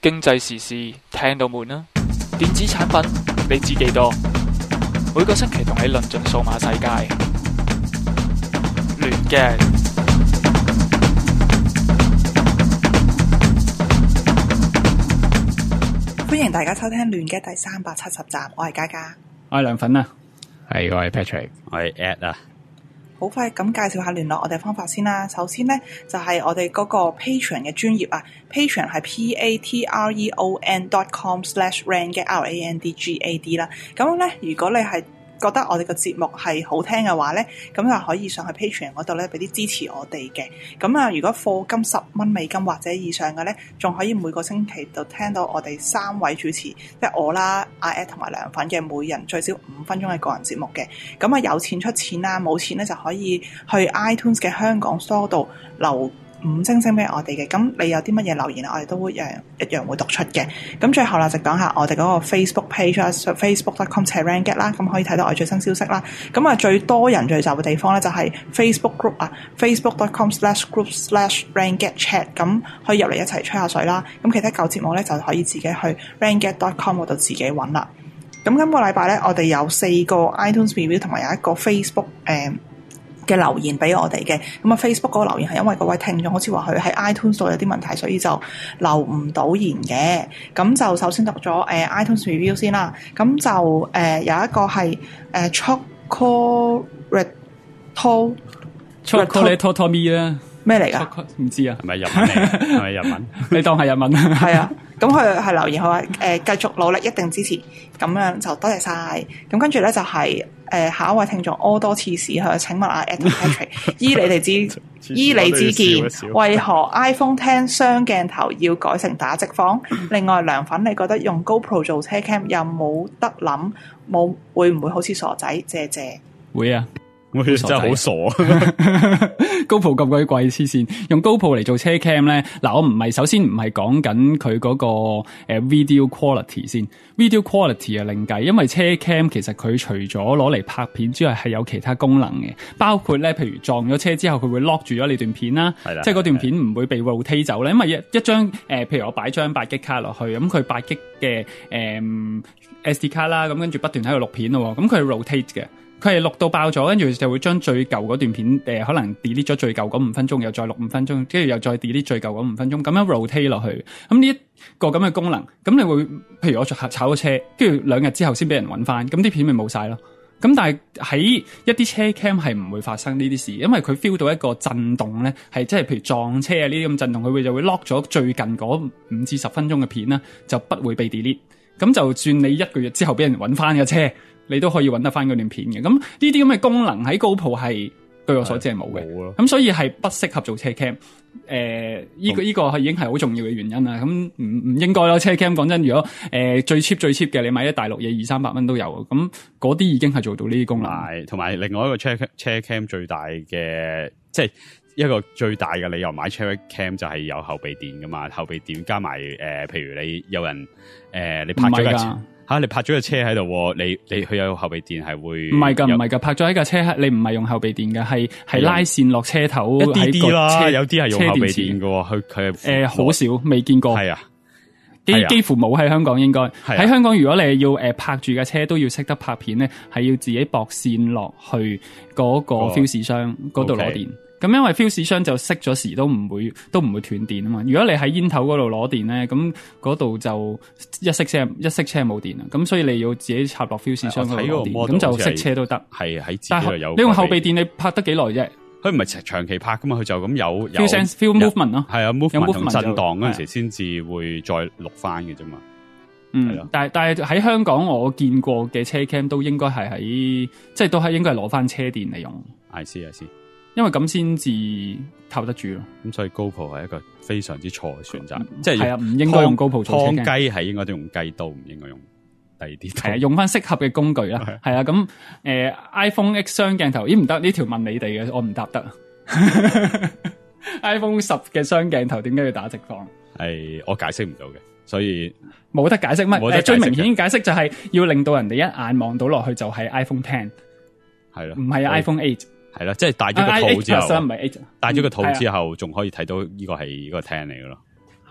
經濟時事聽到悶啦，電子產品你知幾多？每個星期同你論盡數碼世界，亂嘅。 歡迎大家收聽亂嘅第370集，我係嘉嘉， 我係涼粉啊， 係我係 Patrick， 我係 Ed 啊。 好快咁介紹下聯絡我哋方法先啦。首先呢，就係、是、我哋嗰個 Patreon 嘅專頁啊 ，Patreon 係 patreon.com/randgad 啦。咁咧，如果你係覺得我哋個節目係好聽嘅話咧，咁就可以上去 Patreon 嗰度咧，俾啲支持我哋嘅。咁啊，如果課金10蚊美金或者以上嘅咧，仲可以每個星期就聽到我哋3位主持，即係我啦、阿 Ed 同埋涼粉嘅每人最少5分鐘嘅個人節目嘅。咁啊，有錢出錢啦，冇錢咧就可以去 iTunes 嘅香港 Store 度留5星星俾我哋嘅。咁你有啲乜嘢留言我哋都會一樣會讀出嘅。咁最後啦，就講下我哋嗰個 Facebook page 啦 ，facebook.com/randgad 啦，咁可以睇到我哋最新消息啦。咁啊，最多人聚集嘅地方咧就係 Facebook group 啊 ，facebook.com/group/randgadchat， 咁可以入嚟一齊吹下水啦。咁其他舊節目咧就可以自己去 randgad.com 嗰度自己揾啦。咁今個禮拜咧，我哋有4個 iTunes review 同埋有一個 Facebook 嘅留言俾我哋嘅。咁啊 Facebook 嗰個留言係因為嗰位聽眾好似話佢喺 iTunes 度有啲問題，所以就留唔到言嘅。咁就首先讀咗iTunes review 先啦。咁就有一個係 Chocolate 啦， 咩嚟㗎？ 唔知啊， 係咪日文嚟？係咪日文？ 你當係日文啊？ 係啊。咁佢係留言佢話繼續努力，一定支持。咁樣就多謝晒。咁跟住咧就係、下一位聽眾屙多次屎，佢請問阿 Ed 同 Patrick 依你之見，為何 iPhone X 雙鏡頭要改成打直放？另外涼粉，你覺得用 GoPro 做車 cam 有冇得諗？會唔會好似傻仔？謝謝。 會啊。 我真係好傻 GoPro 咁鬼貴，黐線！用 GoPro 嚟做車 cam 咧，嗱，我首先唔係講緊佢嗰個video quality 先 ，video quality 啊另計，因為車 cam 其實佢除咗攞嚟拍片之外，係有其他功能嘅，包括咧，譬如撞咗車之後，佢會 lock 住咗你段片啦，即係嗰段片唔會被 rotate 走咧，因為一張譬如我擺張8GB卡落去，咁佢8GB嘅SD 卡啦，咁跟住不斷喺度錄片咯，咁佢係 rotate 嘅。佢係錄到爆咗，跟住就會將最舊嗰段片可能 delete 咗最舊嗰5分鐘，又再錄5分鐘，跟住又再 delete 最舊嗰5分鐘，咁樣 rotate 落去。咁呢一個咁嘅功能，咁你會譬如我炒咗車，跟住2日之後先俾人揾翻，咁啲片咪冇晒咯。咁但係喺一啲車 cam 係唔會發生呢啲事，因為佢 feel 到一個震動咧，係即係譬如撞車啊呢啲咁震動，佢就會 lock 咗最近嗰5至10分鐘嘅片啦，就不會被 delete。咁就算你1個月之後俾人揾翻嘅車，你都可以揾得翻嗰段片嘅。咁呢啲咁嘅功能喺 GoPro 係據我所知係冇嘅，咁所以係不適合做車 cam。呢個係已經係好重要嘅原因啦。咁唔應該咯，車 cam 講真，如果最 cheap 嘅，你買啲大陸嘢200-300蚊都有，咁嗰啲已經係做到呢啲功能。 同埋另外一個車 cam 最大嘅，即係一個最大嘅理由買車 cam 就係有後備電噶嘛，後備電加埋譬如你有人你拍咗架車你拍咗個車喺度，你佢有後備電係會唔係㗎，拍咗喺架車，你唔係用後備電嘅，係拉線落車頭一啲啦，有啲係用後備電嘅， 佢係好少未見過， 係啊， 幾乎冇喺香港應該喺香港，如果你要拍住架車都要識得拍片咧，係要自己駁線落去嗰個 fuse 箱嗰度攞電。咁因為 fuse 箱就熄咗時都唔會斷電啊嘛。如果你喺煙頭嗰度攞電咧，咁嗰度就一熄車冇電啦。咁所以你要自己插落 fuse 箱嗰度攞電，咁就熄車都得。係喺自己度有。你用後備電你拍得幾耐啫？佢唔係長期拍噶嘛，佢就咁有 feel movement 咯。 係啊 movement 同震盪嗰陣時先至會再錄翻嘅啫嘛。 但係喺香港我見過嘅車 cam 都應該係喺即係都係應該係攞翻車電嚟用。 I see。 因為咁先至靠得住咯， 咁所以 GoPro 係一個非常之錯嘅選擇，即係係啊，唔應該用 GoPro 做車 cam。 劏雞係應該用雞刀，唔應該用第二啲刀。 係啊，用翻適合嘅工具啦。係啊，咁iPhone X 雙鏡頭，唔得呢條問你哋嘅，我唔答得。iPhone 10嘅雙鏡頭點解要打直放？ 係我解釋唔到嘅，所以冇得解釋乜？最明顯嘅解釋就係要令到人哋一眼望到落去就係 iPhone X， 係咯，唔係 iPhone 8。 係啦，即係戴咗個套之後， 唔係 8， 戴咗個套之後，仲可以睇到呢個係呢個10嚟嘅咯。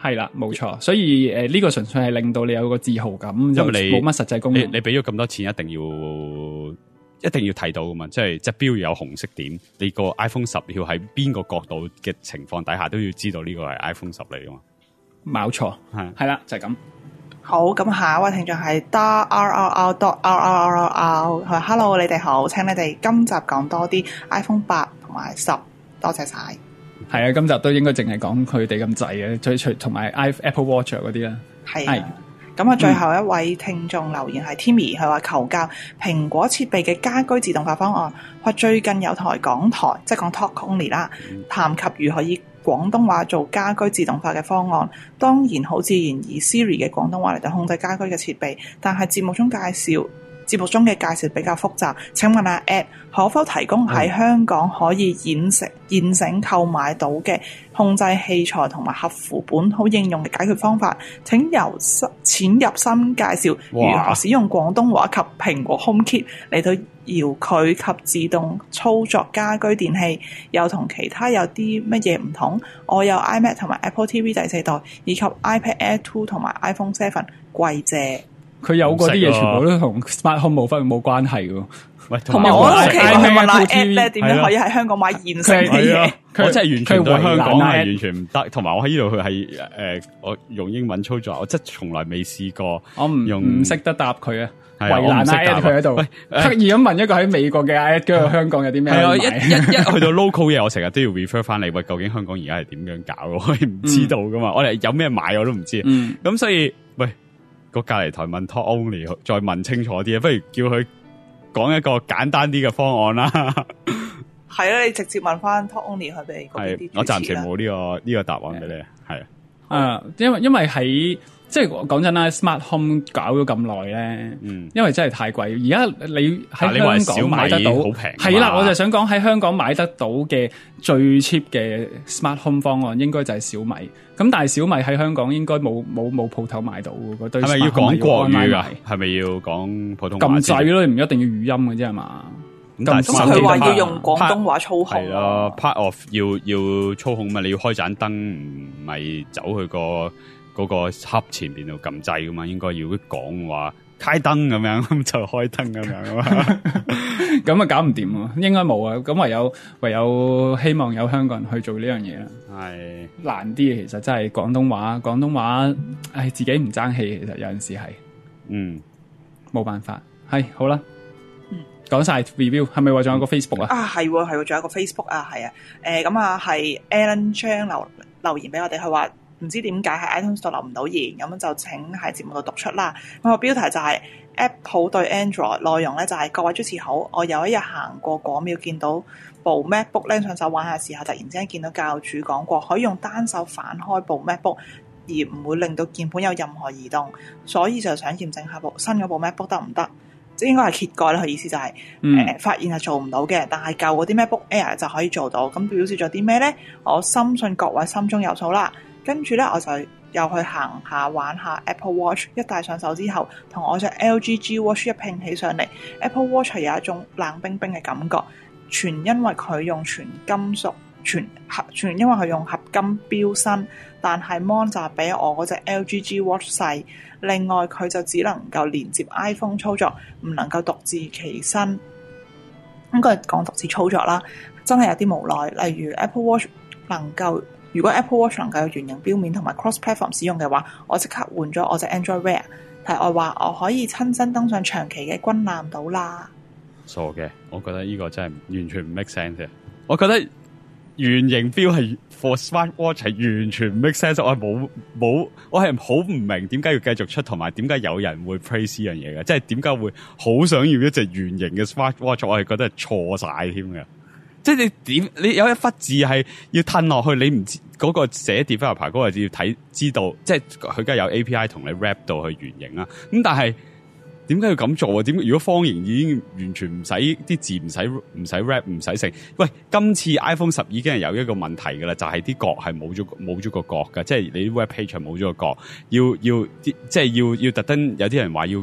係啦，冇錯。所以呢個純粹係令到你有個自豪感，就冇乜實際功能。 你俾咗咁多錢，一定要睇到噶嘛，即係隻錶有紅色點，你個 iPhone 10要喺邊個角度嘅情況底下都要知道呢個係 iPhone 10嚟噶嘛。 冇錯，係啦，就係咁。 好，咁下一位聽眾係 RRR.RRR， 佢話 Hello， 你哋好，請你哋今集講多啲 iPhone 8同埋10，多謝晒。 係啊，今集都應該淨係講佢哋咁滯嘅，最除同埋 Apple Watch 嗰啲啦。 係咁啊，最後一位聽眾留言係 Timmy，佢話求教蘋果設備嘅家居自動化方案。話最近有台港台，即係講 Talk Only 啦，談及如何以廣東話做家居自動化嘅方案。當然好自然以 Siri 嘅廣東話嚟到控制家居嘅設備，但係節目中嘅介紹比較複雜。請問阿 Ed 可否提供喺香港可以現成購買到嘅控制器材同埋合乎本土應用嘅解決方法？請由淺入深介紹如何使用廣東話及蘋果 HomeKit 嚟到遙距及自動操作家居電器，又同其他有啲乜嘢唔同？我有 iMac 同埋 Apple TV 第4代，以及 iPad Air 2同埋 iPhone 7，貴謝。佢有嗰啲嘢全部都同 Smart Home 冇關係嘅。 喂， 同埋我好奇佢問阿 Ed 咧點樣可以喺香港買現成嘅嘢？ 我真係完全對香港係完全唔得，同埋我喺呢度佢係我用英文操作，我真係從來未試過。我唔識得答佢啊，為難阿 Ed 佢喺度，刻意咁問一個喺美國嘅阿 Ed，跟住香港有啲咩？係啊，一去到 local 嘢，我成日都要 refer 翻嚟。喂，究竟香港而家係點樣搞？我係唔知道噶嘛，我哋有咩買我都唔知。咁所以喂。個隔離台問 Talk Only， 再問清楚啲啊！不如叫佢講一個簡單啲嘅方案啦。係啊，你直接問翻 Talk Only 佢哋嗰啲。我暫時冇呢個答案俾你。係啊， 因為喺即係講真啦 ，Smart Home 搞咗咁耐咧，因為真係太貴。而家你喺香港買得到，係啦，我就想講喺香港買得到嘅最 cheap 嘅 Smart Home 方案，應該就係小米。咁但係小米喺香港應該冇鋪頭買到嗰堆。係咪要講國語㗎？係咪要講普通話？撳掣咯，唔一定要語音嘅啫係嘛？咁佢話要用廣東話操控。係咯 ，part of 要操控嘛？你要開盞燈，唔係走去嗰個盒前邊度撳掣噶嘛？應該要講話開燈咁樣，咁就開燈咁樣啊？咁啊搞唔掂喎，應該冇啊。咁唯有希望有香港人去做呢樣嘢啦。係難啲嘅，其實真係廣東話，唉，自己唔爭氣，其實有陣時係，冇辦法。係好啦，講晒 review， 係咪話仲有個 Facebook 啊？係仲有一個 Facebook 啊，係啊，咁啊係 Alan Chang 留言俾我哋，佢話唔知點解喺 iTunes 度留唔到言，咁就請喺節目度讀出啦。咁個標題就係 Apple 對 Android， 內容咧就係各位主持好，我有一日行過果廟，見到部 MacBook 拎上手玩下時候，突然之間見到教主講過可以用單手反開部 MacBook， 而唔會令到鍵盤有任何移動，所以就想驗證下新嗰部 MacBook 得唔得？即係應該係揭蓋啦，佢意思就係發現係做唔到嘅，但係舊嗰啲 MacBook Air 就可以做到。咁表示咗啲咩咧？我深信各位心中有數啦。跟住咧，我就又去行下玩下 Apple Watch， 一戴上手之後，同我隻 LG G Watch 一拼起上嚟 ，Apple Watch 係有一種冷冰冰嘅感覺，全因為佢用全因為佢用合金標身，但係 mon 就比我嗰隻 LG G Watch 細。另外佢就只能夠連接 iPhone 操作，唔能夠獨自其身。應該係講獨自操作啦，真係有啲無奈。例如 Apple Watch 如果 Apple Watch 能夠有圓形錶面同埋 cross platform 使用嘅話，我即刻換咗我隻 Android Wear。題外話，我可以親身登上長期嘅軍艦島啦。傻嘅，我覺得呢個真係完全唔 make sense 嘅。我覺得圓形錶係 for smart watch 係完全唔 make sense。我係我係好唔明點解要繼續出，同埋點解有人會 praise 呢樣嘢嘅，即係點解會好想要一隻圓形嘅 smart watch？ 我係覺得係錯晒添嘅。即係你有一忽字係要褪落去，你唔知嗰個寫 developer 嗰個字要知道，即係佢梗係有 API 同你 wrap 到去圓形啦。咁但係點解要咁做啊？如果方形已經完全唔使啲字唔使 wrap 唔使成？喂，今次 iPhone 10已經係有一個問題噶啦，就係啲角係冇咗個角噶，即係你啲 web page 係冇咗個角，即係要特登有啲人話要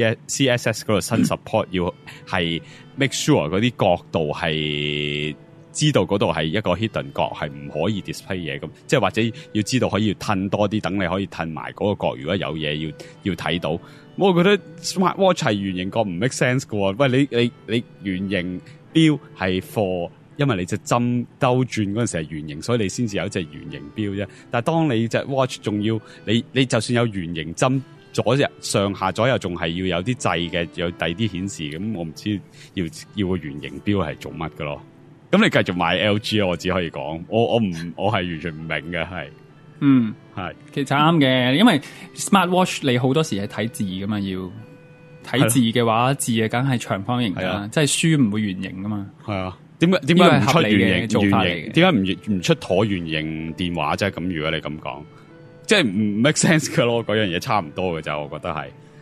CSS 嗰度新 support 要係 make sure 嗰啲角度係知道嗰度係一個 hidden 角，係唔可以 display 嘢咁，即係或者要知道可以褪多啲，等你可以褪埋嗰個角，如果有嘢要睇到。我覺得 Smart Watch 係圓形角唔 make sense 㗎喎。喂，你圓形錶係 for，因為你隻針兜轉嗰陣時係圓形，所以你先至有一隻圓形錶啫。但係當你隻 watch 仲要你就算有圓形針上下左右，仲係要有啲掣嘅，有第啲顯示。咁我唔知要個圓形錶係做乜㗎咯。咁你繼續買 LG 我只可以講，我係完全唔明嘅，係。係， 其實啱嘅，因為 Smart Watch 你好多時係睇字噶嘛，要睇字嘅話，字啊梗係長方形噶，即係書唔會圓形噶嘛。係啊，點解唔出圓形做法嚟嘅？點解唔出橢圓形電話啫？咁如果你咁講，即係唔 make sense 噶咯，嗰樣嘢差唔多嘅就，我覺得係。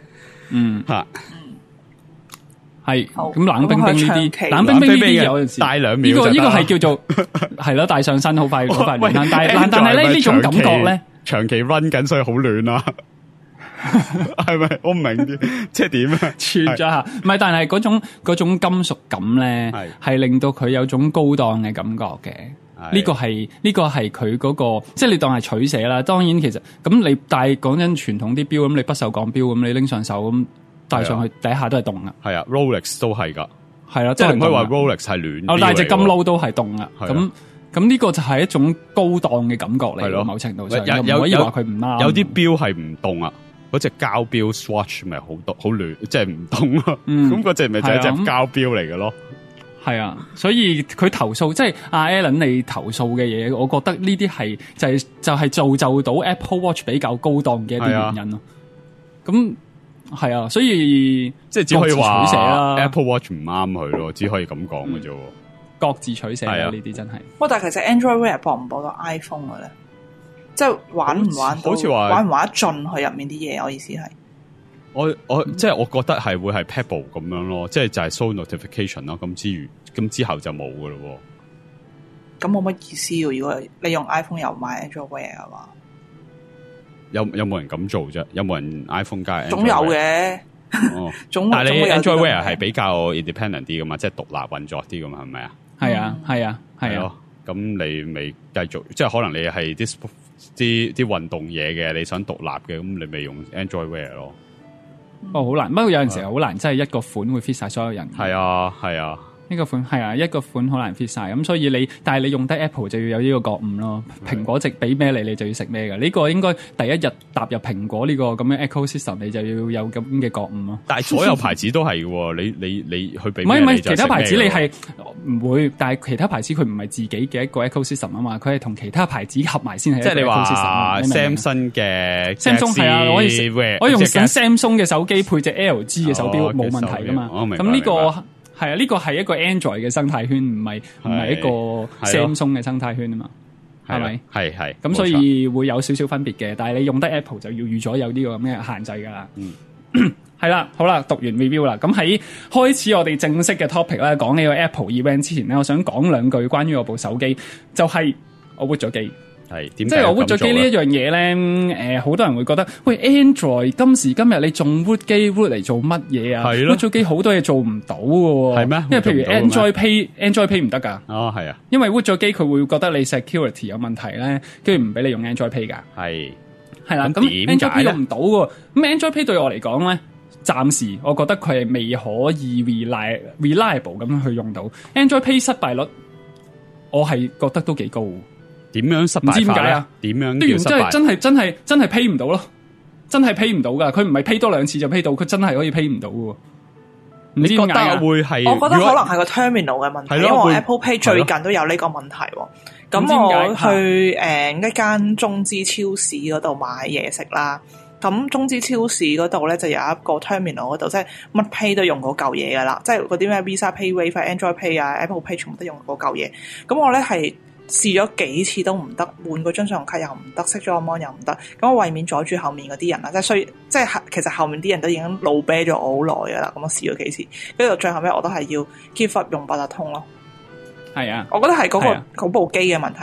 係咁冷冰冰呢啲，冷冰冰呢啲有陣時戴2秒， 呢個係叫做係咯，戴上身好快好快暖。但係咧呢種感覺咧， 長期 run 緊，所以好暖啊。係咪？我唔明啲，即係點啊？ 串咗下，唔係，但係嗰種金屬感咧，係令到佢有種高檔嘅感覺嘅。呢個係佢嗰個，即係你當係取捨啦。當然其實咁你戴講緊傳統啲錶咁，你不鏽鋼錶咁，你拎上手咁。戴上去第一下都係凍噶， 係啊 ，Rolex 都係噶， 係啦， 即係唔可以話 Rolex 係暖。 但係隻金撈都係凍噶，咁呢個就係一種高檔嘅感覺嚟咯。某程度上，又唔可以話佢唔啱。 有啲錶係唔凍啊，嗰隻膠錶 Swatch 咪好暖，即係唔凍啊。咁嗰隻咪就係隻膠錶嚟嘅咯。 係啊，所以佢投訴，即係阿 Alan 你投訴嘅嘢，我覺得呢啲係就係造就到 Apple Watch 比較高檔嘅一啲原因咯。咁係啊，所以即係只可以話 Apple Watch 唔啱佢咯，只可以咁講嘅啫。 各自取捨啊，呢啲真係。 但係其實 Android Wear 播唔播到 iPhone 嘅咧？即係玩唔玩到？好似話玩唔玩得盡佢入面啲嘢？我意思係， 我即係我覺得係會係 Pebble 咁樣咯，即係就係 show notification 咯。咁之後就冇噶咯。 咁冇乜意思喎！如果你用 iPhone 又買 Android Wear 嘅話。 有冇人咁做啫？有冇人 iPhone 加 Android？ 總有嘅， 但係你 Android Wear 係比較 independent 啲噶嘛，即係獨立運作啲噶嘛，係咪啊？ 係啊，係啊，係啊。 咁你咪繼續，即係可能你係啲運動嘢嘅，你想獨立嘅，咁你咪用 Android Wear 咯。 好難，不過有陣時好難，真係一個款會 fit 晒所有人。 係啊，係啊。 呢個款係啊，一個款好難 fit 晒，咁所以但係你用得 Apple 就要有呢個覺悟咯。蘋果直俾咩你就要食咩嘅。呢個應該第一日踏入蘋果呢個咁嘅 ecosystem， 你就要有咁嘅覺悟咯。 但係所有牌子都係嘅，你去俾唔係其他牌子你係唔會，但係其他牌子佢唔係自己嘅一個 ecosystem 啊嘛，佢係同其他牌子合埋先係。即係你話 Samsung 嘅 Samsung 係啊，我用 Samsung 嘅手機配隻 LG 嘅手錶冇問題噶嘛。咁呢個。係啊，呢個係一個 Android 嘅生態圈，唔係一個 Samsung 嘅生態圈啊嘛，係咪？係咁，所以會有少少分別嘅。但係你用得 Apple 就要預咗有呢個咁嘅限制噶啦。係啦，好啦，讀完 review 啦。咁喺開始我哋正式嘅 topic 咧，講呢個 Apple event 之前咧，我想講兩句關於我部手機，就係我 boot 咗機。係點？即係我 boot 咗機呢一樣嘢咧，好多人會覺得，喂 Android 今時今日你仲 boot 機 boot 嚟做乜嘢啊？係咯 boot 咗機好多嘢做唔到嘅，係咩？因為譬如 Android Pay 唔得噶。哦，係啊。因為 boot 咗機佢會覺得你 security 有問題咧，跟住唔俾你用 Android Pay 噶。係啦，咁 Android Pay 用唔到嘅。咁 Android Pay 對我嚟講咧，暫時我覺得佢係未可以 reliable 咁樣去用到 Android Pay 失敗率，我係覺得都幾高。點樣失敗？唔知點解啊？點樣叫失敗？真係 pay 唔到咯，真係 pay 唔到噶。佢唔係 pay 多2次就 pay 到，佢真係可以 pay 唔到嘅。唔知點解會係？ 我覺得可能係個 terminal 嘅問題，因為我 Apple Pay 最近都有呢個問題。咁我去一間中資超市嗰度買嘢食啦。咁中資超市嗰度咧就有一個 terminal 嗰度，即係乜 pay 都用嗰嚿嘢噶啦，即係嗰啲咩 Visa Pay Wave、Android Pay 啊、Apple Pay 全部都用嗰嚿嘢。咁我咧係試咗幾次都唔得，換個張信用卡又唔得，熄咗個 mon 又唔得。咁我為免阻住後面嗰啲人啦，即係其實後面啲人都已經老啤咗我好耐噶啦。咁我試咗幾次，跟住最後尾我都係要 give up 用八達通咯。係啊，我覺得係嗰部機嘅問題。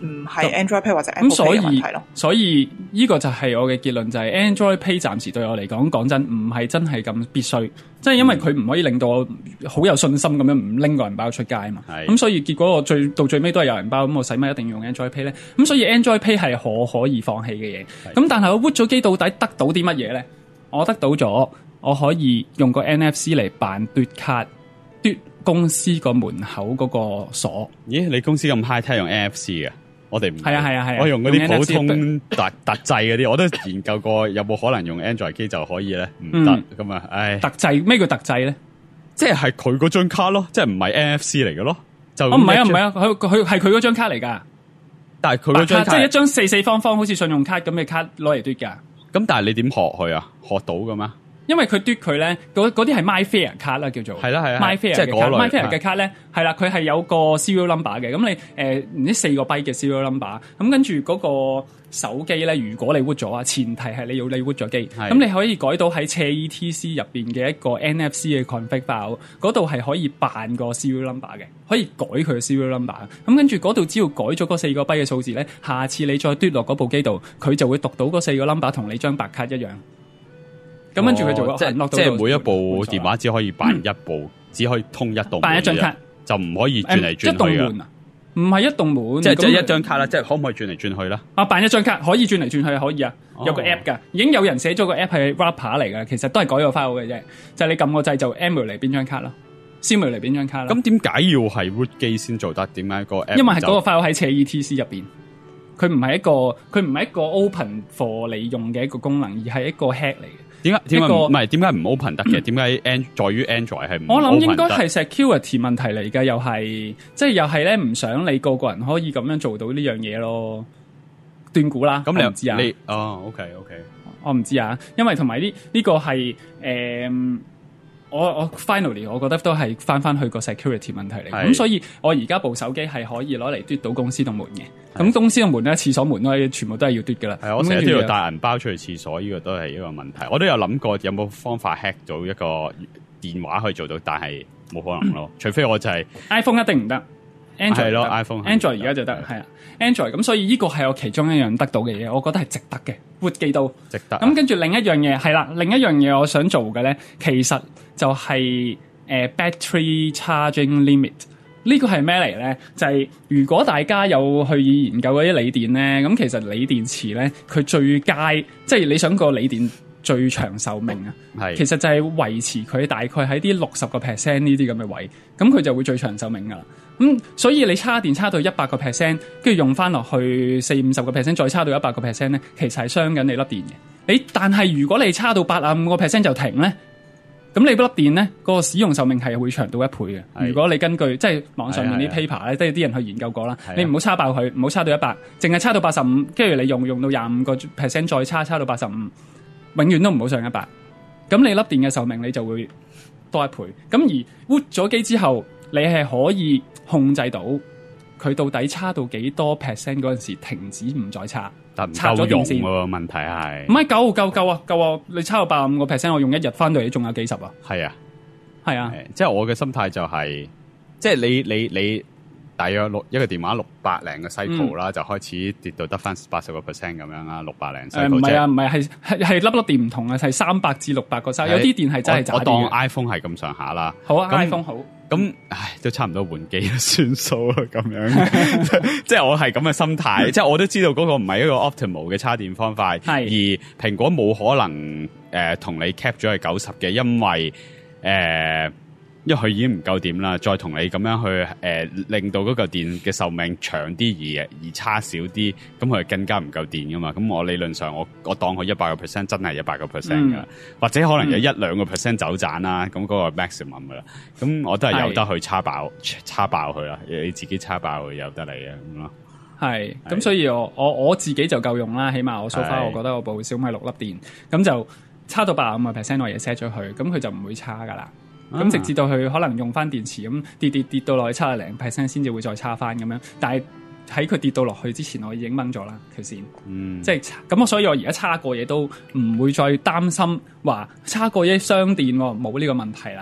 唔係 Android Pay 或者 Apple Pay 嘅問題咯。 所以呢個就係我嘅結論，就係 Android Pay 暫時對我嚟講真唔係真係咁必須，即係因為佢唔可以令到我好有信心咁樣唔拎個銀包出街嘛。咁所以結果我到最尾都係有銀包，咁我使乜一定要用 Android Pay 咧？咁所以 Android Pay 係可以放棄嘅嘢。咁但係我 root 咗機到底得到啲乜嘢咧？我得到咗，我可以用個 NFC 嚟辦嘟卡，嘟公司個門口嗰個鎖。咦？ 你公司咁 high tech 用 NFC 嘅？我哋唔係啊， 我用嗰啲普通特製嗰啲，我都研究過有冇可能用 Android 機就可以咧？唔得咁啊！唉， 特製咩叫特製咧？ 即係佢嗰張卡咯，即係唔係 NFC 嚟嘅咯？就唔係啊，佢係佢嗰張卡嚟噶。 但係佢嗰張卡即係一張四方方好似信用卡咁嘅卡攞嚟嘟噶。 咁但係你點學佢啊？學到嘅咩？ 因為佢嘟佢咧，嗰啲係 MyFair 卡啦，叫做係啦 MyFair 嘅卡。MyFair 嘅卡咧係啦，佢係有個 serial number 嘅。咁你唔知4個 byte 嘅 serial number。咁跟住嗰個手機咧，如果你 root 咗啊，前提係你 root 咗機。咁你可以改到喺 ChatETC 入邊嘅一個 NFC 嘅 config file 嗰度係可以扮個 serial number 嘅，可以改佢嘅 serial number。咁跟住嗰度只要改咗嗰4個 byte 嘅數字咧，下次你再嘟落嗰部機度，佢就會讀到嗰4個 number 同你張白卡一樣。咁跟住佢做即係每一部電話只可以辦一部，只可以通一棟門， 辦一張卡， 就唔可以轉嚟轉去一棟門啊？唔係一棟門， 即係一張卡啦。即係可唔可以轉嚟轉去啦？ 辦一張卡可以轉嚟轉去，可以啊。有個 app 噶，已經有人寫咗個 app 係 wrapper 嚟噶，其實都係改個 file 嘅啫。就係你撳個掣就 emulate 嚟邊張卡啦，simulate 嚟邊張卡啦。 咁點解要係 root 機先做得？點解個 app？ 因為係嗰個 file 喺 ChatETC 入邊。佢唔係一個 open for 你用嘅一個功能，而係一個 hack 嚟嘅。點解唔 open 得嘅？點解在於 Android 係唔 open 得？ 我諗應該係 security 問題嚟嘅，又係咧唔想你個人可以咁樣做到呢樣嘢咯。斷估啦，咁你又唔知啊？ OK， 我唔知啊，因為同埋呢個係我 finally 我覺得都係翻去個 security 問題嚟，咁所以我而家部手機係可以攞嚟嘟到公司度門嘅。咁公司嘅門咧，廁所門咧，全部都係要嘟噶啦。 係我成日都要帶銀包出去廁所，呢個都係一個問題。我都有諗過有冇方法 hack 到一個電話可以做到，但係冇可能咯。除非我就係 iPhone 一定唔得。Android 係咯 ，iPhone 而家就得，係啊 Android。咁所以呢個係我其中一樣得到嘅嘢，我覺得係值得嘅，root 機都值得。 咁跟住另一樣嘢係啦，另一樣嘢我想做嘅咧，其實就係battery charging limit。呢個係咩嚟咧？就係如果大家有去研究嗰啲鋰電咧，咁其實鋰電池咧，佢最佳即係你想個鋰電最長壽命啊，其實就係維持佢大概喺啲60% 呢啲咁嘅位，咁佢就會最長壽命噶啦。所以你叉電叉到100%，跟住用翻落去40-50%，再叉到100%咧，其實係傷緊你粒電嘅。但係如果你叉到85%就停咧，咁你粒電咧，個使用壽命係會長到1倍嘅。如果你根據即係網上面啲 paper 咧，都有啲人去研究過啦。你唔好叉爆佢，唔好叉到100，淨係叉到85，跟住你用到25%，再叉到85，永遠都唔好上100。咁你粒電嘅壽命你就會多1倍。咁而 root 咗機之後，你係可以控制到佢到底叉到幾多 percent 嗰陣時停止唔再叉。 插咗電線喎，問題係唔係夠啊！你叉到85%，我用1日翻到嚟仲有幾十啊？ 係啊， 係啊， 即係我嘅心態就係，即係你大約一個電話600零嘅 cycle 啦，就開始跌到得翻80%咁樣啦，600零 cycle。唔係啊， 唔係係粒電唔同啊，係300至600個 cycle。有啲電係真係渣啲嘅。 我當 iPhone 係咁上下啦。 好啊 ，iPhone 好。 咁唉，都差唔多換機算數啊，咁樣。即係我係咁嘅心態，即係我都知道嗰個唔係一個 optimal 嘅叉電方法，而蘋果冇可能同你 cap 咗係90嘅，因為佢已經唔夠電啦，再同你咁樣去令到嗰嚿電嘅壽命長啲而差少啲，咁佢更加唔夠電噶嘛。咁我理論上我當佢100%真係100%噶，或者可能有1-2% 走盞啦，咁嗰個 maximum 噶啦。咁我都係有得去叉爆佢啦，你自己叉爆佢有得嚟嘅咁咯。係， 咁所以我自己就夠用啦，起碼我 so far 我覺得我部小米6粒電咁就叉到85%我嘢 set 咗佢，咁佢就唔會叉噶啦。咁直至到佢可能用翻電池咁跌到落去70%先至會再叉翻咁樣，但係喺佢跌到落去之前，我已經掹咗啦條線。即係咁所以我而家叉過嘢都唔會再擔心話叉過嘢傷電冇呢個問題啦。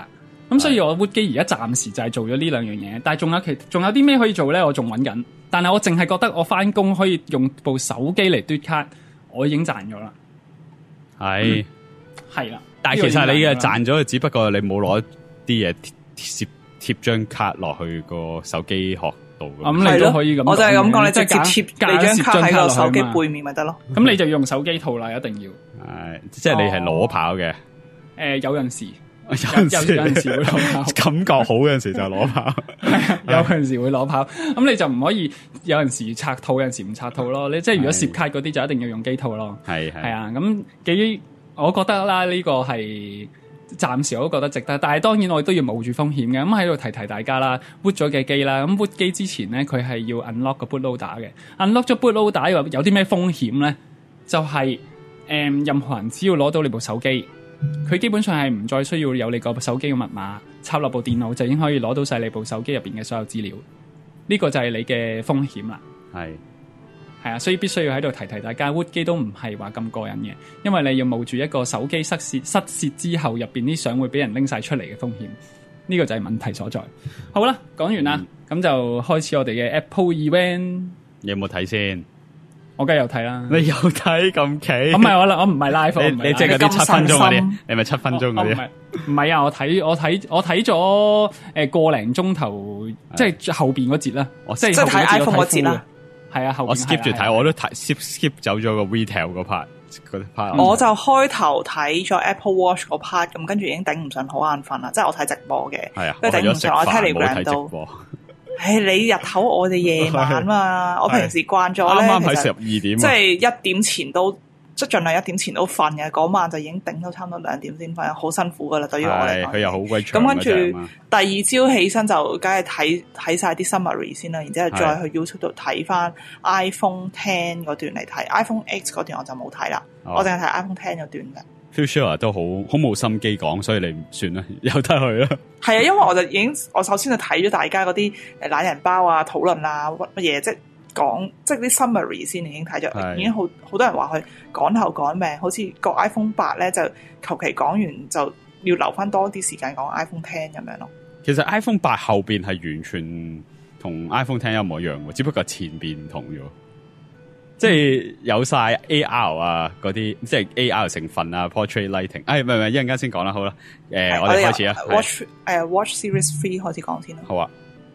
咁所以我 Wood 機而家暫時就係做咗呢兩樣嘢，但係仲有啲咩可以做咧？我仲揾緊，但係我淨係覺得我翻工可以用部手機嚟嘟卡，我已經賺咗啦。 係係啦， 但係其實你嘅賺咗，只不過你冇攞啲嘢貼張卡落去個手機殼度。 咁你都可以咁， 我就係咁講，你直接貼你張卡喺個手機背面咪得咯。 咁你就用手機套啦，一定要。 係，即係你係裸跑嘅。 有陣時。有陣時會攞跑， 感覺好嗰陣時就攞跑， 有陣時會攞跑。咁你就唔可以有陣時拆套，有陣時唔拆套咯。你即係如果攝卡嗰啲就一定要用機套咯。係啊，咁我覺得啦，呢個係暫時我都覺得值得。但係當然我都要冒住風險嘅。咁喺度提大家啦 ，boot 咗嘅機啦，咁 boot 機之前咧，佢係要 unlock 個 bootloader 嘅。unlock 咗 bootloader 有啲咩風險咧？就係任何人只要攞到你部手機。佢基本上係唔再需要有你個手機嘅密碼，插落部電腦就已經可以攞到晒你部手機入邊嘅所有資料。呢個就係你嘅風險啦。係啊，所以必須要喺度提大家 ，Wood 機都唔係話咁過癮嘅，因為你要冒住一個手機失竊之後入邊啲相會俾人拎晒出嚟嘅風險。呢個就係問題所在。好啦，講完啦，咁就開始我哋嘅 Apple Event。 你有冇睇先？ 我梗係有睇啦， 你有睇咁奇？ 唔係我唔係 live， 你即係嗰啲7分鐘嗰啲，你咪7分鐘嗰啲？ 唔係啊，我睇咗個零鐘頭，即係後邊嗰節啦，即係睇 iPhone 嗰節啦。 係啊， 我 skip 住睇，我都skip 走咗個 retail 嗰 part。 我就開頭睇咗 Apple Watch 嗰 part， 咁跟住已經頂唔順，好眼瞓啦。即係我睇直播嘅， 係啊， 跟住頂唔順，我 Telegram 度。你日頭我哋夜晚嘛，我平時慣咗咧， 啱啱喺12點， 即係1點前都即係盡量1點前都瞓嘅。嗰晚就已經頂到差唔多2點先瞓，好辛苦噶啦。對於我嚟講， 佢又好鬼長。 咁跟住第二朝起身就梗係睇晒啲 summary 先啦，然之後再去 YouTube 度睇翻 iPhone X 嗰段嚟睇 ，iPhone X 嗰段我就冇睇啦，我淨係睇 iPhone X 嗰段嘅。 Future 都好冇心機講，所以你唔算啦，由得佢啦。 係啊，因為我首先就睇咗大家嗰啲懶人包啊、討論啊乜嘢，即係講即係啲 summary 先已經睇咗，已經好多人話佢趕頭趕命，好似個 iPhone 8咧就求其講完就要留翻多啲時間講 iPhone X 咁樣咯。 其實 iPhone 8後邊係完全同 iPhone X 一模一樣嘅，只不過前邊唔同咗。即係有晒 AR 啊，嗰啲即係 AR 成分啊 ，Portrait Lighting。唔係，一陣間先講啦，好啦。我哋開始啊。 Watch Series 3開始講先啦。 好啊。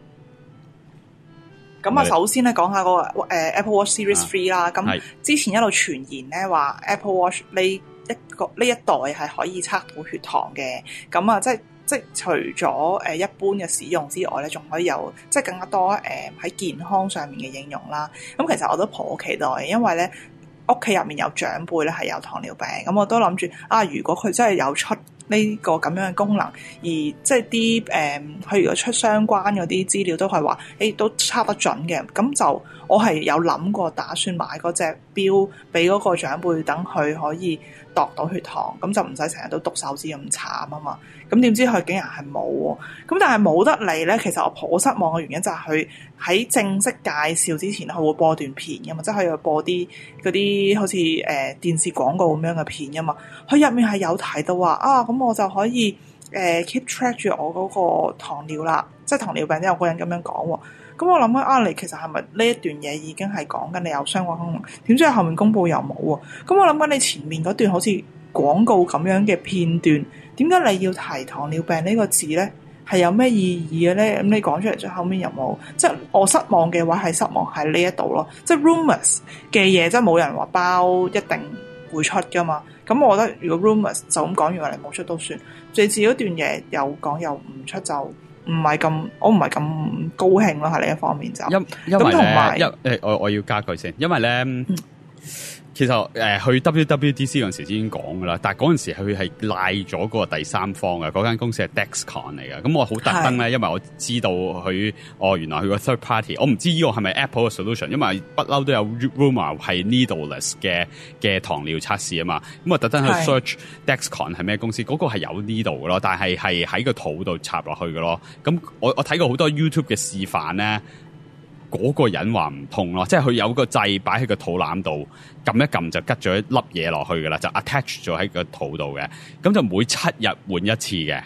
咁首先咧講下個Apple Watch Series 3啦。咁之前一路傳言咧話 Apple Watch 呢一代係可以測到血糖嘅。咁啊，即係除咗一般嘅使用之外咧，仲可以有即係更加多喺健康上面嘅應用啦。咁其實我都頗期待，因為咧屋企入面有長輩咧係有糖尿病，咁我都諗住如果佢真係有出呢個咁樣嘅功能，而即係啲佢如果出相關嗰啲資料都係話都測得準嘅，咁就我係有諗過打算買嗰隻錶俾嗰個長輩，等佢可以度到血糖，咁就唔使成日都篤手指咁慘啊嘛。咁點知佢竟然係冇喎？咁但係冇得嚟咧，其實我頗失望嘅原因就係佢喺正式介紹之前，佢會播段片㗎嘛，即係佢會播啲嗰啲好似電視廣告咁樣嘅片㗎嘛。佢入面係有提到話咁我就可以keep track 住我嗰個糖尿啦，即係糖尿病都有個人咁樣講喎。咁我諗你其實係咪呢一段嘢已經係講緊你有相關功能？點知後面公佈又冇喎？咁我諗緊你前面嗰段好似廣告咁樣嘅片段，點解你要提糖尿病呢個字咧？係有咩意義嘅咧？咁你講出嚟之後面有冇？即係我失望嘅話係失望喺呢一度咯。即係 rumors 嘅嘢，即係冇人話包一定會出噶嘛。咁我覺得如果 rumors 就咁講完話你冇出都算。最至嗰段嘢又講又唔出就唔係咁，我唔係咁高興咯。喺呢一方面就因為咧，我要加句先，因為咧。其實去 WWDC 嗰陣時已經講噶啦，但係嗰陣時佢係賴咗嗰個第三方嘅，嗰間公司係 Dexcom 嚟嘅。咁我好特登咧，因為我知道佢原來佢個 third party， 我唔知呢個係咪 Apple 嘅 solution， 因為不嬲都有 rumor 係 needleless 嘅糖尿測試啊嘛。咁我特登去 search Dexcom 係咩公司，嗰個係有 needle 嘅咯，但係喺個肚度插落去嘅咯。咁我睇過好多 YouTube 嘅示範咧。嗰個人話唔痛咯，即係佢有個掣擺喺個肚腩度，撳一撳就吉咗一粒嘢落去噶啦，就 attach 咗喺個肚度嘅，咁就每7日換一次嘅，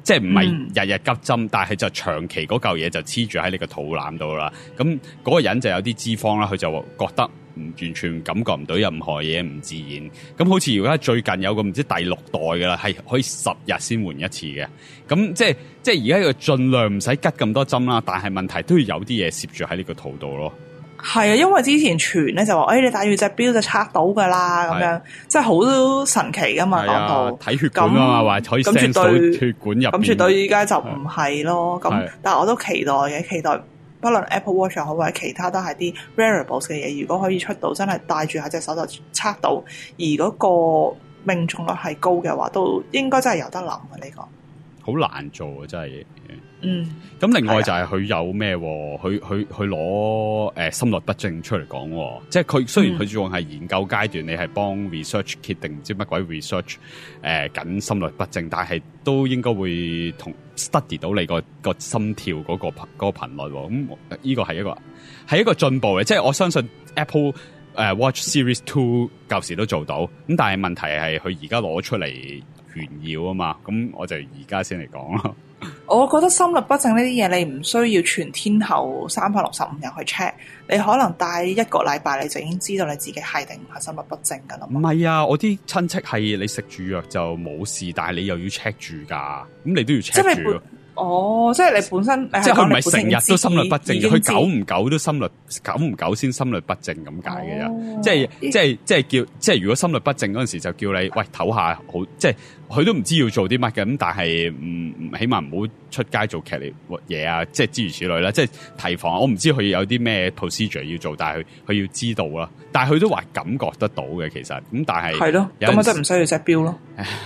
即係唔係日日急針，但係就長期嗰嚿嘢就黐住喺你個肚腩度啦。咁嗰個人就有啲脂肪啦，佢就覺得完全感覺唔到任何嘢唔自然。咁好似而家最近有個唔知第6代噶啦，係可以10日先換一次嘅。咁即係而家要盡量唔使拮咁多針啦，但係問題都要有啲嘢攝住喺呢個肚度咯。 係啊，因為之前傳咧就話，你戴住隻錶就測到噶啦，咁樣即係好神奇噶嘛，講到睇血管啊嘛，話可以 sense 到血管入邊。 咁絕對依家就唔係咯。咁但係我都期待嘅，期待不論 Apple Watch 又好或者其他都係啲 wearables 嘅嘢，如果可以出到真係戴住喺隻手就測到，而嗰個命中率係高嘅話，都應該真係有得諗嘅呢個。 好難做啊，真係。 咁另外就係佢有咩？佢攞心律不正出嚟講，即係佢雖然佢仲係研究階段，你係幫 research kit 定唔知乜鬼 research 緊心律不正，但係都應該會同 study 到你個心跳嗰個頻率。咁呢個係一個進步嘅，即係我相信 Apple Watch Series 2舊時都做到。咁但係問題係佢而家攞出嚟炫耀啊嘛，咁我就而家先嚟講咯。 我覺得心律不正呢啲嘢，你唔需要全天候365日去 check， 你可能戴1個禮拜你就已經知道你自己係定唔係心律不正噶啦。 唔係啊，我啲親戚係你食住藥就冇事，但係你又要 check 住噶，咁你都要 check 住。即係你本身， 即係佢唔係成日都心律不正，佢久唔久都久唔久先心律不正咁解嘅啫。即係如果心律不正嗰陣時就叫你喂唞下好，即係佢都唔知要做啲乜嘅，咁但係起碼唔好出街做劇烈嘢啊，即係諸如此類啦。即係提防，我唔知佢有啲咩 procedure 要做，但係佢要知道啦。但係佢都話感覺得到嘅，其實咁但係係咯，咁我真係唔需要隻錶咯。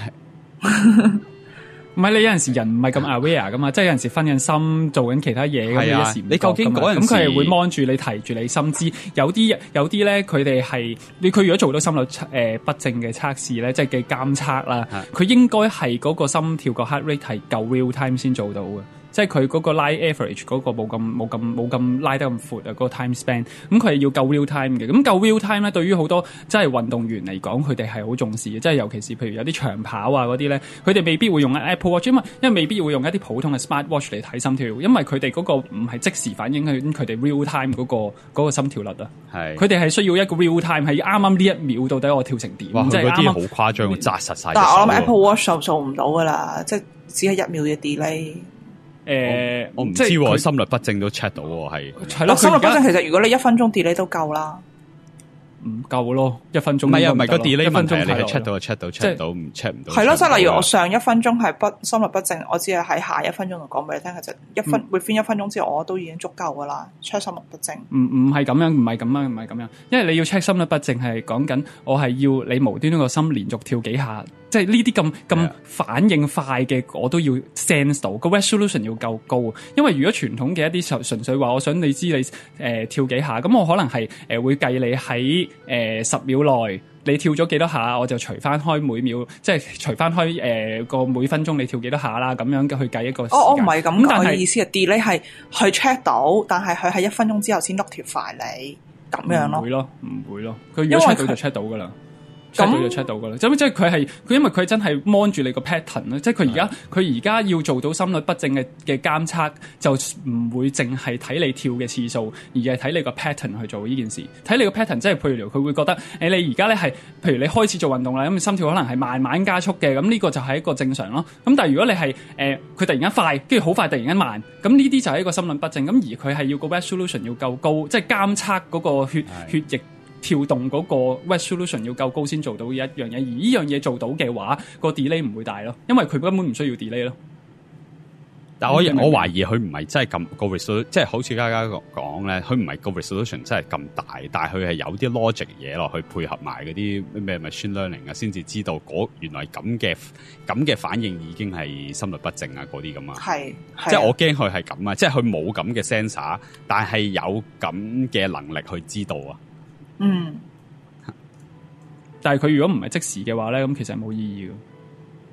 唔係，你有陣時人唔係咁 aware 噶嘛，即係有陣時分緊心做緊其他嘢咁，一時唔覺。 你究竟嗰陣時咁佢係會 mon 住你，提住你心知。有啲咧，佢哋係佢如果做到心律不正嘅測試咧，即係嘅監測啦，佢應該係嗰個心跳個 heart rate 係夠 real time 先做到嘅。即係佢嗰個 line average 嗰個冇咁拉得咁闊啊，嗰個 time span，咁佢係要夠 real time 嘅。咁夠 real time 咧，對於好多即係運動員嚟講，佢哋係好重視嘅。即係尤其是譬如有啲長跑啊嗰啲咧，佢哋未必會用 Apple Watch，因為未必會用一啲普通嘅 Smart Watch 嚟睇心跳，因為佢哋嗰個唔係即時反映佢哋 real time 嗰個心跳率啊。係，佢哋係需要一個 real time，係啱啱呢一秒到底我跳成點。 哇， 即係嗰啲好誇張，紮實晒。 但係我諗 Apple Watch 就做唔到噶啦，即係只係1秒嘅 delay。 我唔知喎，心律不正都 check 到喎， 係咯，心律不正其實如果你1分鐘 delay 都夠啦， 唔夠咯，1分鐘唔係個 delay 1分鐘你係 check 到就 check 到，check 到唔 check 唔到。 係咯，即係例如我上1分鐘係心律不正，我只係喺下1分鐘度講俾你聽，其實within 1分鐘之後我都已經足夠噶啦 check 心律不正。唔係咁樣，唔係咁樣，因為你要 check 心律不正係講緊我係要你無端端個心連續跳幾下。即係呢啲咁反應快嘅，我都要 sense 到個 resolution 要夠高。因為如果傳統嘅一啲純粹話，我想你知你跳幾下，咁我可能係會計你喺10秒內你跳咗幾多下，我就除翻開每秒，即係除翻開個每分鐘你跳幾多下啦，咁樣去計一個時間。我唔係咁講嘅意思係 delay 係去 check 到，但係佢係1分鐘之後先 notify 你咁樣咯。唔會咯，佢如果 check 到就 check 到噶啦。check 到就 check 到噶啦，即係佢因為佢真係 mon 住你個 pattern 啦，即係佢而家要做到心律不正嘅監測，就唔會淨係睇你跳嘅次數，而係睇你個 pattern 去做呢件事。睇你個 pattern， 即係譬如佢會覺得你而家咧係，譬如你開始做運動啦，咁心跳可能係慢慢加速嘅，咁呢個就係一個正常咯。咁但係如果你係佢突然間快，跟住好快突然間慢，咁呢啲就係一個心律不正。咁而佢係要個 resolution 要夠高，即係監測嗰個血液跳動嗰個 resolution 要夠高先做到一樣嘢，而呢樣嘢做到嘅話，個 delay 唔會大咯，因為佢根本唔需要 delay 咯。但我懷疑佢唔係真係咁個 resolution，即係好似家講咧，佢唔係個 resolution 真係咁大，但係佢係有啲 logic 嘢落去配合埋嗰啲咩 machine learning 啊，先至知道原來咁嘅反應已經係心律不正啊嗰啲咁啊。係，即係我驚佢係咁啊，即係佢冇咁嘅 sensor， 但係有咁嘅能力去知道啊。但係佢如果唔係即時嘅話咧，咁其實係冇意義嘅。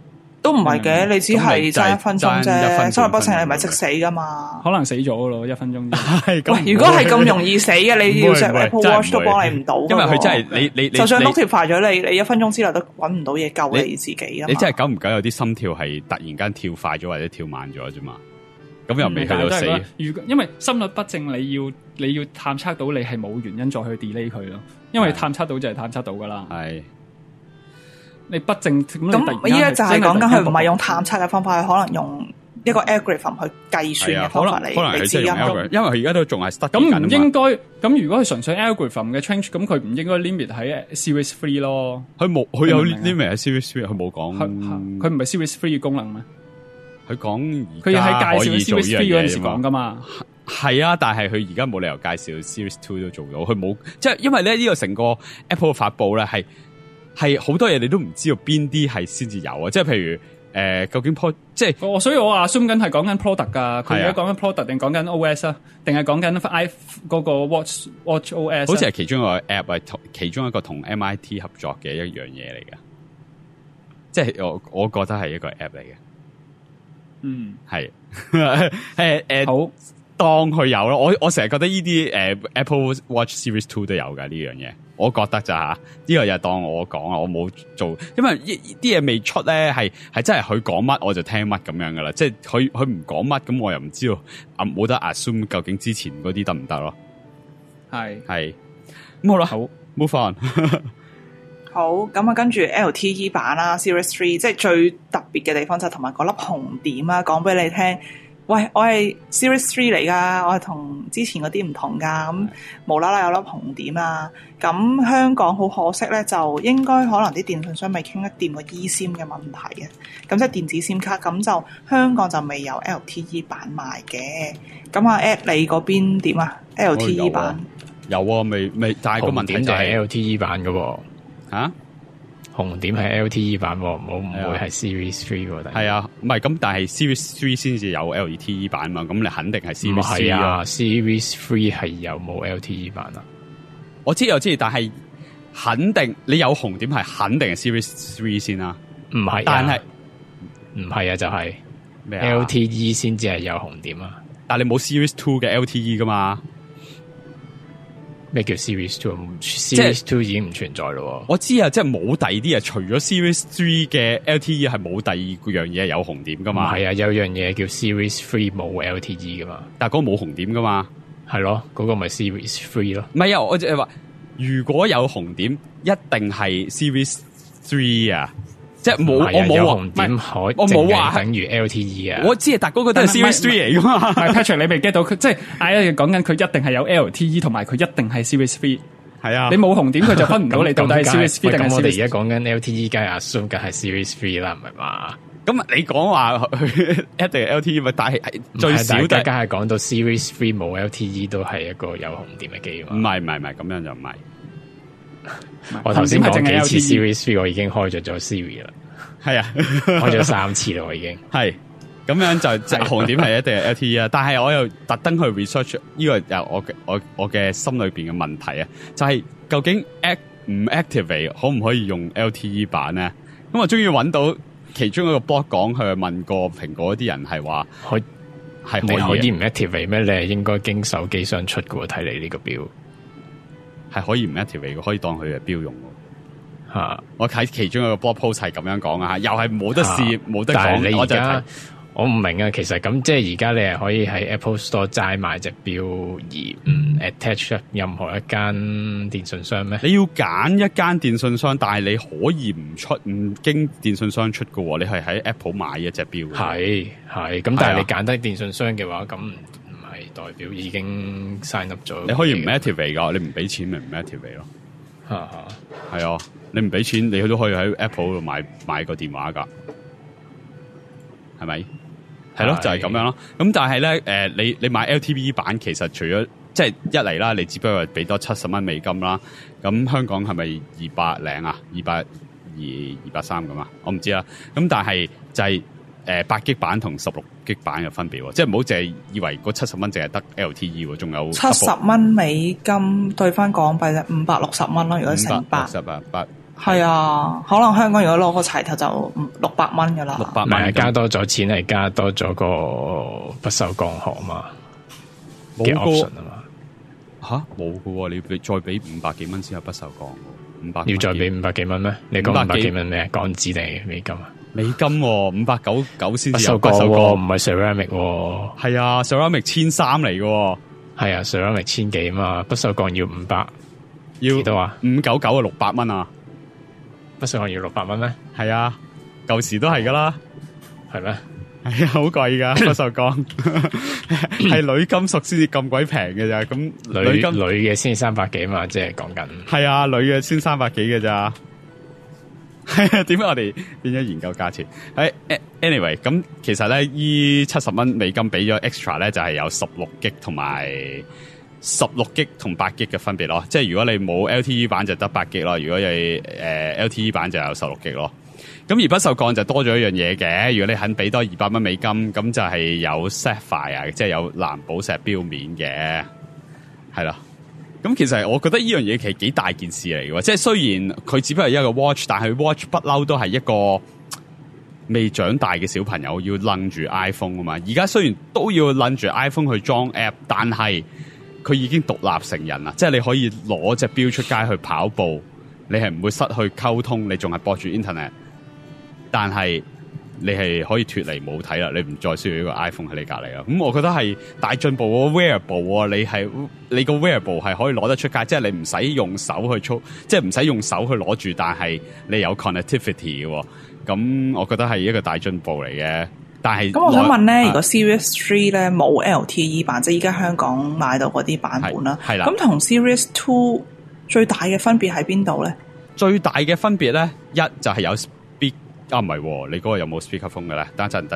都唔係嘅，你只係爭1分鐘啫，心律不正你唔係即死噶嘛？ 可能死咗咯，1分鐘。 喂，如果係咁容易死嘅，你要上 Apple Watch 都幫你唔到。 因為佢真係你就算 notify 咗你1分鐘之內都揾唔到嘢救你自己啊！ 你真係久唔久有啲心跳係突然間跳快咗或者跳慢咗啫嘛？咁又未去到死。 如果因為心律不正，你要探測到你係冇原因再去 delay 佢咯，因為探測到就係探測到噶啦。係。你不正咁，依家就係講緊佢唔係用探測嘅方法，佢可能用一個 algorithm 去計算嘅方法嚟指引。 因為佢而家都仲係 study 緊。咁唔應該咁，如果係純粹 algorithm 嘅 change，咁佢唔應該 limit 喺 Series 3咯。 佢有 limit 喺 Series 3，佢冇講。 佢唔係 Series 3嘅功能咩？ 佢講佢喺介紹 Series 3嗰陣時講噶嘛。 係啊，但係佢而家冇理由介紹 Series 2都做到。佢冇即係因為咧呢個成個 Apple 嘅發布咧係好多嘢你都唔知道邊啲係先至有啊！即係譬如究竟即係所以我話 assume 緊係講緊 product 噶，佢而家講緊 product 定講緊 OS 啊？定係講緊 嗰個 Watch OS？ 好似係其中一個 app 係其中一個同 MIT 合作嘅一樣嘢嚟嘅，即係我覺得係一個 app 嚟嘅。嗯，係好當佢有咯。我成日覺得呢啲Apple Watch Series 2都有㗎呢樣嘢。我覺得咋吓？呢個又當我講啊，我冇做，因為啲嘢未出咧，係真係佢講乜我就聽乜咁樣噶啦。即係佢唔講乜，咁我又唔知道冇得 assume 究竟之前嗰啲得唔得咯？係咁好啦，好 move on。 好咁啊，跟住 LTE 版啦 ，Series 3，即係最特別嘅地方就係同埋嗰粒紅點啊，講俾你聽。喂，我係 Series 3嚟噶，我係同之前嗰啲唔同噶，咁無啦啦有粒紅點啊！咁香港好可惜咧，就應該可能啲電信商未傾得掂個 eSIM 嘅問題嘅，咁即係電子 SIM 卡，咁就香港就未有 LTE 版賣嘅。咁啊 ，At 你嗰邊點啊 ？LTE 版有啊，未，但係個問題就係 LTE 版噶喎。吓？紅點係 LTE 版，唔會係 Series 3喎。 係啊，唔係咁，但係 Series 3先至有 LTE 版嘛，咁你肯定係 Series 3 啊。Series 3係有冇 LTE 版啊？ 我知，但係肯定你有紅點係肯定係 Series 3先啦。 唔係， 但係唔係啊，就係咩 LTE 先至係有紅點啊。 但係你冇 Series 2嘅 LTE 噶嘛？ 咩叫 Series 2？Series 2已經唔存在咯。 我知啊，即係冇第二啲啊，除咗 Series 3嘅 LTE 係冇第二樣嘢有紅點噶嘛？ 係啊，有樣嘢叫 Series 3冇 LTE 噶嘛？ 但係嗰個冇紅點噶嘛？ 係咯，嗰個咪 Series 3咯。 唔係啊，我就係話如果有紅點，一定係 Series 3啊。即係冇，我冇紅點我冇話等於 LTE 啊。 我知啊，但嗰個都係 Series 3嚟噶嘛。 係 Patrick，你未 get 到佢，即係嗌講緊佢一定係有 LTE， 同埋佢一定係 Series 3。係啊，你冇紅點佢就分唔到你到底係 Series 3定係 Series 3。咁我哋而家講緊 LTE， 梗係 assume 梗係 Series 3啦，唔係嘛？ 咁你講話佢一定係 LTE 咪？但係最少都梗係講到 Series 3冇 LTE 都係一個有紅點嘅機。唔係，咁樣就唔係。 我頭先講幾次 Series 3，我已經開咗 Siri 啦。係啊，開咗3次啦，我已經係咁樣就即係紅點係一定係 LTE 啊。但係我又特登去 research 呢個又我嘅心裏邊嘅問題啊，就係究竟唔 activate 可唔可以用 LTE 版咧？咁我終於揾到其中一個 blog 講，佢問過蘋果啲人係話係可以唔 activate 咩？你係應該經手機商出嘅喎，睇你呢個表係可以唔 activate 嘅，可以當佢嘅表用。我睇其中一個 blog post 係咁樣講啊，又係冇得試冇得講。 但係你而家我唔明啊，其實咁即係而家你係可以喺 Apple Store 齋買隻表而唔 attach 任何一間電信商咩？ 你要揀一間電信商，但係你可以唔經電信商出嘅喎，你係喺 Apple 買一隻表。係咁，但係你揀得電信商嘅話，咁唔係代表已經 sign up 咗。 你可以唔 activate 㗎，你唔俾錢咪唔 activate 咯。係啊。你唔俾錢，你都可以喺 Apple 度買個電話噶，係咪？係咯，就係咁樣咯。咁但係咧，你買 LTE 版，其實除咗即係一嚟啦，你只不過俾多70蚊美金啦。咁香港係咪200零啊？230咁啊？我唔知啦。咁但係就係8G 版同16G版嘅分別喎，即係唔好淨係以為嗰70蚊淨係得 LTE 喎，仲有 70蚊美金兌翻港幣就560蚊咯。如果成8 係啊，可能香港如果攞個齊頭就600蚊噶啦。 600 唔係蚊加多咗錢，係加多咗個不鏽鋼殼嘛，嘅 option 啊嘛。 吓冇噶喎，你再俾500幾蚊先有不鏽鋼，500 要再俾500幾蚊咩？你講500幾蚊咩？港紙定美金啊？ 美金599先不鏽至有不鏽鋼鋼， 唔係 ceramic 喎。 係啊 ，ceramic 1300嚟嘅， 係啊 ceramic 1000幾啊嘛，不鏽鋼要500， 要幾多啊 599啊600蚊啊， 不鏽鋼要600蚊咩？ 係啊，舊時都係噶啦， 係咩？ 係啊，好貴噶不鏽鋼，係鋁金屬先至咁鬼平嘅咋，咁鋁金鋁嘅先300幾嘛，即係講緊。 係啊，鋁嘅先300幾嘅咋。係啊，點解我哋變咗研究價錢？係 anyway， 咁其實咧，依70蚊美金俾咗 extra 咧，就係有16G 同埋16G 同8G 嘅分別咯。即係如果你冇 LTE 版就得8G咯，如果係LTE 版就有16G 咯。咁而不鏽鋼就多咗一樣嘢嘅，如果你肯俾多200蚊美金，咁就係有 sapphire 即係有藍寶石錶面嘅，係啦。咁其實我覺得呢樣嘢其實幾大件事嚟嘅，即係雖然佢只不過係一個 watch， 但係 watch 不嬲都係一個未長大嘅小朋友要擸住 iPhone 啊嘛。而家雖然都要擸住 iPhone 去裝 app， 但係佢已經獨立成人啦，即係你可以攞隻錶出街去跑步，你係唔會失去溝通，你仲係駁住 internet， 但係你係可以脫離冇睇啦，你唔再需要一個 iPhone 喺你隔離啦。咁我覺得係大進步喎 ，wearable 你個 wearable 係可以攞得出街，即係你唔使用手去操，即係唔使用手去攞住，但係你有 connectivity 嘅。咁我覺得係一個大進步嚟嘅。但係咁我想問咧，如果 Series 3咧冇 LTE 版，即係依家香港買到嗰啲版本啦， 係啦。 咁同 Series 2最大嘅分別喺邊度咧？ 最大嘅分別咧，一就係有 唔係，你嗰個有冇 speakerphone 嘅咧？等陣，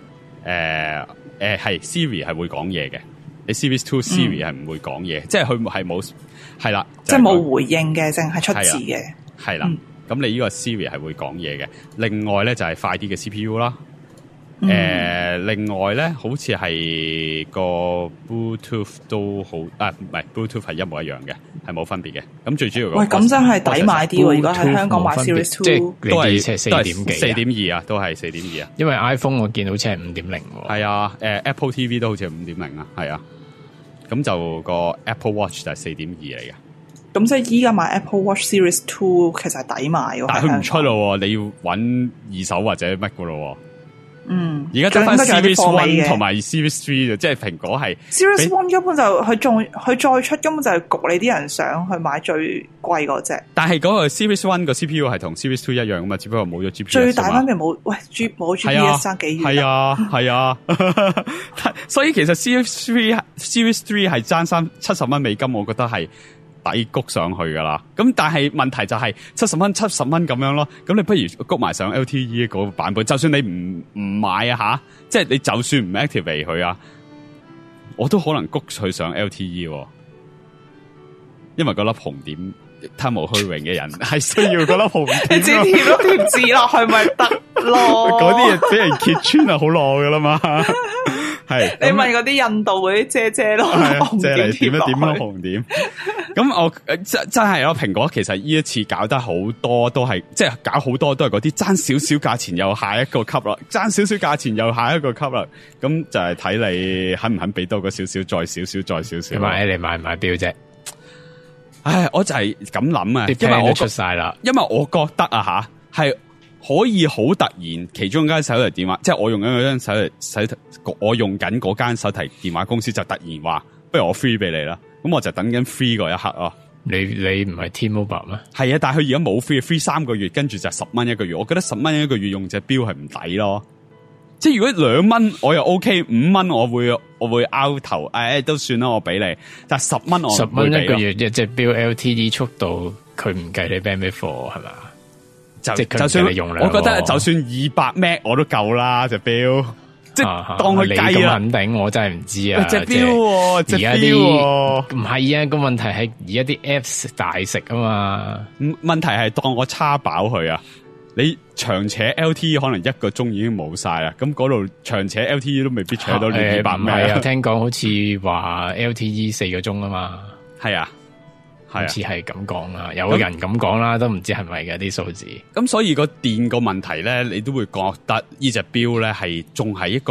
係 Siri 係會講嘢嘅。你 Series 2 Siri 係唔會講嘢，即係佢係冇，係啦， 即係冇回應嘅，淨係出字嘅。 係啦，咁你呢個 Siri 係會講嘢嘅。另外咧就係快啲嘅 CPU 啦。另外咧，好似係個 Bluetooth 都好，唔係 Bluetooth 係一模一樣嘅，係冇分別嘅。咁最主要喂，咁真係抵買啲喎！如果喺香港買 Series 2， 即係都係 4點幾 4.2啊，都係4.2啊。 因為 iPhone 我見到好似係5.0喎。 係啊，Apple TV 都好似係5.0啊，係啊。咁就個 Apple Watch 就係4.2嚟嘅。 咁即係依家買 Apple Watch Series 2其實係抵買喎。 但係佢唔出咯，你要揾二手或者乜噶咯。而家得翻 Series 1同埋 Series 3即係蘋果係 Series 1根本就佢再出根本就係焗你啲人想去買最貴嗰隻。 但係嗰個 Series 1個 CPU 係同 Series 2一樣噶嘛，只不過冇咗 GPS。 最大分別冇冇 GPS 爭幾遠。 係啊，所以其實 Series 3係爭70蚊美金，我覺得係抵谷上去噶啦，咁但係問題就係70蚊咁樣咯，咁你不如谷埋上 LTE 嗰個版本，就算你唔買啊吓，即係你就算唔 activate 佢啊，我都可能谷佢上 LTE， 因為嗰粒紅點貪無虛榮嘅人係需要嗰粒紅點， 你貼咗貼字落去咪得咯？ 嗰啲嘢俾人揭穿係好耐噶啦嘛。係你問嗰啲印度嗰啲姐姐咯，紅點點一點咯紅點。咁我真係咯，蘋果其實呢一次搞得好多都係，即係搞好多都係嗰啲爭少少價錢又下一個級啦，爭少少價錢又下一個級啦。咁就係睇你肯唔肯俾多個少少，再少少，再少少。 你買唔買錶啫？ 唉，我就係咁諗啊， 因為我出晒啦， 因為我覺得啊吓係。可以好突然，其中一間手提電話，即係我用緊嗰間我用緊嗰間手提電話公司就突然話，不如我 free 俾你啦。咁我就等緊 free 嗰一刻啊。 你唔係 T-Mobile 咩？ 係啊，但係佢而家冇 free 3個月，跟住就10蚊一個月。我覺得10蚊一個月用隻錶係唔抵咯。即係如果2蚊我又 OK， 5蚊我會拗頭，都算啦，我俾你。但係10蚊我 10蚊一個月一隻錶 LTE 速度，佢唔計你 bandwidth 係嘛？ 就算你用我覺得就算200 Mbps 我都夠啦隻錶，即係當佢計啦。 肯定我真係唔知啊！ 隻錶，隻錶唔係啊！個問題係而家啲 apps 大食啊嘛。 問題係當我叉飽佢啊，你長扯 LTE 可能1個鐘已經冇晒啦。咁嗰度長扯 LTE 都未必扯到你200 Mbps。 唔係啊，聽講好似話 LTE 4個鐘啊嘛。 係啊。 好似係咁講啦，有人咁講啦，都唔知係咪嘅啲數字。 咁所以個電個問題咧，你都會覺得呢隻錶咧係仲係一個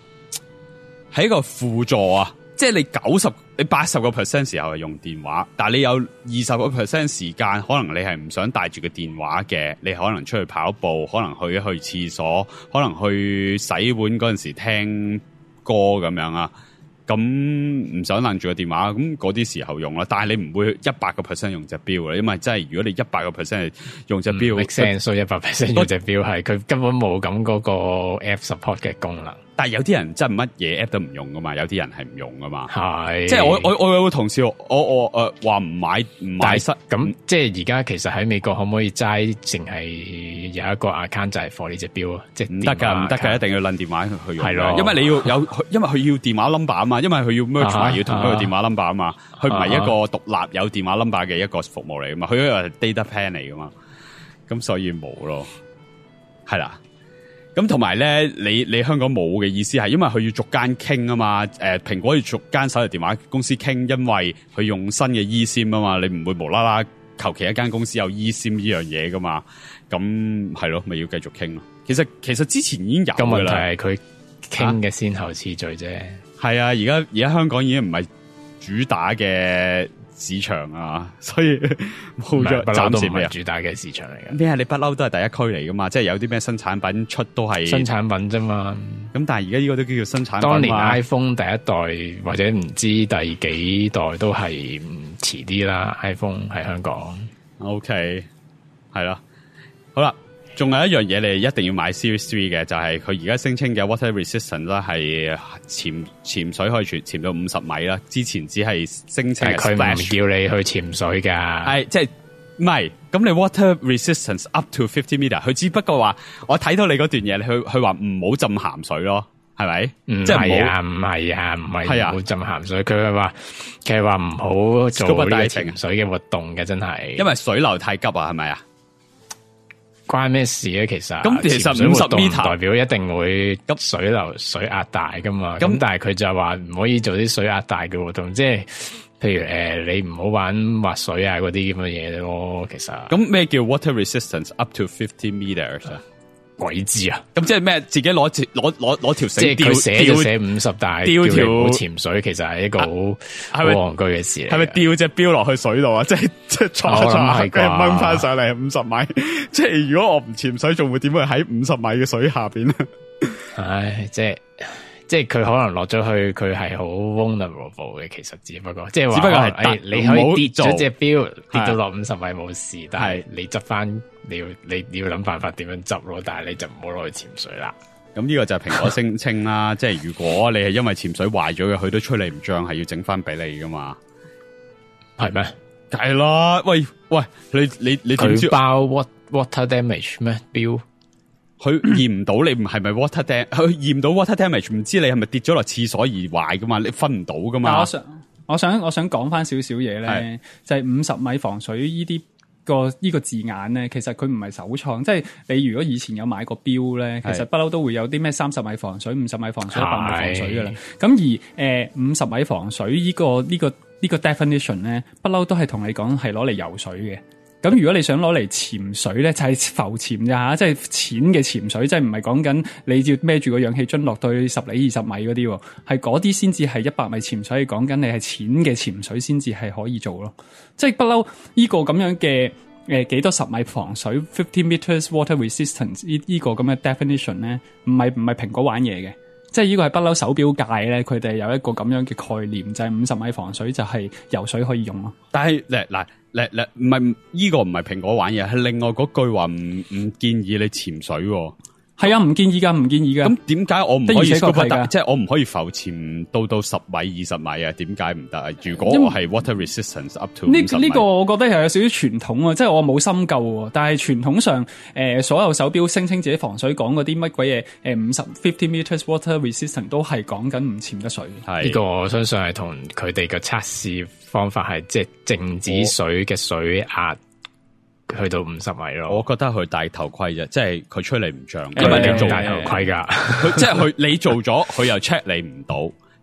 輔助啊！即係你80% 時候係用電話，但係你有20% 時間，可能你係唔想帶住個電話嘅，你可能出去跑步，可能去廁所，可能去洗碗嗰陣時聽歌咁樣啊。咁唔想攬住個電話，咁嗰啲時候用啦。但係你唔會100% 用隻錶嘅，因為真係如果你100% 用隻錶， make sense， 所以100% 用隻錶係佢根本冇咁嗰個 app support 嘅功能。 但係有啲人真係乜嘢 app 都唔用噶嘛，有啲人係唔用噶嘛。 係， 即係我有個同事，我話唔買室咁，即係而家其實喺美國可唔可以齋淨係有一個 account 就係 for 呢隻錶啊？即係唔得㗎，一定要撚電話去用。 係咯， 因為你要有，因為佢要電話 number 啊嘛，因為佢要 merge 埋要同佢個電話 number 啊嘛，佢唔係一個獨立有電話 number 嘅一個服務嚟噶嘛，佢係 data plan 嚟噶嘛，咁所以冇咯，係啦。咁同埋咧，你香港冇嘅意思係，因為佢要逐間傾啊嘛。蘋果要逐間手提電話公司傾，因為佢用新嘅 eSIM 啊嘛，你唔會無啦啦求其一間公司有 eSIM 呢樣嘢噶嘛。咁係咯，咪要繼續傾咯。其實之前已經有噶啦。 個問題係佢傾嘅先後次序啫。 係啊，而家香港已經唔係主打嘅市場啊，所以冇咗，暫時未主打嘅市場嚟嘅。 咩啊？你不嬲都係第一區嚟噶嘛？即係有啲咩新產品出都係新產品啫嘛。 咁但係而家呢個都叫做新產品。 當年 iPhone 第一代或者唔知第幾代都係遲啲啦。iPhone 喺香港。OK， 係啦，好啦。仲有一樣嘢你一定要買 Series 3嘅，就係佢而家聲稱嘅 water resistant 啦，係潛水可以潛到50米啦。之前只係聲稱佢唔叫你去潛水噶， 係即係唔係？咁你 water resistance up to 50 meter， 佢只不過話我睇到你嗰段嘢，佢話唔好浸鹹水咯，係咪？即係唔係唔好浸鹹水。佢係話唔好做呢個潛水嘅活動嘅，真係因為水流太急啊，係咪啊？ 關咩事咧？其實咁其實50 meter 代表一定會急水流水壓大噶嘛。咁但係佢就話唔可以做啲水壓大嘅活動，即係譬如你唔好玩滑水啊嗰啲咁嘅嘢咯。其實咁咩叫 water resistance up to 50 meters 啊？ 鬼知啊！ 咁即係咩？自己攞條繩， 即係佢寫50，但係吊條潛水，其實係一個好戇居嘅事嚟。 係咪吊隻錶落去水度啊？即係坐佢掹翻上嚟50米。即係如果我唔潛水，仲會點樣喺50米嘅水下邊啊？ 唉，即係佢可能落咗去，佢係好 vulnerable 嘅。其實只不過即係話，你可以跌咗隻錶跌到落50米冇事，但係你執翻。你要諗辦法點樣執咯，但係你就唔好攞去潛水啦。咁呢個就係蘋果聲稱啦，即係如果你係因為潛水壞咗嘅，佢都吹你唔脹，係要整翻俾你噶嘛？係咩？係啦，喂，你點知佢包 water damage 咩？錶佢驗唔到你唔係咪 water damage？佢驗到 water damage， 唔知你係咪跌咗落廁所而壞噶嘛？你分唔到噶嘛？我想講翻少少嘢咧，就係50米防水呢啲。呢個字眼咧，其實佢唔係首創，即係你如果以前有買過錶咧，其實不嬲都會有啲咩30米防水、50米防水、100米防水噶啦。咁而50米防水呢個 definition 咧，不嬲都係同你講係攞嚟游水嘅。咁如果你想攞嚟潛水咧，就係浮潛咋吓，即係淺嘅潛水，即係唔係講緊你要孭住個氧氣樽落到10幾20米嗰啲，係嗰啲先至係100米潛水，講緊你係淺嘅潛水先至係可以做咯。即係不嬲呢個咁樣嘅幾多10米防水50 meters water resistance 呢個咁嘅 definition 咧，唔係蘋果玩嘢嘅，即係呢個係不嬲手錶界咧，佢哋有一個咁樣嘅概念，就係50米防水就係游水可以用咯。但係嗱唔係呢個唔係蘋果玩嘢，係另外嗰句話唔建議你潛水。係啊，唔建議噶。咁點解我唔可以即係我唔可以浮潛到10米20米啊？點解唔得啊？如果我係 water resistance up to 50米呢個我覺得係有少少傳統啊，即係我冇深究，但係傳統上所有手錶聲稱自己防水講嗰啲乜鬼嘢50 meters water resistant 都係講緊唔潛得水。係呢個我相信係同佢哋嘅測試方法係即係靜止水嘅水壓。去到50米咯，我覺得佢戴頭盔啫，即係佢吹你唔脹，因為你做戴頭盔噶，即係佢你做咗，佢又 check 你唔到，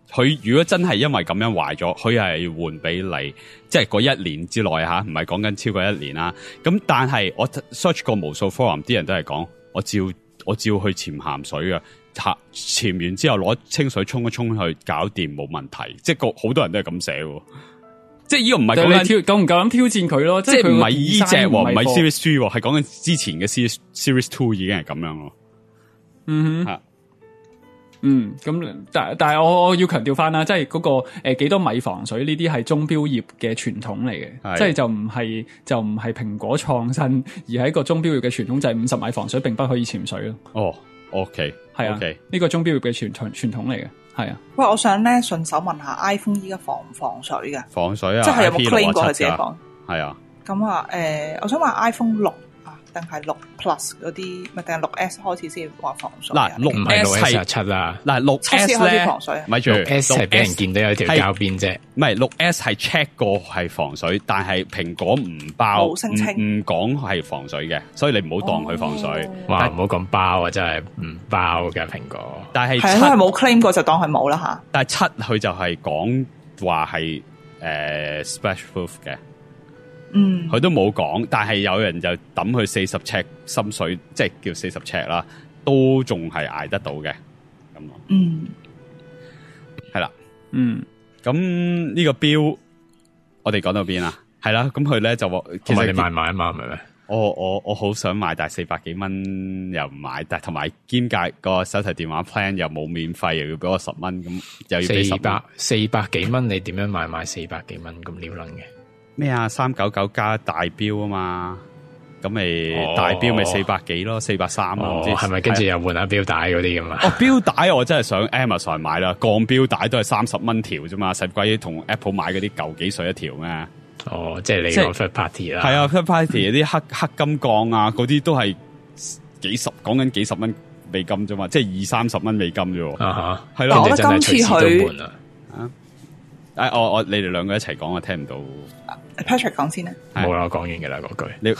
佢如果真係因為咁樣壞咗，佢係換俾你，即係嗰1年之內吓，唔係講緊超過1年啦。咁但係我 search 過無數 forum，啲人都係講，我照去潛鹹水嘅，潛完之後攞清水沖一沖去搞掂冇問題，即係好多人都係咁寫喎。即係呢個唔係講緊夠唔夠膽挑戰佢咯， 即係唔係呢隻喎，唔係 Series 3喎，係講緊之前嘅 Series 2已經係咁樣咯。 咁但係我要強調翻啦，即係嗰個幾多米防水呢啲係鐘錶業嘅傳統嚟嘅，即係就唔係蘋果創新，而係一個鐘錶業嘅傳統，就係50米防水並不可以潛水咯。 哦 ，OK， 係啊，呢個鐘錶業嘅傳統嚟嘅。係啊， 喂，我想咧順手問下 iPhone 依家防唔防水嘅？ 防水啊， 即係有冇 claim 過佢自己防？ 係啊。 咁啊，我想問 iPhone 6啊，定係6 Plus 嗰啲，咪定係6S 開始先話防水？ 嗱，6S 係 7啦， 嗱6S 開始防水， 咪住 6S 係俾人見到有條膠邊啫， 唔係6S 係 check 過係防水，但係蘋果唔包，唔講係防水嘅，所以你唔好當佢防水。 哇，唔好講包啊，真係唔包嘅蘋果。 但係係因為冇 claim 過就當佢冇啦吓。 但係7佢就係講話係splash-proof 嘅。佢都冇講，但係有人就抌佢40尺深水，即係叫40尺啦，都仲係捱得到嘅。咁係啦，咁呢個錶我哋講到邊啊？係啦，咁佢咧就話，其實你買唔買啊嘛？係咪？ 我好想買，但係400幾蚊又唔買，但係同埋兼夾個手提電話 plan 又冇免費，又要俾我10蚊，咁又要俾 400幾蚊，你點樣買400幾蚊咁撩撚嘅？ 咩啊？399加大錶啊嘛，咁咪大錶咪400幾咯，430咯，唔知係咪跟住又換下錶帶嗰啲咁啊？ 錶帶我真係上 Amazon 買啦，鋼錶帶都係30蚊條啫嘛，使鬼同 Apple 買嗰啲舊幾水一條咩？ 即係你個 third party 啦， 係啊 ，third party 啲黑金鋼啊，嗰啲都係講緊幾十蚊美金啫嘛，即係20-30蚊美金啫。係咯， 我覺得今次佢我你哋兩個一齊講，我聽唔到。 Patrick 講先啦， 冇啦，我講完嘅啦嗰句。你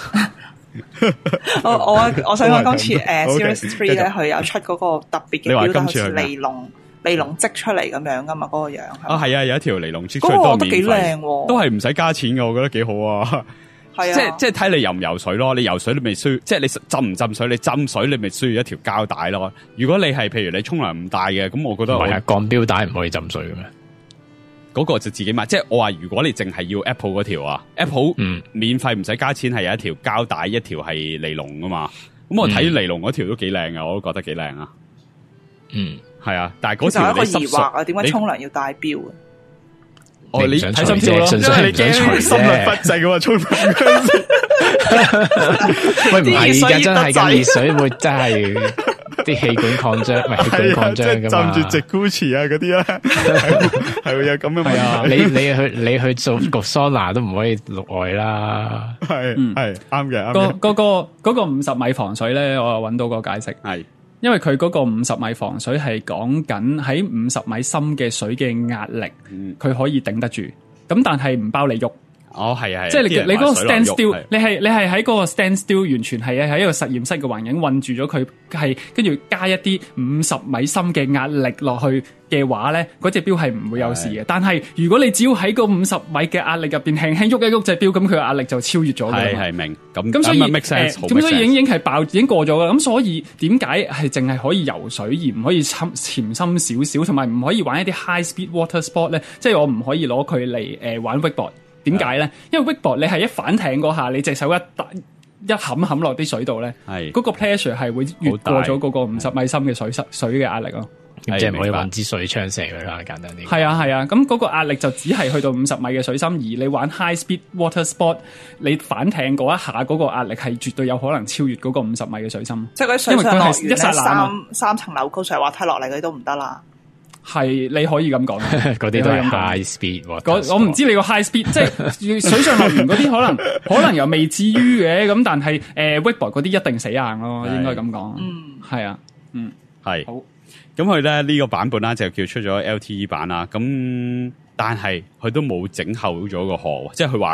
我想講今次Series 3咧，佢有出嗰個特別嘅錶帶，好似尼龍織出嚟咁樣噶嘛，嗰個樣。 係啊，有一條尼龍織出嚟， 嗰個都幾靚， 都係唔使加錢嘅，我覺得幾好啊。係啊，即係睇你游唔游水咯。你游水你咪需要，即係你浸唔浸水？你浸水你咪需要一條膠帶咯。如果你係譬如你沖涼唔帶嘅，咁我覺得係啊，鋼錶帶唔可以浸水嘅咩？ 嗰個就自己買，即係我話如果你淨係要 Apple 嗰條啊，Apple 免費唔使加錢，係有一條膠帶，一條係尼龍噶嘛。咁我睇尼龍嗰條都幾靚啊，我都覺得幾靚啊。係啊，但係嗰條你濕熟啊，點解沖涼要帶錶啊？ 你睇心跳咯， 因為你驚心律不正啊嘛，沖涼嗰陣時。 喂，唔係噶，真係噶，熱水會真係。啲氣管擴張，唔係氣管擴張噶嘛？浸住直 Gucci 啊嗰啲啊，係會有咁嘅問題。啊，你去做焗桑拿都唔可以陸外啦。係啱嘅。 嗰個50米防水咧，我又揾到個解釋。係因為佢嗰個50米防水係講緊喺50米深嘅水嘅壓力，佢可以頂得住。咁但係唔包你喐。 係啊， 即係你嗰個 stand still，你係喺嗰個 stand still，完全係喺一個實驗室嘅環境困住咗佢，係跟住加一啲50米深嘅壓力落去嘅話咧，嗰隻錶係唔會有事嘅。但係如果你只要喺個50米嘅壓力入邊輕輕喐一喐隻錶，咁佢嘅壓力就超越咗嘅。 係明咁所以咁所以已經係爆，已經過咗啦。咁所以點解係淨係可以游水而唔可以潛深少少，同埋唔可以玩一啲 high speed water sport 咧？即係我唔可以攞佢嚟玩 wakeboard。點解咧？因為 wakeboard 你係一反艇嗰下，你隻手一冚落啲水度咧，嗰個 pressure 係會越過咗嗰個50米深嘅水嘅壓力咯。 即係唔可以玩支水槍射佢啦，簡單啲。 係啊，咁嗰個壓力就只係去到50米嘅水深，而你玩 high speed water sport， 你反艇嗰一下嗰個壓力係絕對有可能超越嗰個50米嘅水深。 即係嗰啲水上樂園咧，3層樓高上滑梯落嚟嗰啲都唔得啦。係你可以咁講， 嗰啲都係 high speed。 我唔知你個 high speed， 即係水上樂園嗰啲可能又未至於嘅，咁但係wakeboard 嗰啲一定死硬咯，應該咁講。係啊， 係好。咁佢咧呢個版本啦就叫出咗 LTE 版啦，咁但係佢都冇整厚咗個殼，即係佢話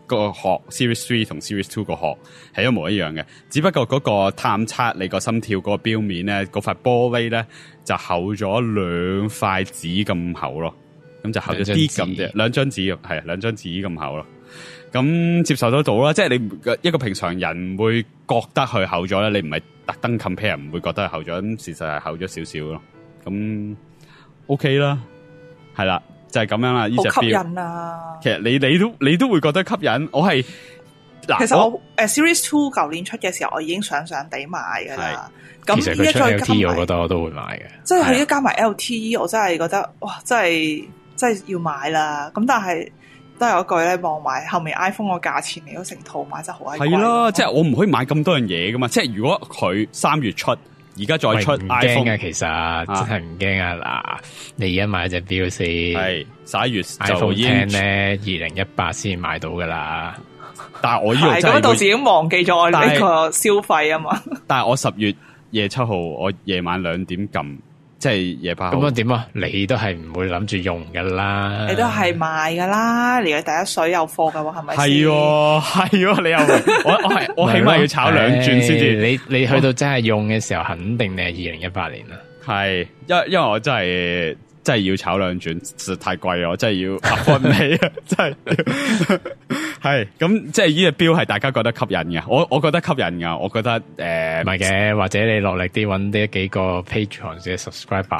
個殼 Series 3同 Series 2個殼係一模一樣嘅，只不過嗰個探測你個心跳嗰個錶面咧，嗰塊玻璃咧就厚咗2塊紙咁厚咯，咁就厚咗啲咁啫，2張紙係2張紙咁厚咯。咁接受得到啦，即係你一個平常人會覺得佢厚咗咧，你唔係特登 compare 唔會覺得係厚咗，咁事實係厚咗少少咯。咁 OK 啦，係啦，就係咁樣啦。呢隻錶好吸引啊！ 其實你都會覺得吸引，我係嗱， 其實我Series 2舊年出嘅時候，我已經想地買噶啦。咁其實佢出 LTE，我覺得我都會買嘅。 即係佢一加埋 LTE，我真係覺得哇，真係要買啦。咁但係都有一句咧，望埋後面 iPhone 個價錢嚟到成套買真係好貴。係咯， 即係我唔可以買咁多樣嘢噶嘛。即係如果佢3月出，而家再出 iPhone 啊，其實真係唔驚啊！嗱，你而家買隻錶先， 係11月 iPhone X 咧，2018先買到噶啦。 但係我呢度真係到時已經忘記咗呢個消費啊嘛。 但係我10月夜7號，我夜晚2點撳，即係夜8號。 咁樣點啊？你都係唔會諗住用噶啦， 你都係賣噶啦。你嘅第一水有貨嘅話，係咪？ 係喎，你又我起碼要炒2轉先至。 你去到真係用嘅時候，肯定你係2018年啦。 係，因為我真係要炒2轉，實在太貴啦，我真係要afford你啊！真係係咁，即係呢隻錶係大家覺得吸引嘅，我覺得吸引噶，我覺得唔係嘅，或者你落力啲揾啲幾個 Patreon 嘅 subscriber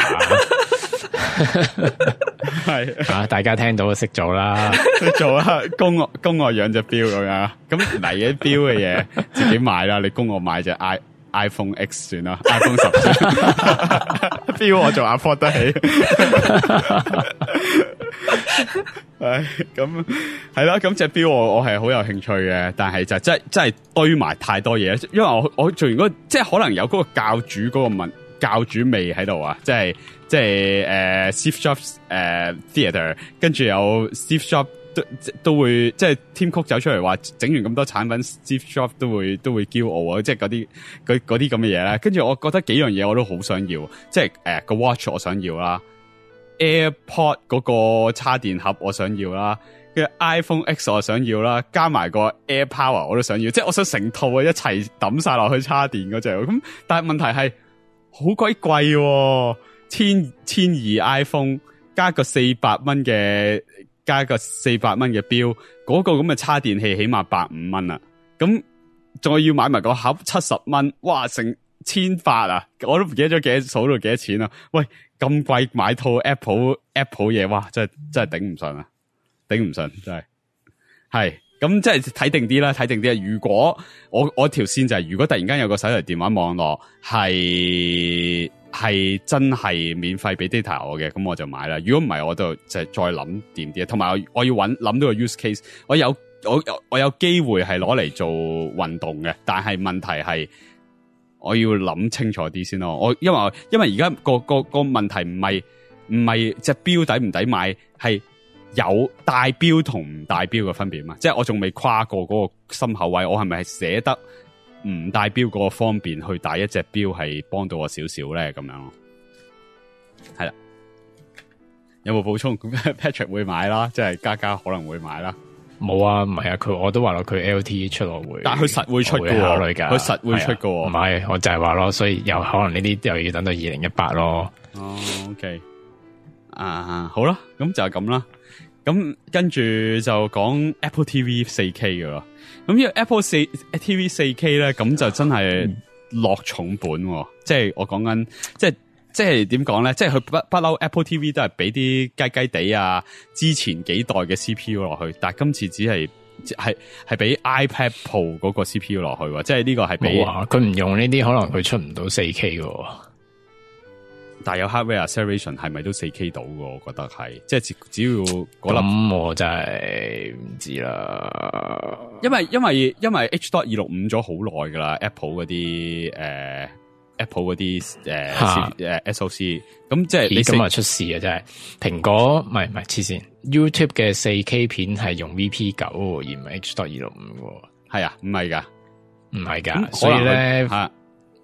係啊，大家聽到就識做啦， 識做啦，供我養隻錶咁樣，咁嚟嘅錶嘅嘢自己買啦，你供我買隻iPhone X 算啦，iPhone 10錶我仲 afford 得起。咁係啦，咁隻錶我係好有興趣嘅，但係就真係堆埋太多嘢，因為我做完即係可能有嗰個教主嗰個教主味喺度啊，即係Steve Jobs Theater， 跟住有 Steve Jobs。都會即係 Tim Cook 走出嚟話整完咁多產品 Steve Jobs 都會驕傲啊！即係嗰啲咁嘅嘢咧，跟住我覺得幾樣嘢我都好想要，即係個 Watch 我想要啦 ，AirPod 嗰個插電盒我想要啦，跟住 iPhone X 我想要啦，加埋個 Air Power 我都想要，即係我想成套啊一齊抌晒落去插電嗰隻，咁但係問題係好鬼貴，1,200 iPhone 加個400蚊嘅。加個400蚊嘅錶，嗰個咁嘅叉電器起碼150蚊啦，咁再要買埋個盒70蚊，哇，成1800啊！我都唔記得咗數到幾多錢啦。喂，咁貴買套 Apple 嘢，哇，真係頂唔順啊，頂唔順真係咁，即係睇定啲啦，睇定啲啊！如果我條線就係，如果突然間有個手提電話網絡係真係免費俾 data 我嘅，咁我就買啦。如果唔係，我就再諗掂啲。同埋我要諗到個 use case，我有機會係攞嚟做運動嘅，但係問題係我要諗清楚啲先咯。因為而家個問題唔係隻錶抵唔抵買，係有戴錶同唔戴錶嘅分別嘛。即係我仲未跨過嗰個心口位，我係咪係捨得唔戴錶嗰個方便去戴一隻錶係幫到我少少咧？咁樣咯，係啦。有冇補充？咁 Patrick 會買啦，即係嘉嘉可能會買啦。 冇啊，唔係啊，我都話咯，佢 LTE 出我會， 但係佢實會出嘅， 考慮㗎， 佢實會出嘅。 唔係，我就係話咯，所以有可能呢啲又要等到2018咯。 哦 ，OK， 好啦，咁就係咁啦。咁跟住就講 Apple TV 4K 嘅咯。咁呢個 Apple TV 4K 咧，咁就真係落重本。即係我講緊，即係點講咧？即係佢不嬲 Apple TV 都係俾啲雞雞地啊，之前幾代嘅 CPU 落去，但係今次只係俾 iPad Pro 嗰個 CPU 落去，即係呢個係俾佢唔用呢啲，可能佢出唔到 4K 嘅。 但係有 hardware acceleration 係咪都 4K 到嘅？我覺得係，即係只要嗰粒， 咁我真係唔知啦。 因為 H.265 咗好耐噶啦 ，Apple 嗰啲Apple 嗰啲SoC， 咁即係你今日出事啊！真係蘋果唔係黐線 ，YouTube 嘅 4K 片係用 VP9 而唔係 H.265 嘅。 係啊，唔係噶， 唔係噶，所以咧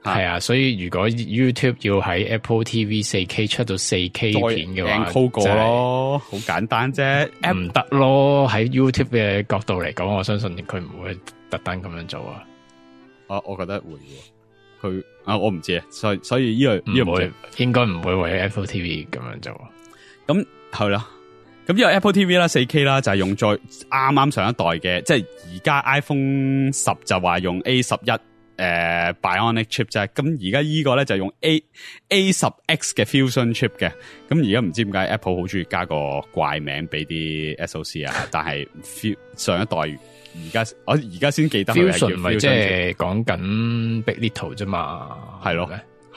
係啊，所以如果 YouTube 要喺 Apple TV 4K 出到 4K 片嘅話 ，encode 過咯，好簡單啫， 唔得咯。喺 YouTube 嘅角度嚟講，我相信佢唔會特登咁樣做啊。 我覺得會嘅，佢我唔知啊，所以呢個唔會，應該唔會為 Apple TV 咁樣做。 咁係啦，咁呢個 Apple TV 啦，4K 啦，就係用咗啱上一代嘅，即係而家 iPhone 10就話用 A11。Bionic chip 啫，咁而家依個咧就用 A10X 嘅 Fusion chip 嘅，咁而家唔知點解 Apple 好中意加個怪名俾啲 SoC 啊，但係上一代我而家先記得佢係叫 Fusion， 咪即係講緊 Big Little 啫嘛， 係咯，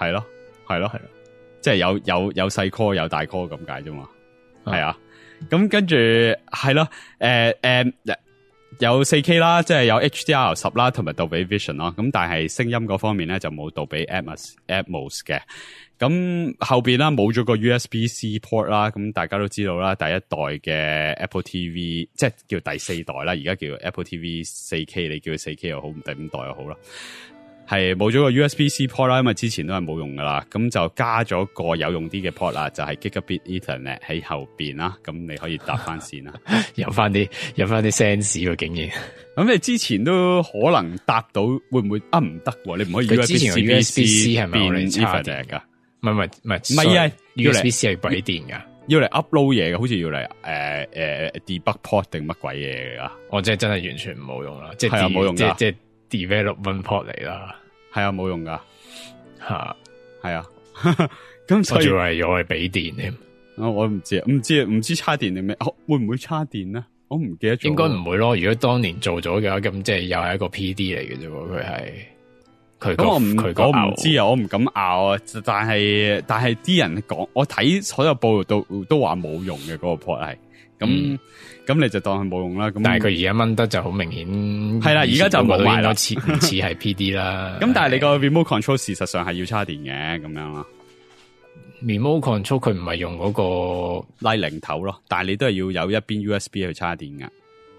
即係有細 core 有大 core 咁解啫嘛，係啊，咁跟住係咯，有 4K 啦，即係有 HDR10 啦，同埋杜比 Vision 咯。咁但係聲音嗰方面咧就冇杜比 Atmos 嘅。咁後邊啦冇咗個 USB-C port 啦。咁大家都知道啦，第一代嘅 Apple TV 即係叫第四代啦，而家叫 Apple TV 4K， 你叫佢 4K 又好，第五代又好啦。係冇咗個 USB-C port 啦，因為之前都係冇用噶啦，咁就加咗個有用啲嘅 port 啦，就係 Gigabit Ethernet 喺後邊啦，咁你可以搭翻線啦， 有翻啲 sense 喎，竟然。 咁你之前都可能搭到，會唔會唔得？你唔可以 USB-C 係咪變插電噶？ 唔係啊 ，USB-C 係鬼電噶， 要嚟 upload 嘢嘅，好似要嚟debug port 定乜鬼嘢噶？ 我真係完全冇用啦，即係冇用噶， 即係 development port 嚟啦，係啊冇用噶， 吓係啊，咁所以我係俾電添， 我唔知叉電定咩，會唔會叉電咧？我唔記得咗， 應該唔會咯。如果當年做咗嘅話，咁即係又係一個 PD 嚟嘅啫，佢咁我唔知啊，我唔敢拗啊。但係啲人講，我睇所有報道都話冇用嘅嗰個 port 係，咁你就當係冇用啦。咁但係佢而家掹得就好明顯， 係啦，而家就冇埋啦， 似係 PD 啦。 咁但係你個 remote control 事實上係要叉電嘅，咁樣啦。 remote control 佢唔係用嗰個拉零頭咯，但係你都係要有一邊 USB 去叉電噶。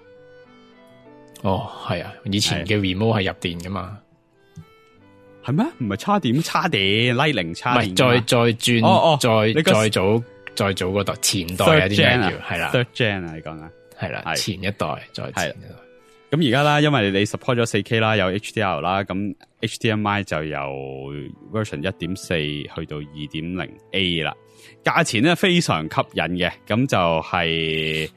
哦，係啊，以前嘅 remote 係入電噶嘛。 係咩？唔係叉電，拉零叉電。 唔係再轉，再早嗰代前代有啲咩叫係啦 ，third gen 啊，你講緊係啦，前一代再前一代。 咁而家啦，因為你 support 咗 4K 啦，有 HDR 啦，咁 HDMI 就由 version 1.4去到 2.0A 啦，價錢咧非常吸引嘅，咁就係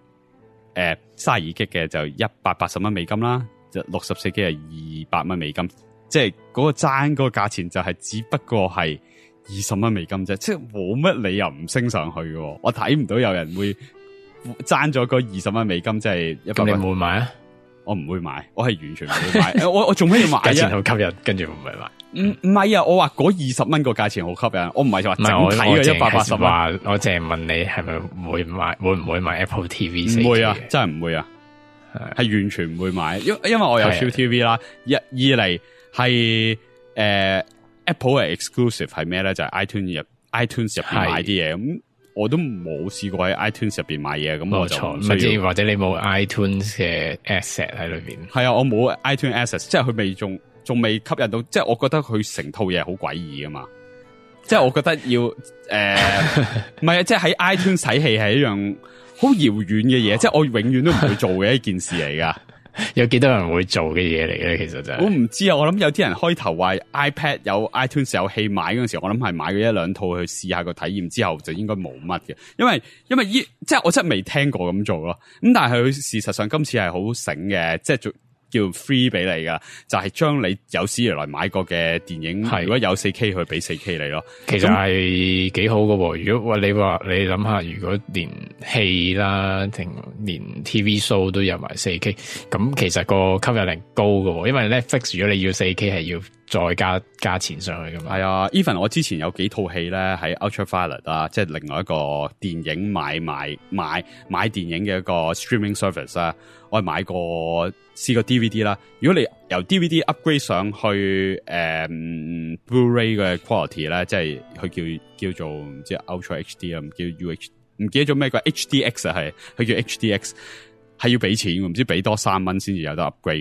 32 G 嘅就180蚊美金啦，就64 G 係200蚊美金。即係嗰個爭嗰個價錢就係只不過係20蚊美金啫，即係冇乜理由唔升上去嘅。我睇唔到有人會爭咗嗰20蚊美金，即係100。 咁你會買啊？ 我唔會買，我係完全唔會買。我做咩要買啊？ 價錢好吸引，跟住唔係買。 唔係啊！我話嗰20蚊個價錢好吸引，我唔係話整體嘅180蚊。 我淨係問你係咪會買？會唔會買 Apple TV 4K？ 唔會啊，真係唔會啊，係完全唔會買。因為我有 True TV 啦，二嚟。係Apple 嘅 exclusive 係咩咧？就係 iTunes 入邊買啲嘢，咁我都冇試過喺 iTunes 入邊買嘢，咁我就唔需要。 或者你冇 iTunes 嘅 asset 喺裏邊。係啊，我冇 iTunes asset，即係佢未仲未吸引到，即係我覺得佢成套嘢好詭異噶嘛。即係我覺得要唔係啊，即係喺 iTunes 睇戲係一樣好遙遠嘅嘢，即係我永遠都唔會做嘅一件事嚟噶。 有幾多人會做嘅嘢嚟嘅？其實就係我唔知啊！我諗有啲人開頭話 iPad 有 iTunes 有戲買嗰陣時候，我諗係買咗一兩套去試下個體驗之後，就應該冇乜嘅。因為即係我真係未聽過咁做咯。咁但係佢事實上今次係好醒嘅，即係叫 free 俾你噶，就係將你有史以來買過嘅電影，如果有 4K 佢俾 4K 你咯。 其實係幾好喎。如果你諗下，如果連戲啦，定連 TV show 都有埋 4K， 咁其實個吸引力高喎。因為 Netflix 如果你要 4K 係要再加錢上去噶嘛。係啊 ，even 我之前有幾套戲咧喺 Ultraviolet 啊，即係另外一個電影買電影嘅一個 streaming service 啊，我係買過試過 DVD 啦。如果你由 DVD upgrade 上去Blu-ray 嘅 quality 咧，即係佢叫做唔知 Ultra HD 啊，唔叫 UH， 唔記得咗咩個 HDX 啊，係佢叫 HDX， 係要俾錢，唔知俾多3蚊先至有得 upgrade 喎。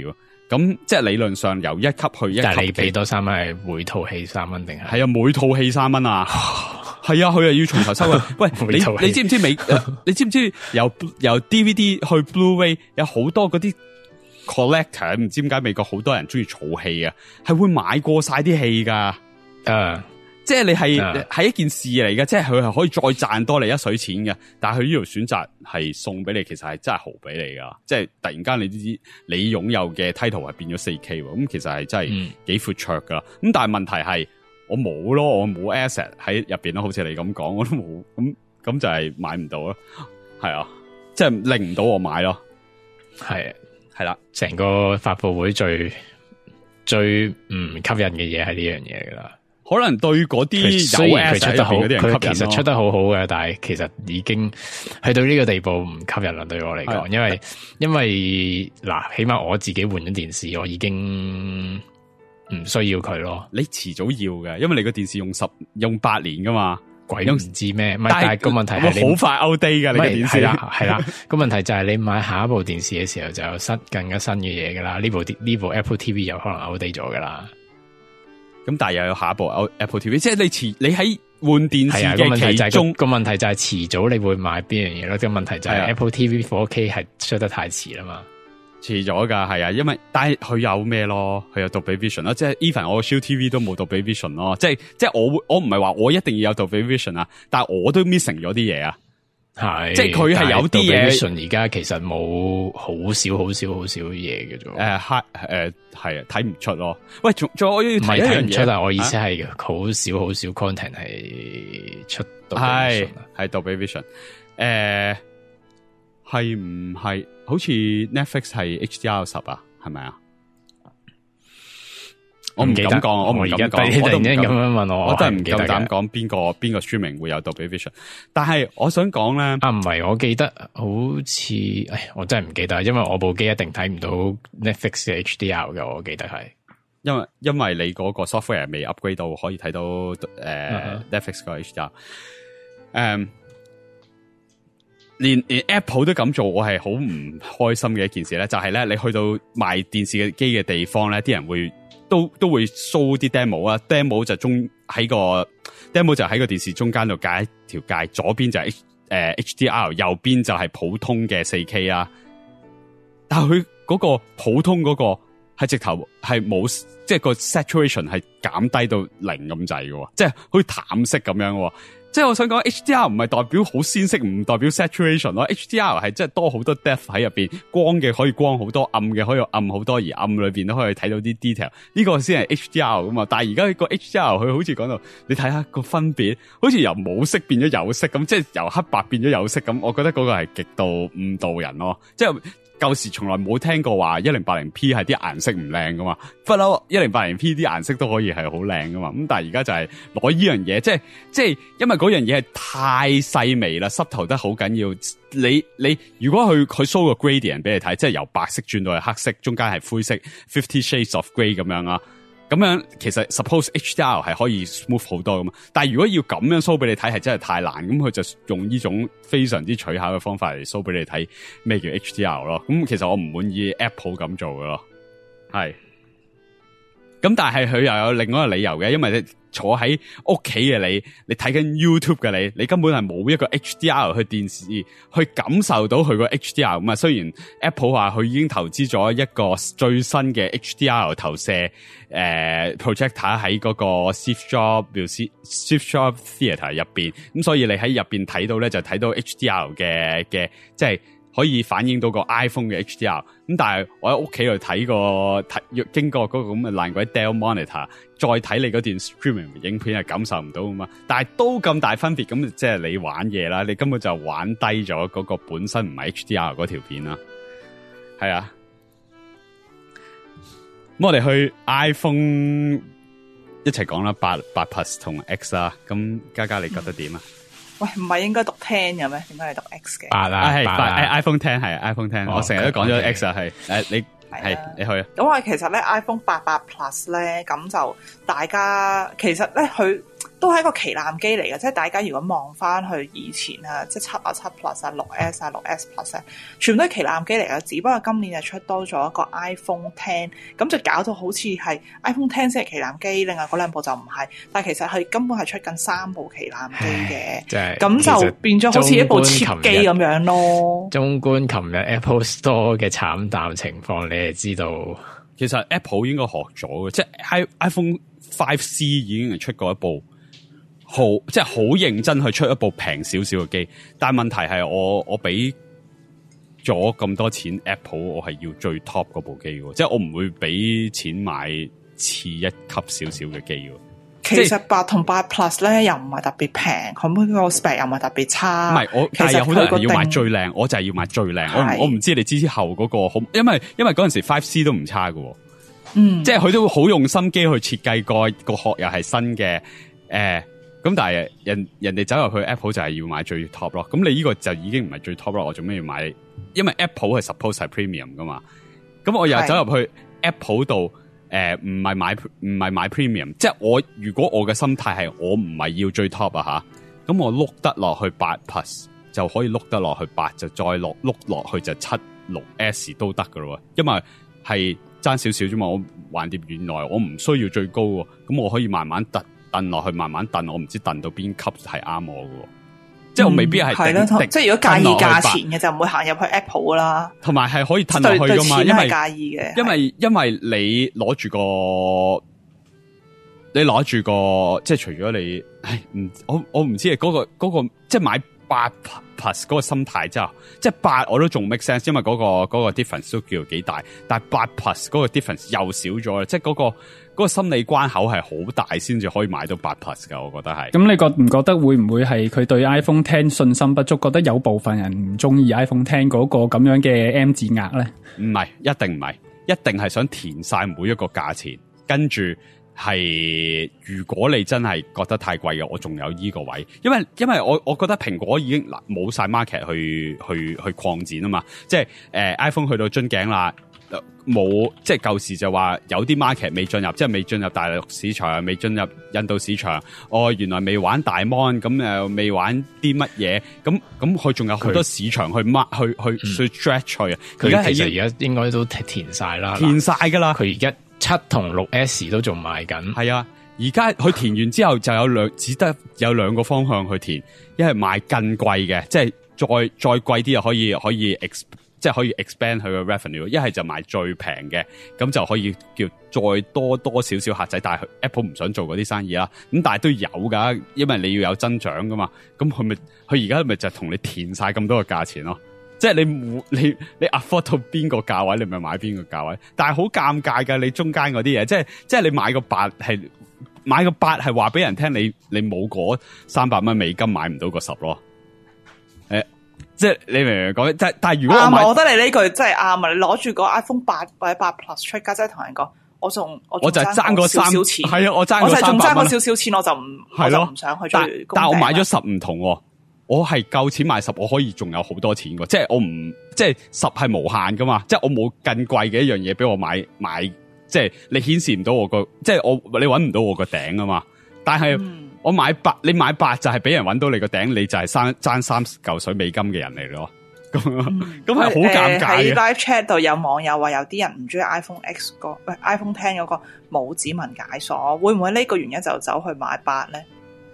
咁即係理論上由一級去一級， 但係你俾多3蚊係每套戲3蚊定係？ 係啊，每套戲3蚊啊，係啊，佢又要從頭收啊。喂，你知唔知你知唔知由 DVD 去 Blu-ray 有好多嗰啲 collector， 唔知點解美國好多人中意儲戲啊，係會買過晒啲戲噶。即係你係一件事嚟嘅，即係佢係可以再賺多你一水錢嘅，但係佢呢度選擇係送俾你，其實係真係豪俾你噶，即係突然間你擁有嘅 title 係變咗 4K， 咁其實係真係幾闊綽噶。咁但係問題係我冇咯，我冇 asset 喺入邊咯，好似你咁講，我都冇，咁就係買唔到咯，係啊，即係令唔到我買咯，係啦， 成個發佈會最唔吸引嘅嘢係呢樣嘢噶啦。 可能對嗰啲有 asset 佢出得好， 入邊嗰啲人吸引咯， 佢其實出得好好嘅，但係其實已經去到呢個地步唔吸引啦。對我嚟講，因為嗱，起碼我自己換咗電視，我已經唔需要佢咯。 你遲早要嘅，因為你個電視用8年噶嘛， 鬼唔知咩？唔係，但係個問題係你好快 outdate 噶，你嘅電視係啦。個問題就係你買下一部電視嘅時候就有更加新嘅嘢噶啦。呢部 Apple TV 有可能 outdate 咗噶啦。 咁但係又有下一部 Apple TV， 即係你喺換電視嘅其中個問題就係遲早你會買邊樣嘢咯。個問題就係 Apple TV 4K 係出得太遲啦嘛， 遲咗噶係啊，因為但係佢有咩咯？佢有 Dolby Vision 咯，即係 even 我 Shield TV 都冇 Dolby Vision 咯，即係我唔係話我一定要有 Dolby Vision 啊，但係我都 missing 咗啲嘢啊。 係， 即係佢係有啲嘢，而家其實冇好少嘢嘅啫。 係啊，睇唔出咯。喂，仲我要睇一樣嘢， 但係我意思係好少 content 係出到。係 Dolby Vision。係唔係好似 Netflix 係 HDR10啊？係咪啊？我唔敢講，我唔敢講。 你突然間咁樣問我， 我真係唔夠膽講邊個 streaming 會有 Dolby Vision。但係我想講咧， 唔係，我記得好似，我真係唔記得，因為我部機一定睇唔到 Netflix 嘅 HDR 嘅，我記得係。 因為你嗰個 software 未 upgrade 到可以睇到Netflix 個 HDR。連 Apple 都咁做，我係好唔開心嘅一件事咧，就係咧，你去到賣電視機嘅地方咧，啲人會都會 show 啲 demo 啊 ，demo 就喺個 demo 就喺個電視中間度界一條界，左邊就係HDR， 右邊就係普通嘅 4K 啊。但係佢嗰個普通嗰個係直頭係冇，即係個 saturation 係減低到0咁滯嘅，即係好似淡色咁樣嘅。即係我想講 HDR 唔係代表好鮮色，唔代表 saturation 咯。HDR 係即係多好多 depth 喺入邊，光嘅可以光好多，暗嘅可以暗好多，而暗裏邊都可以睇到啲 detail。呢個先係 HDR 噶嘛。但係而家個 HDR 佢好似講到，你睇下個分別，好似由冇色變咗有色咁，即係由黑白變咗有色咁。我覺得嗰個係極度誤導人咯。即係舊時從來冇聽過話 1080P 係啲顏色唔靚噶嘛，不嬲 1080P 啲顏色都可以係好靚噶嘛。咁但係而家就係攞呢樣嘢，即係因為嗰樣嘢係太細微啦，濕透得好緊要。你如果佢 show 個 gradient 俾你睇，即係由白色轉到去黑色，中間係灰色 ，50 shades of grey 咁樣啊。咁樣其實 suppose HDR 係可以 smooth 好多噶嘛，但係如果要咁樣 show 俾你睇係真係太難，咁佢就用呢種非常之取巧嘅方法嚟 show 俾你睇咩叫 HDR 咯。咁其實我唔滿意 Apple 咁做嘅咯，係。咁但係佢又有另外一個理由嘅，因為你坐喺屋企嘅你睇緊 YouTube 嘅你根本係冇一個 HDR 去電視去感受到佢個 HDR 咁啊。雖然 Apple 話佢已經投資咗一個最新嘅 HDR 投射projector 喺嗰個 Steve Jobs Theatre 入邊，咁所以你喺入邊睇到咧就睇到 HDR 嘅即係可以反映到個 iPhone 嘅 HDR。咁但係我喺屋企度經過嗰個咁嘅爛鬼 Dell Monitor， 再睇你嗰段 streaming 影片係感受唔到啊嘛。但係都咁大分別，咁即係你玩嘢啦，你根本就玩低咗嗰個本身唔係 HDR 嗰條片啦。係啊，咁我哋去 iPhone 一齊講啦，8 Plus 同 X 啦。咁嘉嘉你覺得點啊？ 喂，唔係應該讀 10嘅咩？點解你讀 X 嘅 ？8啦，係 iPhone 10係 iPhone 10。我成日都講咗 X 啊，係你去啊。 咁我其實咧 iPhone 8 Plus 咧，咁就大家其實咧佢都係一個旗艦機嚟嘅，即係大家如果望翻去以前啊，即係7啊、7 Plus 啊、6S 啊、6S Plus 啊，全部都係旗艦機嚟嘅。只不過今年就出多咗一個 iPhone X，咁就搞到好似係 iPhone X 先係旗艦機，另外嗰兩部就唔係。但係其實佢根本係出緊3部旗艦機嘅，咁就變咗好似一部cheap機咁樣咯。 綜觀琴日 Apple Store 嘅慘淡情況，你係知道， 其實 Apple 應該學咗嘅，即係 iPhone 5C 已經係出過一部。即係好認真去出一部平少少嘅機，但係問題係我俾咗咁多錢 Apple， 我係要最 top 嗰部機喎，即係我唔會俾錢買次一級少少嘅機喎。 其實8同8 Plus 咧又唔係特別平，佢個 spec 又唔係特別差。 唔係但係有好多人係要買最靚，我就係要買最靚。我唔知你之後嗰個好，因為嗰陣時 5C 都唔差㗎喎。即係佢都好用心機去設計個殼又係新嘅，咁但係人哋走入去 Apple 就係要買最 top 咯，咁你呢個就已經唔係最 top 咯，我做咩要買？因為 Apple 係 suppose 係 premium 噶嘛，咁我又走入去 Apple 度，唔係買 premium， 即係如果我嘅心態係我唔係要最 top 啊吓，咁我碌得落去8 Plus 就可以碌得落去8，就再碌落去就7、6S 都得噶咯，因為係爭少少啫嘛，我橫掂原來我唔需要最高喎，咁我可以慢慢掟落去，慢慢掟，我唔知掟到邊級係啱我嘅，即係我未必係即係如果介意價錢嘅就唔會行入去 Apple 啦。 同埋係可以掟落去噶嘛，因為介意嘅， 因為你攞住個，即係除咗你，我唔知係嗰個，即係買8 Plus 嗰個心態之後，即係8我都仲 make sense，因為嗰個 difference 都叫幾大，但係8 Plus 嗰個 difference 又少咗啦，即係嗰個心理關口係好大先至可以買到8 Plus 噶，我覺得係。咁你唔覺得會唔會係佢對 iPhone X 信心不足，覺得有部分人唔中意 iPhone X 嗰個咁樣嘅 M 字額咧？ 唔係，一定唔係，一定係想填晒每一個價錢，跟住係如果你真係覺得太貴嘅，我仲有依個位，因為我覺得蘋果已經冇晒 market 去擴展啊嘛，即係iPhone 去到樽頸啦。冇，即係舊時就話有啲 market 未進入，即係未進入大陸市場，未進入印度市場。原來未玩大 mon， 咁未玩啲乜嘢，咁佢仲有好多市場去 stretch 去啊。 佢其實而家應該都填晒啦， 填晒噶啦。 佢而家7同6S 都仲賣緊。係啊，而家佢填完之後就只得有兩個方向去填，一係賣更貴嘅，即係再貴啲又可以即係可以 expand 佢嘅 revenue， 一係就賣最平嘅，咁就可以叫再多少少客仔，但係 Apple 唔想做嗰啲生意啦。咁但係都有噶，因為你要有增長噶嘛。咁佢而家咪就同你填晒咁多個價錢咯。即係你 afford 到邊個價位，你咪買邊個價位。但係好尷尬噶，你中間嗰啲嘢，即係你買個8係話俾人聽，你冇嗰300蚊美金買唔到個10咯。即係你明唔明講？但係如果我覺得你呢句真係啱啊！你攞住個 iPhone 8或者8 Plus 出街，即係同人講，我就係爭個少少錢， 係啊，我就係仲爭個少少錢，我就唔想去追。 但係我買咗10唔同，我係夠錢買10，我可以仲有好多錢嘅，即係我唔即係10係無限噶嘛，即係我冇更貴嘅一樣嘢俾我買，即係你顯示唔到我個，即係你搵唔到我個頂啊嘛，但係。我買8，你買8就係俾人揾到你個頂，你就係爭3嚿水美金嘅人嚟咯。咁係好尷尬嘅。喺 live chat 度有網友話有啲人唔中意 iPhone X iPhone X 嗰個冇指紋解鎖，會唔會呢個原因就走去買8咧？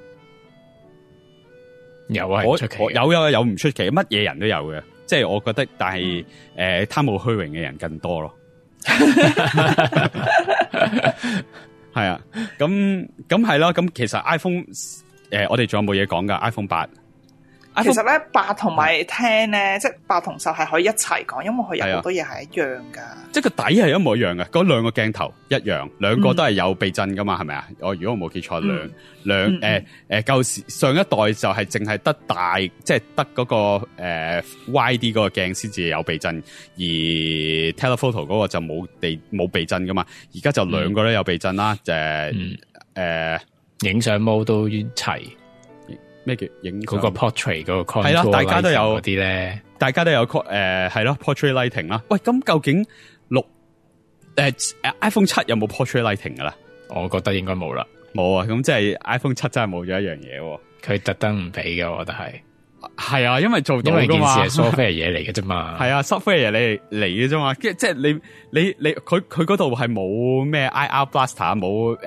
有啊，出奇有唔出奇，乜嘢人都有嘅。即係我覺得，但係貪慕虛榮嘅人更多咯。係啊，咁係咯，咁其實 iPhone 我哋仲有冇嘢講噶 ？iPhone 8， 其實咧8同埋10咧，即係8同10係可以一齊講，因為佢有好多嘢係一樣噶。即係個底係一模一樣嘅，嗰兩個鏡頭一樣，兩個都係有避震噶嘛，係咪啊？如果我冇記錯，舊時上一代就係淨係得大，即係得嗰個YD 嗰個鏡先至有避震，而 Telephoto 嗰個就冇避震噶嘛。而家就兩個都有避震啦， 影相 mode 都齊。 咩叫影嗰個 portrait 嗰個 control 係啦，大家都有嗰啲咧， 大家都有係咯 portrait lighting 啦。喂，咁究竟iPhone 7有冇 portrait lighting 噶啦？ 我覺得應該冇啦。 冇啊，咁即係 iPhone 7真係冇咗一樣嘢， 佢特登唔俾嘅，我覺得係啊，因為做到因為件噶嘛， 事係 software 嘢嚟嘅啫嘛， 係啊 software 嘢嚟嘅啫嘛，即係你佢嗰度係冇咩 IR Blaster 冇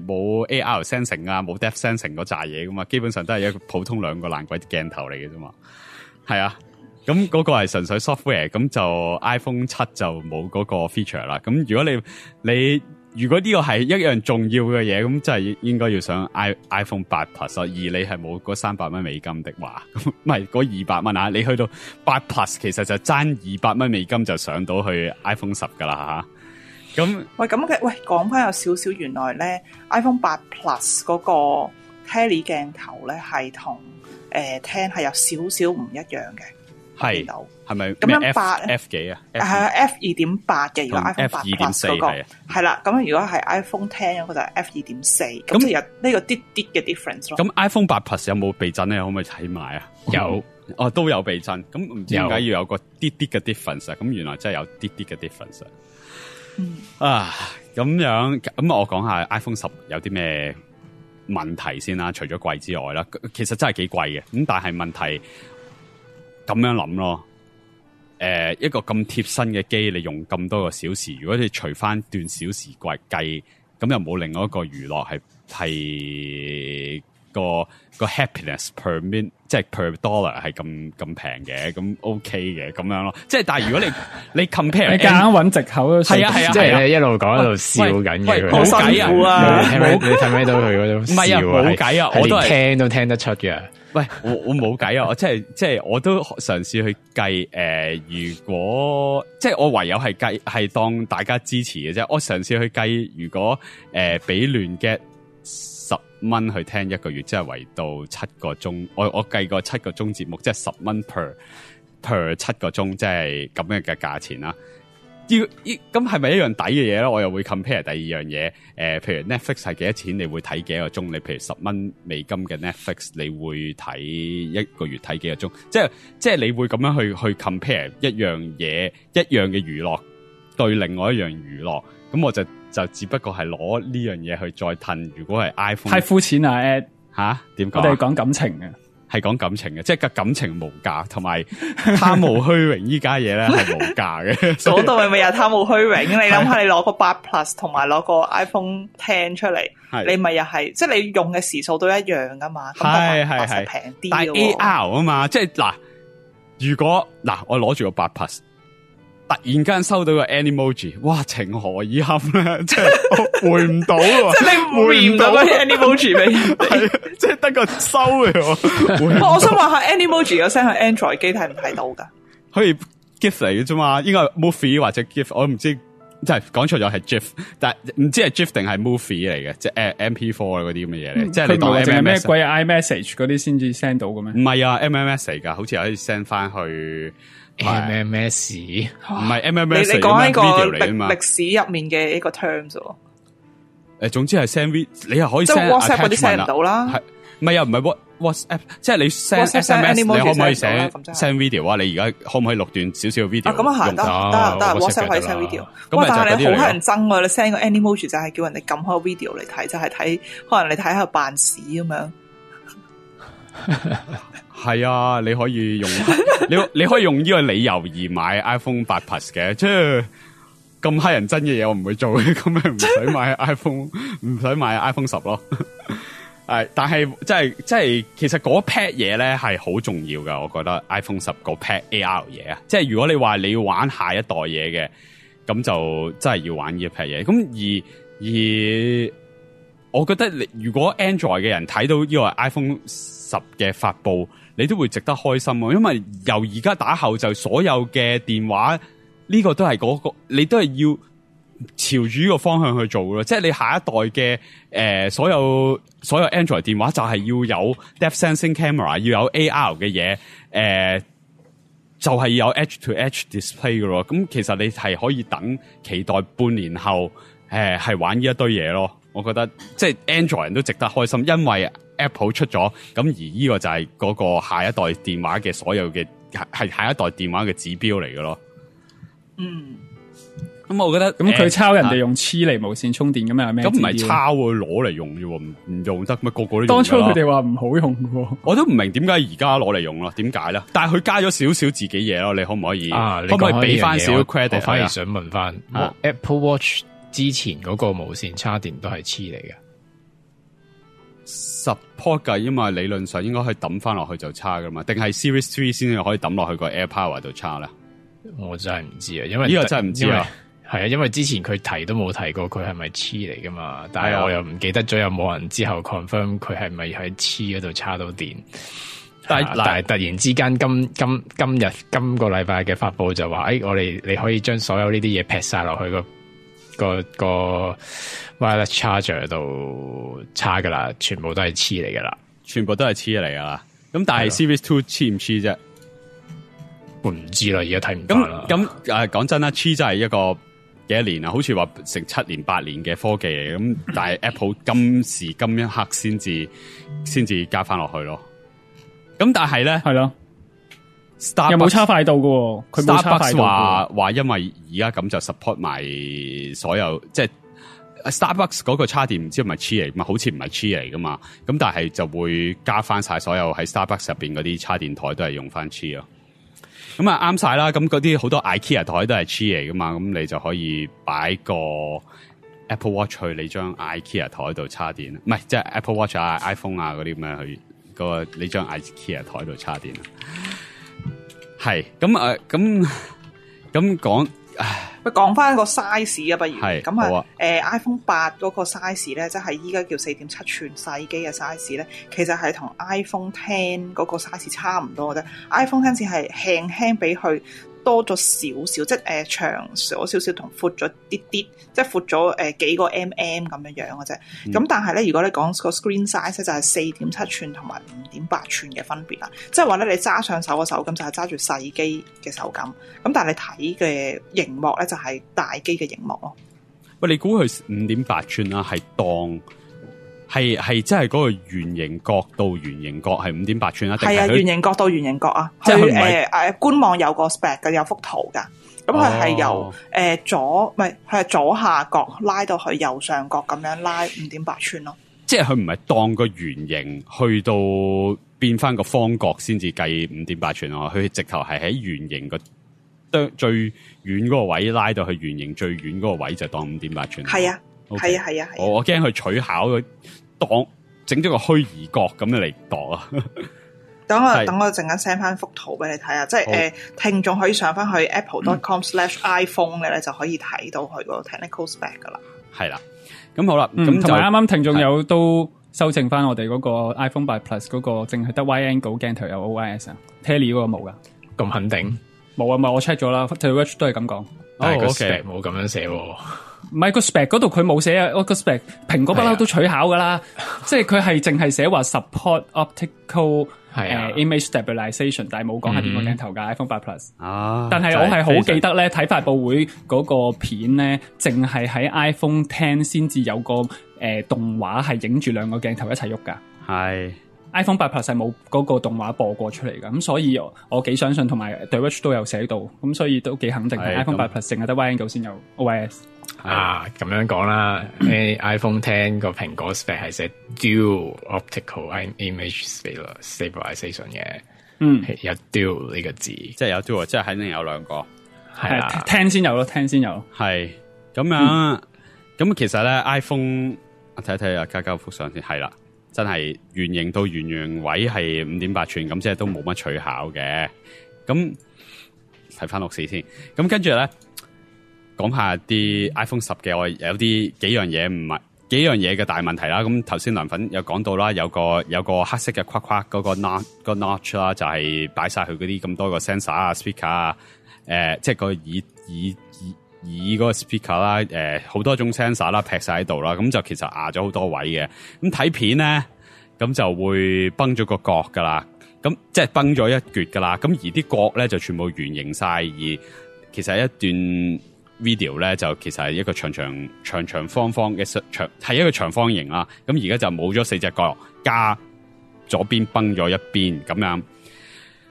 AR sensing 啊，冇 depth sensing 嗰扎嘢噶嘛，基本上都係一個普通兩個爛鬼鏡頭嚟嘅啫嘛，係啊，咁嗰個係純粹 software， 咁就 iPhone 7就冇嗰個 feature 啦，咁如果你如果呢個係一樣重要嘅嘢，咁真係應該要上 iPhone 8 Plus， 而你係冇嗰300美金的話，咁唔係嗰200蚊啊！你去到8 Plus， 其實就爭200美金就上到去 iPhone 10噶啦吓。咁喂，咁嘅喂，講翻有少少，原來咧 iPhone 8 Plus 嗰個 Tele 鏡頭咧係同10係有少少唔一樣嘅。 係咪咁樣 ？F 幾啊？ 係 F2.8 嘅，如果 iPhone 8 Plus 嗰個係啦，咁如果係 iPhone 10嗰個就係 F2.4，咁就有呢個啲嘅 difference 咯。 咁 iPhone 8 Plus 有冇避震咧？可唔可以睇埋啊？ 有， 哦都有避震，咁唔知點解要有個啲嘅 difference 啊？咁原來真係有啲嘅 difference 啊！咁樣咁我講下 iPhone 10有啲咩問題先啦，除咗貴之外啦，其實真係幾貴嘅，咁但係問題。咁樣諗咯，一個咁貼身嘅機，你用咁多個小時，如果你除翻段小時計，咁又冇另外一個娛樂係個 happiness per min， 即係 per dollar 係咁平嘅，咁 OK 嘅咁樣咯。即係但係如果你 compare， 你夾硬揾藉口咯， 係啊，即係一路講一路笑緊嘅， 冇計啊！ 你睇唔睇到佢嗰種笑啊？ 冇計啊！我都聽都聽得出嘅。 喂，我冇計啊！我即係我都嘗試去計如果即係我唯有係當大家支持嘅啫。我嘗試去計，如果俾亂 get 10蚊去聽一個月，即係圍到7個鐘。我計過7個鐘節目，即係10蚊 per 7個鐘，即係咁樣嘅價錢啦。咁係咪一樣抵嘅嘢咧？我又會 compare 第二樣嘢，譬如 Netflix 係幾多錢，你會睇幾個鐘？你譬如10蚊美金嘅 Netflix，你會睇一個月睇幾個鐘？即係你會咁樣去 compare 一樣嘢，一樣嘅娛樂對另外一樣娛樂，咁我就只不過係攞呢樣嘢去再褪。如果係 iPhone， 太膚淺啦 ，Ed 吓點講？ 我哋講感情嘅。係講感情嘅，即係個感情無價，同埋貪慕虛榮依家嘢咧係無價嘅。 嗰度咪又貪慕虛榮？你諗下，你攞個8 Plus 同埋攞個 iPhone 10出嚟，你咪又係，即係你用嘅時數都一樣噶嘛？係平啲。 但係 AR 啊嘛，即係嗱，如果我攞住個8 Plus。突然間收到個 Animoji， 哇！情何以堪咧？即係回唔到喎， 即係你回唔到個 Animoji 俾人哋， 即係得個收嘅。 我想話下 Animoji 個聲喺 Android 機睇唔睇到噶？ 可以 GIF 嚟嘅啫嘛，應該 movie 或者 GIF， 我唔知，即係講錯咗係 GIF， 但係唔知係 GIF 定係 movie 嚟嘅，即係MP4 嗰啲咁嘅嘢嚟。即係你當 MMS 咩鬼 iMessage 嗰啲先至 send 到嘅咩？ 唔係啊 ，MMS 嚟噶，好似可以 send 翻去。 MMS 唔係 MMS， 你講呢個歷史入面嘅一個 terms 喎。 總之係 send video， 你又可以 send WhatsApp 嗰啲 send 唔到啦。 係唔係又唔係 WhatsApp？ 即係你 send SMS， 你可唔可以 send video 啊？你而家可唔可以錄段少少嘅 video？ 咁啊得 WhatsApp 可以 send video。但係你好乞人憎喎，你 send 個 Animoji 就係叫人哋撳開個 video 嚟睇，就係睇可能你睇下扮屎咁樣。 係啊，你可以用你可以用呢個理由而買 iPhone 8 Plus 嘅，即係咁乞人憎嘅嘢我唔會做，咁咪唔使買 iPhone， 唔使買 iPhone 10咯。係，但係即係其實嗰 pad 嘢咧係好重要噶，我覺得 iPhone 10個 pad AR 嘢啊，即係如果你話你要玩下一代嘢嘅，咁就真係要玩呢一 pad 嘢。咁而我覺得如果 Android 嘅人睇到呢個 iPhone 10嘅發布，你都會值得開心啊！因為由而家打後就所有嘅電話呢個都係嗰個，你都係要朝住呢個方向去做咯。即係你下一代嘅所有 Android 電話就係要有 Depth Sensing Camera， 要有 AR 嘅嘢，就係要有 Edge to Edge Display 噶咯。咁其實你係可以等期待半年後係玩呢一堆嘢咯。我覺得即係 Android 人都值得開心，因為 Apple 出咗，咁而呢個就係嗰個下一代電話嘅所有嘅係下一代電話嘅指標嚟嘅咯。 咁我覺得咁佢抄人哋用黐嚟無線充電咁有咩？ 咁唔係抄喎，攞嚟用啫喎，唔用得咩？個個都用。 當初佢哋話唔好用喎， 我都唔明點解而家攞嚟用咯？點解咧？但係佢加咗少少自己嘢咯，你可唔可以？可唔可以俾翻少 credit？ 我反而想問翻，Apple Watch 之前嗰個無線插電都係黐嚟嘅。 support 㗎，因為理論上應該可以抌翻落去就插噶嘛，定係 Series 3先至可以抌落去個 AirPower 度插咧？ 我真係唔知啊，因為呢個真係唔知啊。 係啊，因為之前佢提都冇提過佢係咪黐嚟噶嘛，但係我又唔記得咗有冇人之後 confirm 佢係咪喺黐嗰度插到電。但係突然之間今個禮拜嘅發佈就話，你可以將所有呢啲嘢劈晒落去個 wireless charger 度插噶啦，全部都係黐嚟噶啦， 全部都係黐嚟噶啦。咁但係 Series 2黐唔黐啫？ 我唔知啦，而家睇唔到啦。 咁講真啦，黐真係一個幾多年啊？好似話成7年8年嘅科技嚟，咁但係 Apple 今時今一刻先至加翻落去咯。咁但係咧，係咯， 又冇差快到嘅，佢冇差快到。 話因為而家咁就 support 埋所有，即係 Starbucks 嗰個插電唔知係咪黐嚟，咪好似唔係黐嚟噶嘛。咁但係就會加翻晒所有喺 Starbucks 入邊嗰啲插電台都係用翻黐咯。咁啊啱晒啦，咁嗰啲好多 IKEA 台都係黐嚟噶嘛，咁你就可以擺個 Apple Watch 去你張 IKEA 台度插電，唔係即係 Apple Watch 啊、iPhone 啊嗰啲咁樣去你張 IKEA 台度插電。係咁講， 喂，講翻個 size 啊，不如咁啊 ，iPhone 8嗰個 size 咧，即係依家叫4.7寸細機嘅 size 咧，其實係同 iPhone X 嗰個 size 差唔多嘅啫。iPhone X 只係輕輕比佢多咗少少，即係長咗少少同闊咗啲啲，即係闊咗幾個 mm 咁樣樣嘅啫。咁但係咧，如果你講個 screen size 就係4.7寸同埋5.8寸嘅分別啦。即係話咧，你揸上手嘅手感就係揸住細機嘅手感，咁但係你睇嘅熒幕咧就係大機嘅熒幕咯。 喂，你估佢5.8寸啊？係當係即係嗰個圓形角到圓形角係5.8寸啊？ 係啊，圓形角到圓形角啊。 即係官網有個 spec 嘅，有幅圖噶。咁佢係由左下角拉到去右上角咁樣拉5.8寸咯。即係佢唔係當個圓形去到變翻個方角先至計5.8寸啊？佢直頭係喺圓形個最遠嗰個位拉到去圓形最遠嗰個位就當5.8寸。係啊。係啊係啊係啊！我驚佢取巧當整咗個虛擬角咁樣嚟度啊！等我陣間 send 翻幅圖俾你睇下，即係聽眾可以上翻去 apple.com/iPhone 咧，就可以睇到佢個 technical spec 噶啦。係啦，咁好啦，咁同埋啱啱聽眾有都修正翻我哋嗰個 iPhone 8 Plus 嗰個淨係得 wide angle 鏡頭有 OIS 啊 ，Tele 嗰個冇噶， 咁肯定冇啊？唔係我 check 咗啦 ，TeleWatch 都係咁講， 但係個 spec 冇咁樣寫。 唔係個 spec 嗰度佢冇寫啊，我個 spec 蘋果不嬲都取巧噶啦，即係佢係淨係寫話 support optical image stabilization， 但係冇講係邊個鏡頭噶 iPhone 8 Plus。但係我係好記得咧，睇發佈會嗰個片咧，淨係喺 iPhone X 先至有個動畫係影住兩個鏡頭一齊喐噶。係 iPhone 8 Plus 係冇嗰個動畫播過出嚟噶，咁所以我幾相信，同埋 The Watch 都有寫到，咁所以都幾肯定 iPhone 8 Plus 淨係得 wide angle 先有 OIS。 咁樣講啦，iPhone X 個蘋果 spec 係寫 Dual Optical Image Stabilization 嘅，有 Dual 呢個字，即係有 Dual， 即係肯定有兩個，係啦， 聽先有咯，聽先有， 係咁樣。咁其實咧 iPhone， 我睇睇啊，加幅相先，係啦，真係圓形到圓形位係5.8寸，咁即係都冇乜取巧嘅。咁睇翻錄視先，咁跟住咧。講下啲 iPhone 10嘅，我有幾樣嘢嘅大問題啦。咁頭先梁粉有講到啦，有個黑色嘅框框嗰個 notch 啦，就係擺晒佢嗰啲咁多個 sensor 啊、speaker 啊，即係個耳嗰個 speaker 啦，好多種 sensor 啦，劈晒喺度啦。咁就其實壓咗好多位嘅。咁睇片咧，咁就會崩咗個角噶啦。咁即係崩咗一橛噶啦。咁而啲角咧就全部圓形晒，而其實一段video 咧就其實係一個長方方嘅係一個長方形啦，咁而家就冇咗4隻角，加左邊崩咗一邊咁樣。咁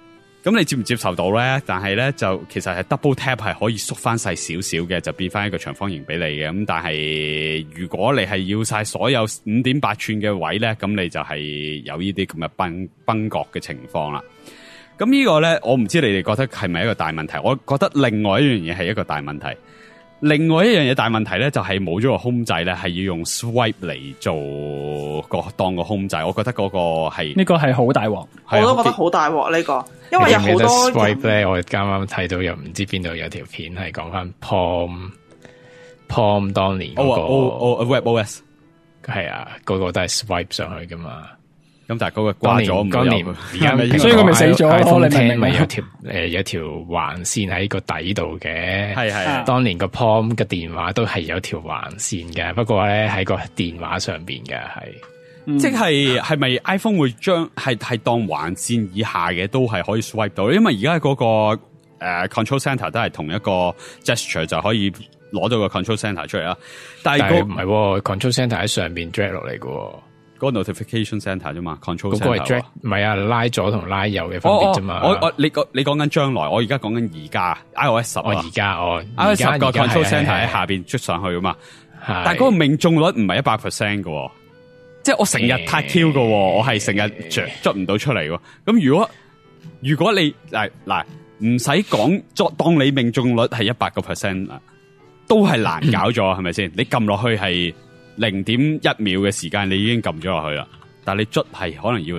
咁你接唔接受到咧？但係咧就其實係 double tap 係可以縮翻細少少嘅，就變翻一個長方形俾你嘅。咁但係如果你係要晒所有 5.8 寸嘅位咧，咁你就係有呢啲咁嘅崩角嘅情況啦。咁呢個咧，我唔知你哋覺得係咪一個大問題？我覺得另外一樣嘢係一個大問題。另外一樣嘢大問題咧，就係冇咗個控制咧，係要用 swipe 嚟做當個控制。我覺得嗰個係呢個係好大鑊， 我都覺得好大鑊呢個，因為有好多 swipe 咧，我啱啱睇到又唔知邊度有條片係講翻 Palm 當年嗰個 WebOS 係啊，個個都係 swipe 上去噶嘛。 咁但係嗰個掛咗唔有， 而家所以佢咪死咗。 iPhone X咪有條橫線喺個底度嘅，係當年個 Palm 嘅電話都係有條橫線嘅，不過咧喺個電話上邊嘅係， 即係咪 iPhone 會將係當橫線以下嘅都係可以 swipe 到？因為而家嗰個control center 都係同一個 gesture 就可以攞到個 control center 出嚟啦。但係唔係 control center 喺上邊 drag 落嚟嘅。 嗰個 notification center 啫嘛 ，control center 嗰個係 drag 唔係啊，拉左同拉右嘅分別啫嘛。 你講緊將來，我而家講緊而家 iOS 10啊， 而家 iOS 10個 control center 喺下邊出上去噶嘛。但係嗰個命中率唔係100% 嘅，即係我成日 tag Q 嘅，我係成日捉唔到出嚟喎。咁如果你嗱唔使講，當你命中率係100%都係難搞咗，係咪先？你撳落去係0.1秒嘅時間，你已經撳咗落去啦。但係你捽係可能要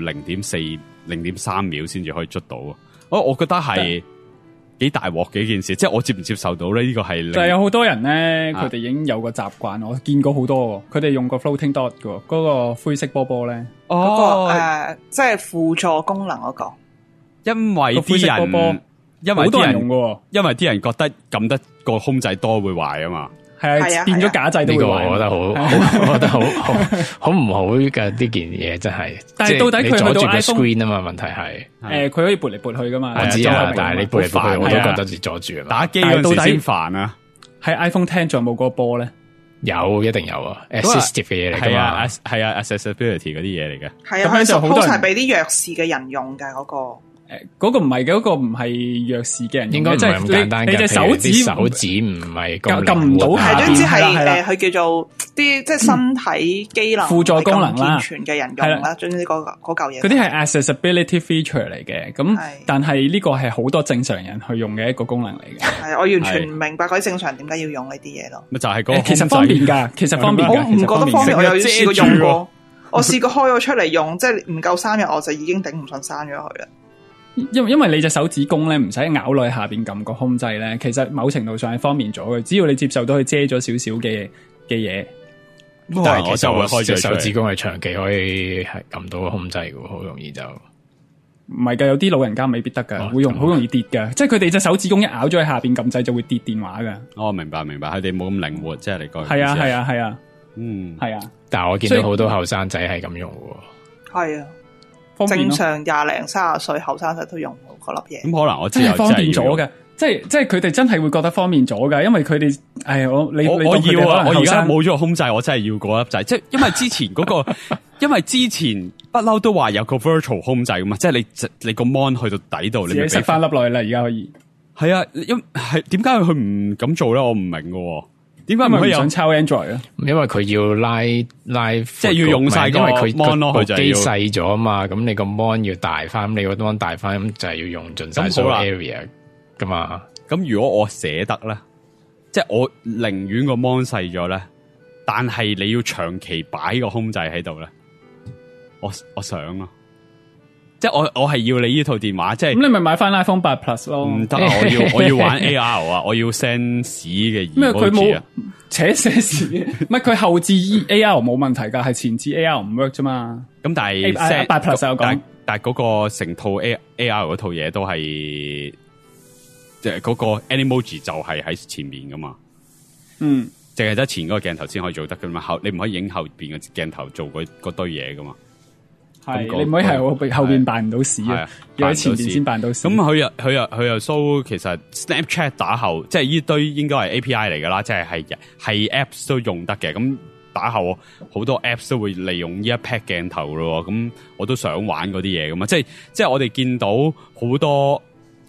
0.4、0.3秒先至可以捽到。我覺得係幾大鑊嘅一件事，即係我接唔接受到咧？呢個係就係有好多人咧，佢哋已經有個習慣，我見過好多，佢哋用個 floating dot 嘅，嗰個灰色波波咧， 嗰個即係輔助功能嗰個。 因為啲人， 好多人用嘅， 因為啲人覺得撳得個空掣多會壞啊嘛。 係啊，變咗假掣都會壞。 我覺得我覺得好唔好嘅呢件嘢真係。 但係到底佢去到 iPhone screen 啊嘛？問題係佢可以撥嚟撥去噶嘛？ 我知啊，但係你撥嚟撥去，我都覺得阻住啊。 打機嗰陣時先煩啊。 喺 iPhone X 仲有冇嗰個波咧？ 有，一定有啊 ，assistive 嘅嘢嚟噶嘛。 係啊 ，accessibility 嗰啲嘢嚟嘅。 係啊，佢就好多係俾啲弱視嘅人用嘅嗰個。 嗰個唔係嘅，嗰個唔係弱視嘅人， 應該唔係咁簡單嘅。 你隻手指唔係撳唔到， 係總之係佢叫做啲即係身體機能輔助功能啦， 健全嘅人用啦。總之嗰嚿嘢。 嗰啲係 accessibility feature 嚟嘅，咁但係呢個係好多正常人去用嘅一個功能嚟嘅。 係我完全唔明白嗰啲正常點解要用呢啲嘢咯。 咪就係嗰其實方便㗎，其實方便。 我唔覺得方便，我有試過用過，我試過開咗出嚟用，即係唔夠3日我就已經頂唔順刪咗佢啦。 因為你隻手指公咧唔使咬落去下邊撳個控制咧，其實某程度上係方便咗嘅。只要你接受到佢遮咗少少嘅嘢， 但係我就會開隻手指公係長期可以係撳到個控制嘅，好容易就唔係噶。有啲老人家未必得噶，會好容易跌噶。即係佢哋隻手指公一咬咗喺下邊撳掣就會跌電話噶。 哦，明白，佢哋冇咁靈活，即係你講。 係啊，係啊， 係啊。 但係我見到好多後生仔係咁用嘅。 係啊。正常20零30歲後生仔都用嗰粒嘢， 咁可能我真係方便咗嘅，即係佢哋真係會覺得方便咗嘅，因為佢哋我要啊，我而家冇咗個控制，我真係要嗰粒掣，即係因為之前嗰個，因為之前不嬲都話有個 virtual 控制噶嘛，即係你個 mon 去到底度，你咪塞翻粒落去啦，而家可以。 係啊，係點解佢唔咁做咧？我唔明嘅。點解唔可以想抄 Android 啊？ 因為佢要拉，即係要用晒，因為佢 mon 咯，佢機細咗啊嘛。咁你個 mon 要大翻，咁你個 mon 大翻，咁就係要用盡晒所有 area 噶嘛。 咁如果我捨得咧，即係我寧願個 mon 細咗咧，但係你要長期擺個控制喺度咧，我想啊。即係我係要你呢套電話，即係咁你咪買翻 iPhone 8 Plus 咯。 唔得，我要玩 AR 啊，我要 send 屎嘅。 咩？佢冇扯寫屎，唔係佢後置 AR 冇問題噶，係前置 AR 唔 work 啫嘛。 咁但係8 Plus 有講， 但係嗰個成套 AR 嗰套嘢都係，即係嗰個 Animoji 就係喺前面噶嘛。淨係得前嗰個鏡頭先可以做得噶嘛，你唔可以影後邊嘅鏡頭做嗰堆嘢噶嘛。 係你唔可以係後邊扮唔到屎啊，要喺前邊先扮到屎。 咁佢又 show 其實 Snapchat 打後，即係呢堆應該係 API 嚟噶啦，即係 Apps 都用得嘅。咁打後好多 Apps 都會利用呢一 pack 鏡頭咯。咁我都想玩嗰啲嘢噶嘛，即係我哋見到好多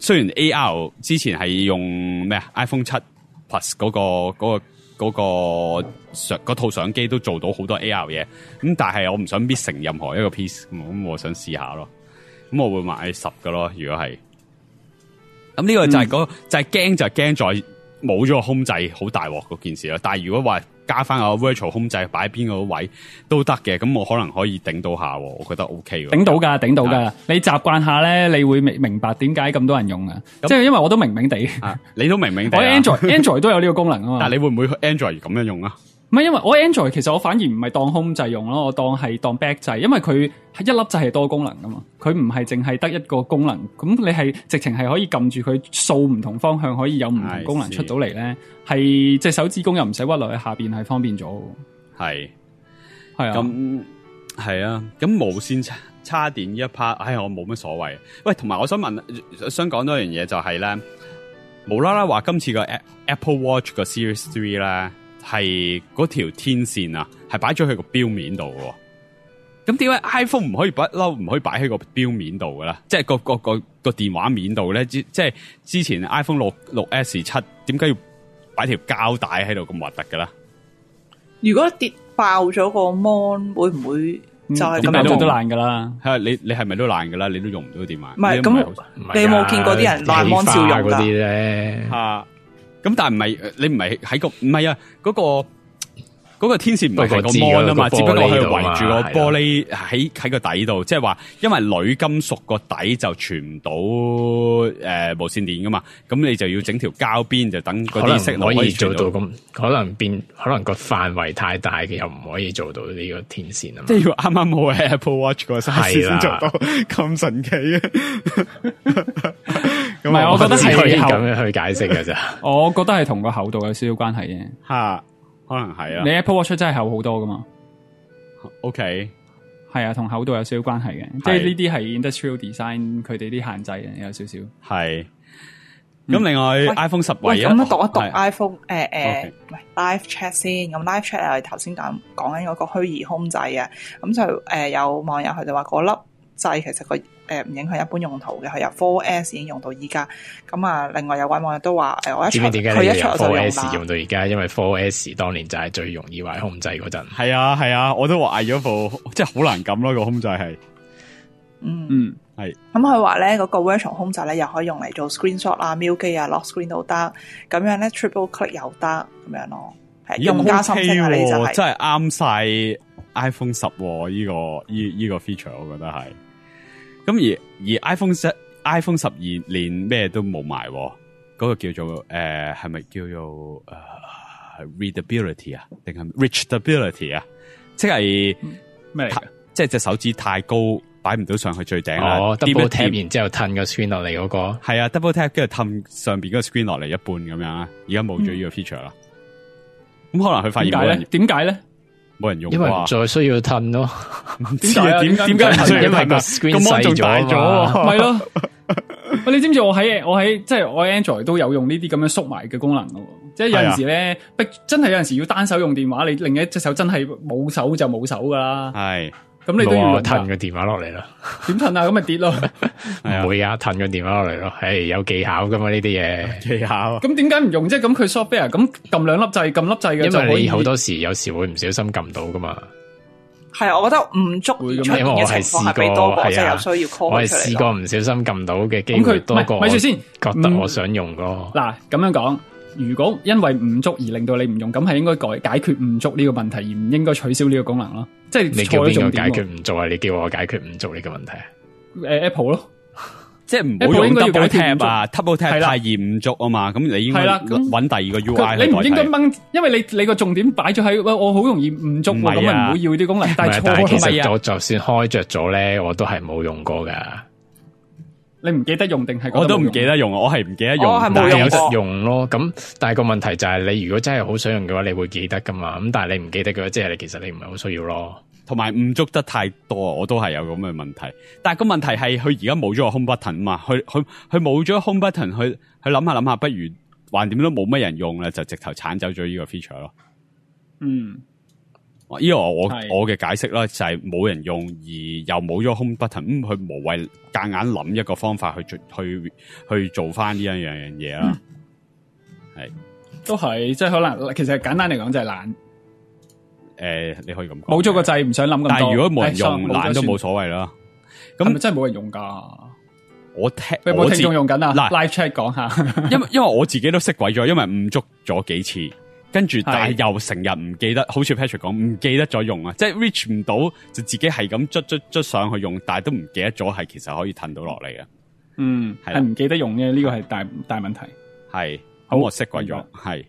雖然 AR 之前係用咩啊 iPhone 7 Plus 嗰套相機都做到好多 AR 嘢，咁但係我唔想 miss 成任何一個 piece， 咁我想試下咯，咁我會買10個咯，如果係，咁呢個就係就係驚在冇咗個空掣好大鑊嗰件事咯，但係如果話加翻個 virtual 空掣擺邊個位都得嘅，咁我可能可以頂到下，我覺得 OK 嘅。 頂到噶，你習慣下咧，你會明白點解咁多人用啊？即係因為我都明地， 你都明地。 我 Android 都有呢個功能啊嘛。 但係你會唔會 Android 咁樣用啊？ 唔係，因為我 Android 其實我反而唔係當 home 掣用咯，我當 back 掣，因為佢一粒掣係多功能噶嘛，佢唔係淨係得一個功能，咁你係直情係可以撳住佢掃唔同方向，可以有唔同功能出到嚟咧，係隻手指公又唔使屈落去下邊，係方便咗。係啊， 咁係啊，咁無線插電呢一 part， 我冇乜所謂。喂，同埋我想講多樣嘢就係咧，無啦啦話今次個 Apple Watch 個 Series 3咧。係嗰條天線啊，係擺咗喺個錶面度嘅。咁點解 iPhone 唔可以擺喺個錶面度嘅咧？即係個電話面度咧？即係之前 iPhone 6S7點解要擺條膠帶喺度咁核突嘅咧？ 如果跌爆咗個 mon， 會唔會就係咁樣都爛噶啦？ 係你係咪都爛噶啦？你都用唔到電話。 唔係咁，你有冇見過啲人爛 mon 照用嗰啲咧？ 咁但係唔係你唔係喺個唔係啊嗰個天線唔係個 mon 啊嘛，只不過佢圍住個玻璃喺個底度，即係話因為鋁金屬個底就傳唔到無線電噶嘛，咁你就要整條膠邊就等嗰啲色可以做到咁，可能個範圍太大嘅又唔可以做到呢個天線啊嘛， 即係要啱啱好喺 Apple Watch 個 size 先做到咁神奇啊！ 唔係，我覺得係可以咁樣去解釋嘅咋。我覺得係同個厚度有少少關係嘅。 吓，可能係啊。 你 Apple Watch 真係厚好多噶嘛 ？OK， 係啊，同厚度有少少關係嘅。即係呢啲係 industrial design 佢哋啲限制嘅，有少少。係。 咁另外 iPhone 10唯一咁讀一讀 iPhone ，live chat 先。咁 live chat 係頭先講緊嗰個虛擬空掣啊。咁就有網友佢就話嗰粒掣其實唔影響一般用途嘅，佢由 4S 已經用到依家。咁啊，另外有位網友都話我一出佢一出我就用啦。4S 用到而家，因為 4S 當年就係最容易壞空掣嗰陣。 係啊，我都話嗌咗部，即係好難撳咯個空掣係。係。 咁佢話咧嗰個 virtual 空掣咧又可以用嚟做 screenshot 啊、瞄機啊、lock screen 都得。咁樣咧 triple click 又得咁樣咯。係用家心聲啊，你就係真係啱晒 iPhone 10呢個 feature， 我覺得係。咁而 iPhone 12連咩都冇埋，嗰個叫做係咪叫做readability 啊，定係 reachability 啊？即係咩嚟？ 即係隻手指太高，擺唔到上去最頂啦。 double tap 然之後褪個 screen 落嚟嗰個， 係啊 double tap 跟住褪上邊嗰個 screen 落嚟一半咁樣啊。而家冇咗呢個 feature 啦。咁可能佢發現冇人點解咧？ 冇人用， 因為唔再需要褪咯。 點解？ 因為個 screen 細咗啊嘛。 係咯。喂，你知唔知我喺即係我 Android 都有用呢啲咁樣縮埋嘅功能嘅，即係有陣時咧，真係有陣時要單手用電話，你另一隻手真係冇手就冇手噶啦。 係。 咁你都要褪個電話落嚟啦。 點褪啊？咁咪跌咯。 唔會啊，褪個電話落嚟咯。係有技巧噶嘛呢啲嘢。 技巧。 咁點解唔用啫？咁佢 software 咁撳兩粒掣，撳粒掣嘅就可以。 因為你好多時有時會唔小心撳到噶嘛。 係啊，我覺得誤觸出現嘅情況係比多過即係有需要 call 出嚟。 我係試過唔小心撳到嘅機會多過。 咪住先， 覺得我想用咯。 嗱，咁樣講，如果因為誤觸而令到你唔用，咁係應該解決誤觸呢個問題，而唔應該取消呢個功能咯。即係你叫邊個解決唔做啊？你叫我解決唔做呢個問題啊 ？Apple 咯。 即係唔好用 double tap 啊 ，double tap 太易誤觸啊嘛，咁你應該揾第二個 UI 你唔應該掹，因為你個重點擺咗喺我好容易誤觸，咁咪唔會要啲功能。但係其實我就算開着咗咧，我都係冇用過噶。 你唔記得用定係？ 我都唔記得用，我係唔記得用， 但係有得用咯。咁但係個問題就係你如果真係好想用嘅話，你會記得噶嘛？咁但係你唔記得嘅話，即係其實你唔係好需要咯。 同埋誤觸得太多，我都係有咁嘅問題。但係個問題係佢而家冇咗個 home button 嘛，佢冇咗 home button，佢諗下，不如橫掂都冇乜人用啦，就直頭鏟走咗呢個 feature 咯。 呢個我嘅解釋啦，就係冇人用而又冇咗 home button，佢無謂夾硬諗一個方法去做翻呢一樣嘢啦。係都係，即係可能其實簡單嚟講就係懶。 你可以咁講， 冇咗個掣唔想諗咁多。 但係如果冇人用，懶都冇所謂啦。咁係咪真係冇人用噶？ 我冇聽眾用緊啊！嗱 ，live chat 講下， 因為我自己都識鬼咗，因為誤觸咗幾次，跟住但係又成日唔記得，好似 Patrick 講唔記得咗用啊，即係 reach 唔到就自己係咁捽上去用，但係都唔記得咗係其實可以褪到落嚟嘅。係唔記得用嘅呢個係大問題。 係咁我識鬼咗，係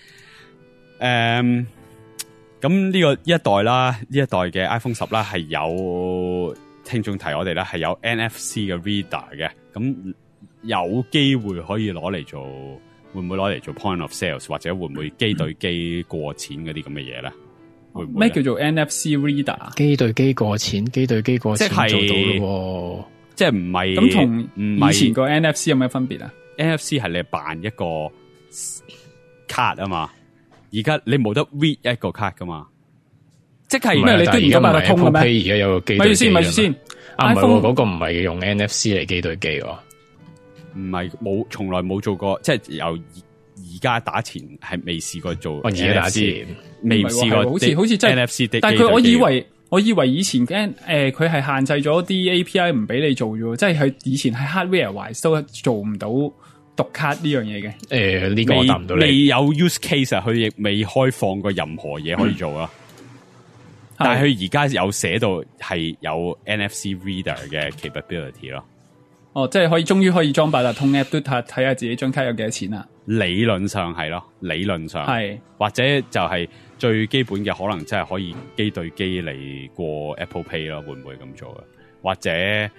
咁呢個一代啦，呢一代嘅 iPhone 10啦係有聽眾提我哋咧係有 NFC 嘅 reader 嘅，咁有機會可以攞嚟做，會唔會攞嚟做 point of sales 或者會唔會機對機過錢嗰啲咁嘅嘢咧？會唔會咩叫做 NFC reader？ 機對機過錢，機對機過錢做到咯， 即係唔係咁同以前個 NFC 有咩分別啊 ？NFC 係你扮一個卡啊嘛。而家你冇得 read 一個卡噶嘛？即係咩？你都而家八達通嘅咩？ 而家有個機對機。 咪住先。 啊，唔係嗰個唔係用 NFC 嚟機對機喎。 唔係冇，從來冇做過，即係由而家打前係未試過做。 而家打前未試過， 好似真係 NFC。 但係我以為以前佢係限制咗啲 API 唔俾你做啫，即係佢以前係 hardware wise 都做唔到。讀卡呢樣嘢嘅， 呢個我答唔到你。 未有 use case 佢亦未開放過任何嘢可以做啊。但係佢而家有寫到係有 NFC reader 嘅 capability 咯。 哦，即係終於可以裝八達通 app 都睇下自己張卡有幾多錢啦。 理論上係咯，理論上係， 或者就係最基本嘅可能，真係可以機對機嚟過 Apple Pay 咯，會唔會咁做啊？或者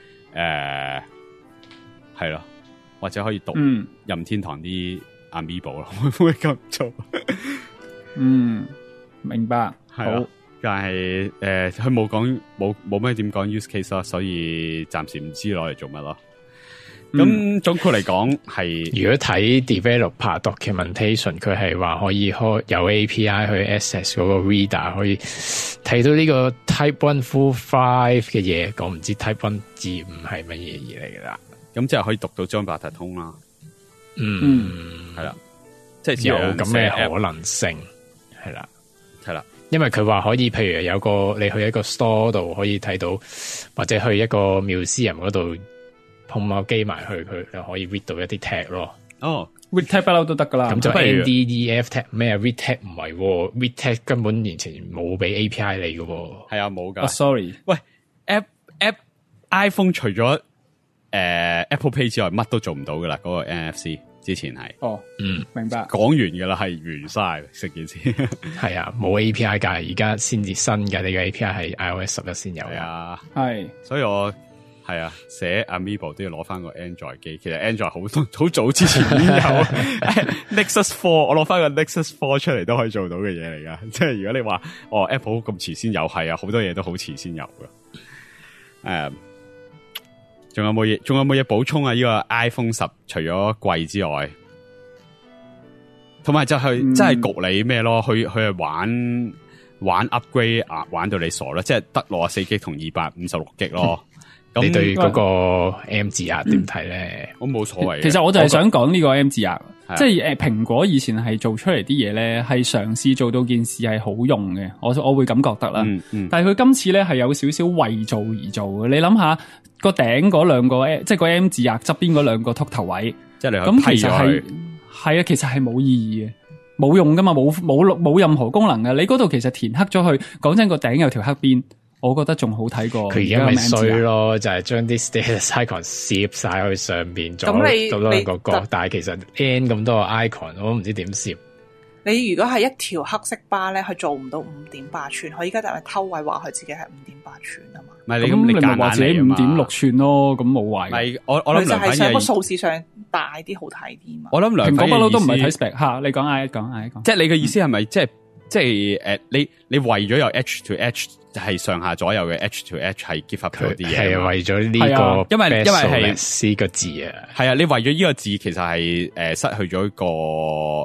係咯。或者可以讀任天堂啲 Amiibo 咯，會唔會咁做？ 明白。好， 但係佢冇講冇咩點講 use case 咯，所以暫時唔知攞嚟做乜咯。咁總括嚟講係， 如果睇 developer documentation， 佢係話可以開有 API 去 access 嗰個 reader， 可以睇到呢個 Type 1 Full 5嘅嘢，講唔知 Type 1字唔係乜嘢嘢嚟噶啦。 咁即係可以讀到張八達通啦，係啦，即係有咁嘅可能性，係啦， 係啦， 因為佢話可以，譬如有個你去一個 store 度可以睇到，或者去一個 museum 嗰度碰某機埋去，佢就可以 read 到一啲 tag 咯。 哦 ，read tag 不嬲都得噶啦。 咁就 NDEF tag 咩 read tag 唔係，read tag 根本完全冇俾 API 你噶。 係啊，冇噶。 sorry， 喂 iPhone 除咗Apple Pay 之外，乜都做唔到噶啦。嗰個 NFC 之前係明白。 講完噶啦，係完晒成件事。係啊，冇 API 噶，而家先至新嘅呢個 API 係 iOS 11先有啊。 係， 所以我係啊，寫 Amiibo 都要攞翻個 Android 機。其實 Android 好早之前已經有Nexus 4，我攞翻個 Nexus 4出嚟都可以做到嘅嘢嚟噶。即係如果你話Apple 咁遲先有，係啊，好多嘢都好遲先有噶。仲有冇嘢補充啊？呢個 iPhone 10除咗貴之外，同埋就係真係焗你咩咯？去玩 upgrade 啊，玩到你傻啦！即係得64G 同256G 咯。咁你對嗰個 M 字壓點睇咧？ 我冇所謂。 其實我就係想講呢個 M 字壓，即係蘋果以前係做出嚟啲嘢咧，係嘗試做到件事係好用嘅。我會咁覺得啦。但係佢今次咧係有少少為做而做嘅。你諗下個頂嗰兩個，即係個 M 字壓側邊嗰兩個禿頭位， 即係你咁其實係啊，其實係冇意義嘅，冇用噶嘛，冇任何功能嘅。你嗰度其實填黑咗去，講真個頂有條黑邊。我覺得仲好睇過。 佢而家咪衰咯，就係將啲 status icon 攝晒去上邊，咁多兩個角。但係其實 N 咁多個 icon， 我都唔知點攝。 你如果係一條黑色巴咧，佢做唔到5.8寸。佢而家就係偷位話佢自己係5.8寸啊嘛。 唔係你咪話自己5.6寸咯，咁冇壞。 係我諗就係想個數字上大啲，好睇啲嘛。 我諗蘋果不嬲都唔係睇 spec 吓，你講嗌講。 即係你嘅意思係咪即係你為咗有 H to H 係上下左右嘅 H to H 係結合咗啲嘢， 係為咗呢個，因為係個字啊， 係啊，你為咗呢個字其實係失去咗一個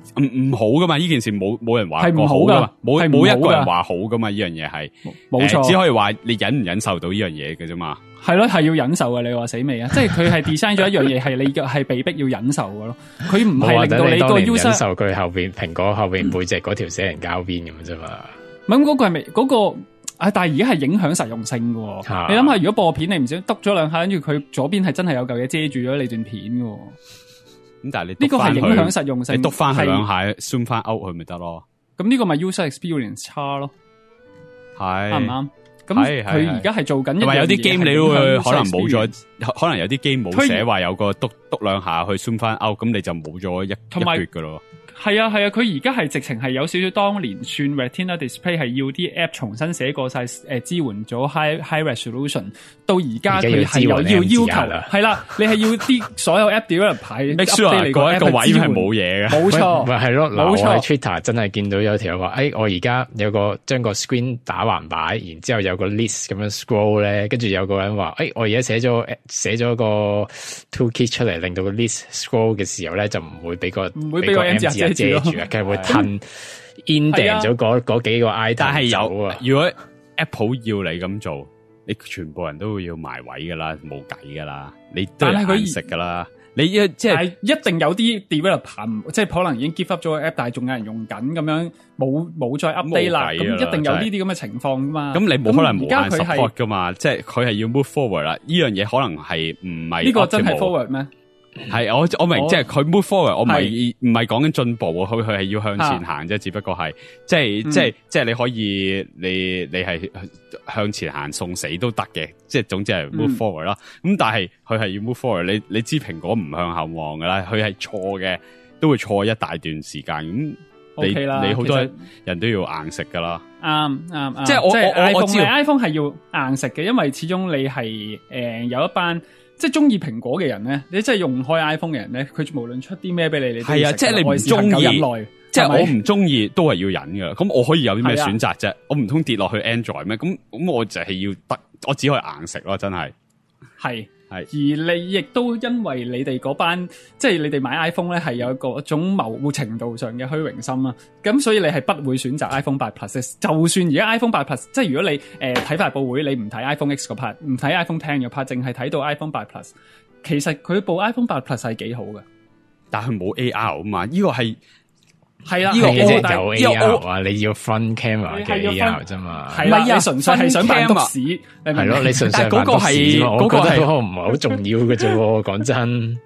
唔好噶嘛？呢件事冇人話係唔好噶嘛，冇一個人話話好噶嘛？呢樣嘢係冇錯， 只可以話你忍唔忍受到呢樣嘢嘅啫嘛。 係咯，係要忍受嘅。你話死未啊？即係佢係 design 咗一樣嘢，係你係被逼要忍受嘅咯。佢唔係令到你個 user 忍受佢後邊蘋果後邊背脊嗰條死人膠邊咁啫嘛。 咁嗰個係咪嗰個？但係而家係影響實用性嘅。你諗下，如果播片你唔小心篤咗兩下，跟住佢左邊係真係有嚿嘢遮住咗你段片嘅。 咁但係你呢個係影響實用性， 你篤翻佢兩下，zoom 翻 out 佢咪得咯？ 咁呢個咪 user experience 差咯？ 係啱唔啱？咁佢而家係做緊， 同埋有啲 game 你都會可能冇咗，可能有啲 game 冇寫話有個篤兩下去 zoom 翻 out，咁你就冇咗一橛噶咯。 係啊，佢而家係直情係有少少當年算 Retina Display 係要啲 app 重新寫過晒，支援咗 high resolution， 到而家佢係有要求，係啦，你係要啲所有 app developer 排 make sure 你個位係冇嘢嘅， 冇錯， 咪係咯。嗱，我喺 Twitter 真係見到有條話，我而家有個將個 screen 打橫擺，然之後有個 list 咁樣 scroll 咧，跟住有個人話，我而家寫咗個 toolkit 出嚟，令到個 list scroll 嘅時候咧就唔會俾個 M 字遮住啊，佢係會褪 indent 咗嗰幾個 item。但係如果 Apple 要你咁做，你全部人都會要埋位噶啦，冇計噶啦，你都係硬食噶啦。你即係一定有啲 developer 即係可能已經 give up 咗個 app， 但係仲有人用緊咁樣，冇再 update 啦。咁一定有呢啲咁嘅情況噶嘛。咁你冇可能無限 support 噶嘛？即係佢係要 move forward 啦。呢樣嘢可能係唔係呢個真係 forward 咩？係我明，即係佢 move forward， 我唔係講緊進步，佢係要向前行啫，只不過係即係你可以你係向前行送死都得嘅，即係總之係 move forward 啦。咁但係佢係要 move forward， 你知蘋果唔向後望噶啦，佢係錯嘅，都會錯一大段時間。咁你好多人都要硬食噶啦。 啱， 即係我知道 iPhone 係要硬食嘅，因為始終你係有一班。即係中意蘋果嘅人咧，你真係用開 iPhone 嘅人咧，佢無論出啲咩俾你， 係啊，即係你唔中意，即係我唔中意都係要忍噶。咁我可以有啲咩選擇啫？我唔通跌落去 Android 咩？咁我就係要得，我只可以硬食咯，真係。係。而你亦都因為你哋嗰班，即係你哋買 iPhone 咧，係有一種某程度上嘅虛榮心啦。咁所以你係不會選擇 iPhone 8 Plus。就算而家 iPhone 8 Plus， 即係如果你睇發佈會，你唔睇 iPhone X 嗰 part， 唔睇 iPhone X 嗰 part， 淨係睇到 iPhone 8 Plus， 其實佢部 iPhone 8 Plus 係幾好嘅。但係冇 AR 啊嘛，呢個係。係啦，呢個有 AR 啊，你要 front camera 嘅 AR 啫嘛， 係啦，你純粹係想扮篤屎， 係咯，你純粹係扮篤屎，我覺得唔係好重要嘅啫，講真，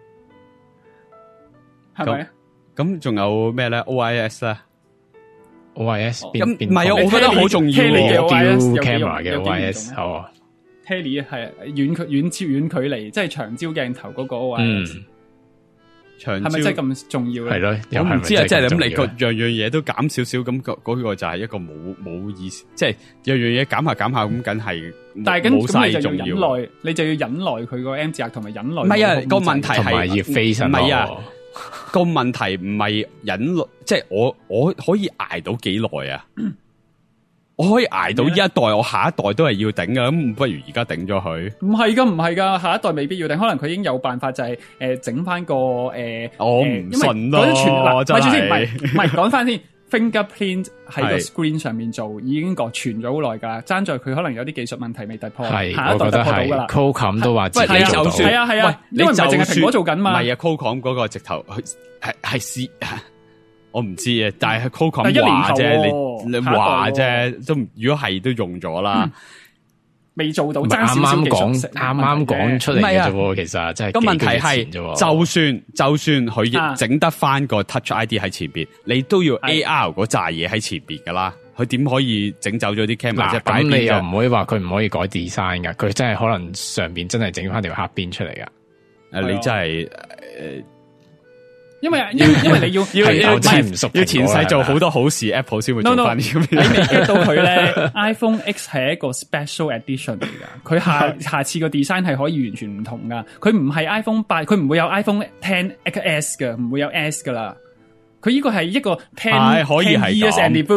係咪？ 咁仲有咩咧 ？OIS 咧 ？OIS 咁唔係啊，我覺得好重要嘅 camera 嘅 OIS， 好 Tele 係遠距離，即係長焦鏡頭嗰個 OIS。係咪真係咁重要咧？ 係咯， 我唔知啊，即係咁你個樣嘢都減少少，咁嗰個就係一個冇意思，即係樣嘢減下咁，梗係冇晒重要。你就要忍耐佢個 M 字額同埋忍耐。唔係啊，個問題係要飛身。唔係啊， 個問題唔係忍耐，即係我可以捱到幾耐啊？我可以捱到呢一代，我下一代都係要頂噶，咁不如而家頂咗佢。唔係噶，下一代未必要頂，可能佢已經有辦法就係整翻個我唔信咯，真係唔係講翻先 ，fingerprint 喺個 screen 上面做已經傳咗好耐噶啦，爭在佢可能有啲技術問題未突破，下一代突破到噶啦。 Qualcomm 都話自己做到， 係啊，因為唔係淨係蘋果做緊嘛。 唔係啊 Qualcomm 嗰個直頭係我唔知啊，但係 Qualcomm 話啫，你話啫，都如果係都用咗啦， 未做到，爭少少技術， 啱講出嚟嘅啫，其實真係個問題係，就算佢整得翻個 Touch ID 喺前邊，你都要 AR 嗰扎嘢喺前邊噶啦，佢點可以整走咗啲 camera？ 咁你又唔可以話佢唔可以改 design 噶，佢真係可能上邊真係整翻條黑邊出嚟噶， 你真係因為你要前世做好多好事 ，Apple 先會做翻呢啲。 你未 get 到佢咧？iPhone X 係一個 special edition 嚟噶，佢下次個 design 係可以完全唔同噶。佢唔係 iPhone 8，佢唔會有 iPhone XS 噶，唔會有 S 噶啦。佢呢個係一個10 years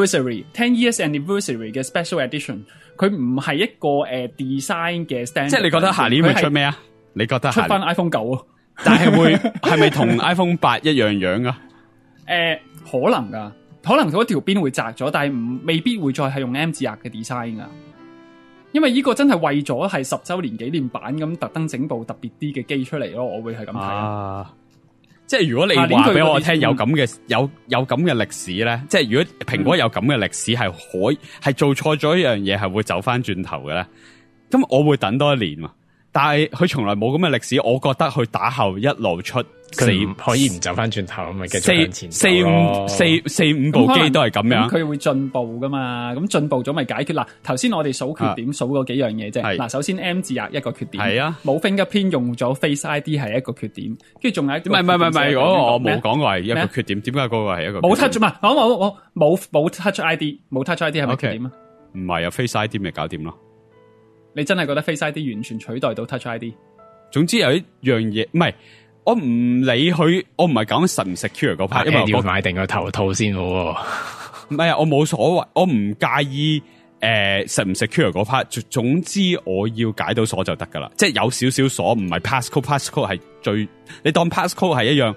anniversary 嘅 special edition。佢唔係一個design 嘅 standard。即係你覺得下年會出咩啊？你覺得出翻 iPhone 9啊？ 但係係咪同 iPhone 8一樣啊？ 可能噶，可能嗰條邊會窄咗，但係未必會再係用 M 字額嘅 design 噶。因為呢個真係為咗係10週年紀念版咁特登整部特別啲嘅機出嚟咯，我會係咁睇。 即係如果你話俾我聽有咁嘅有咁嘅歷史咧，即係如果蘋果有咁嘅歷史係做錯咗一樣嘢係會走翻轉頭嘅咧，咁我會等多1年嘛。但係佢從來冇咁嘅歷史，我覺得佢打後一路出佢可以唔走翻轉頭咁咪繼續向前走咯。 四五部機都係咁樣， 佢會進步噶嘛？咁進步咗咪解決嗱？頭先我哋數缺點數過幾樣嘢啫。嗱，首先 M 字額一個缺點，係啊，冇 fingerprint 用咗 Face ID 係一個缺點，跟住仲有一個唔係， 我冇講過係一個缺點，點解嗰個係一個冇 touch 嘛？我冇 touch ID， 冇 touch ID 係咪缺點啊？ 唔係啊 ，Face ID 咪搞掂咯。 你真係覺得 Face ID 完全取代到 Touch ID？ 總之有一樣嘢，唔係我唔理佢，我唔係講實唔 secure 嗰 part， 因為要買定個頭套先喎。 唔係啊，我冇所謂，我唔介意實唔 secure 嗰 part。總之我要解到鎖就得噶啦，即係有少少鎖，唔係 passcode 係最，你當 passcode 係一樣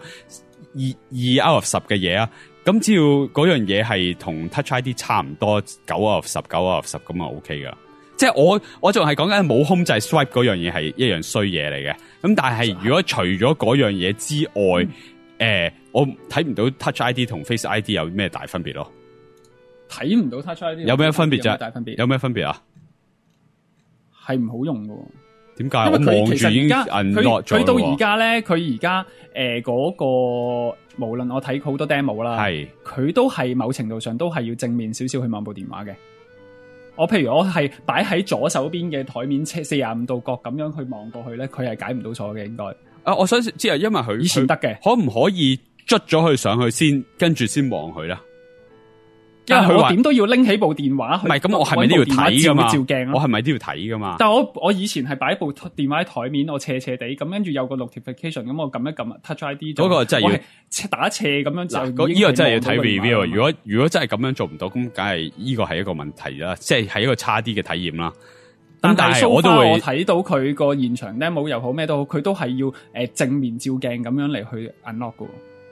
2 out of 10嘅嘢啊。咁只要嗰樣嘢係同 Touch ID 差唔多9 out of 10 9 out of 10咁啊 OK 噶。即係我仲係講緊冇控制 swipe 嗰樣嘢係一樣衰嘢嚟嘅，咁但係如果除咗嗰樣嘢之外，我睇唔到 Touch ID 同 Face ID 有咩大分別咯？ 睇唔到 Touch ID 有咩分別啫？ 大分別有咩分別啊？ 係唔好用嘅。 點解？我望住已經 unlock 咗。 佢到而家咧，佢而家嗰個無論我睇好多 demo 啦，係佢都係某程度上都係要正面少少去望部電話嘅。我譬如我係擺喺左手邊嘅台面45度角咁樣去望過去咧，佢係解唔到鎖嘅應該。 我想知啊，因為佢以前得嘅， 可唔可以捽咗佢上去先，跟住先望佢咧？ 因為我點都要拎起部電話去。 唔係咁，我係咪都要睇噶嘛？ 照鏡我係咪都要睇噶嘛？ 但係我以前係擺部電話喺台面，我斜斜地咁，跟住有個 notification，咁我撳一撳 Touch ID， 嗰個真係要打斜咁樣就。 呢個真係要睇 review。如果真係咁樣做唔到，咁梗係呢個係一個問題啦，即係一個差啲嘅體驗啦。 但係我都會睇到佢個現場 demo 又好咩都好，佢都係要正面照鏡咁樣嚟去 unlock 噶。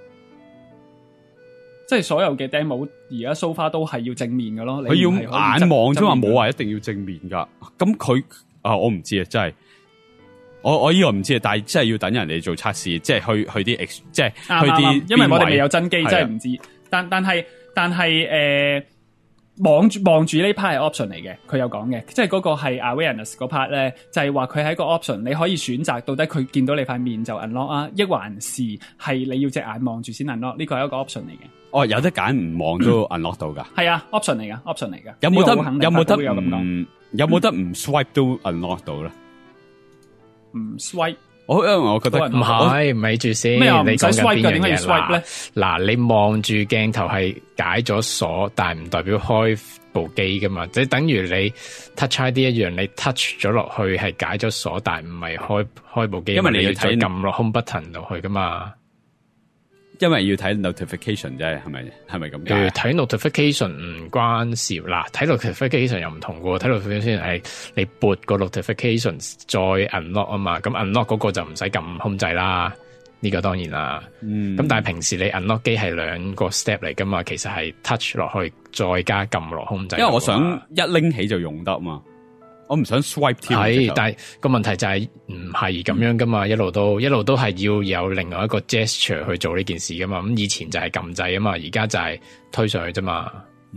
即係所有嘅 demo 而家 so far 都係要正面嘅咯， 佢要眼望啫嘛，冇話一定要正面噶。咁佢我唔知啊，真係我呢個唔知啊，但係真係要等人哋做測試，即係去啲即係去啲， 因為我哋未有真機，真係唔知。但係望住呢 part 係 option 嚟嘅，佢有講嘅，即係嗰個係 awareness 嗰 part 咧，就係話佢係一個 option，你可以選擇到底佢見到你塊面就 unlock 啊，抑還是係你要隻眼望住先 unlock， 呢個係一個 option 嚟嘅。 哦，有得揀唔望都 unlock 到噶？ 係啊 ，option 嚟噶 ，option 嚟噶。 有冇得唔 swipe 都 unlock 到咧？ 唔 swipe。 因為我覺得唔係，咪住先。 咩啊？ 你講緊邊樣嘢？ 點解要 swipe 咧？ 嗱，你望住鏡頭係解咗鎖，但係唔代表開部機噶嘛？即係等於你 Touch ID 一樣，你 touch 咗落去係解咗鎖，但係唔係開部機，因為你要睇撳落 home button 落去噶嘛。 因為要睇 notification 啫，係咪咁解？ 睇 notification 唔關事，嗱，睇 notification 又唔同嘅喎，睇 notification 係你撥個 notification 再 unlock 啊嘛，咁 unlock 嗰個就唔使撳控制啦，呢個當然啦。咁但係平時你 unlock 機係兩個 step 嚟噶嘛，其實係 touch 落去再加撳落控制。 因為我想一拎起就用得嘛。我唔想 swipe 添， 係，但係個問題就係唔係咁樣噶嘛，一路都係要有另外一個 gesture 去做呢件事噶嘛。咁以前就係撳掣啊嘛，而家就係推上去啫嘛。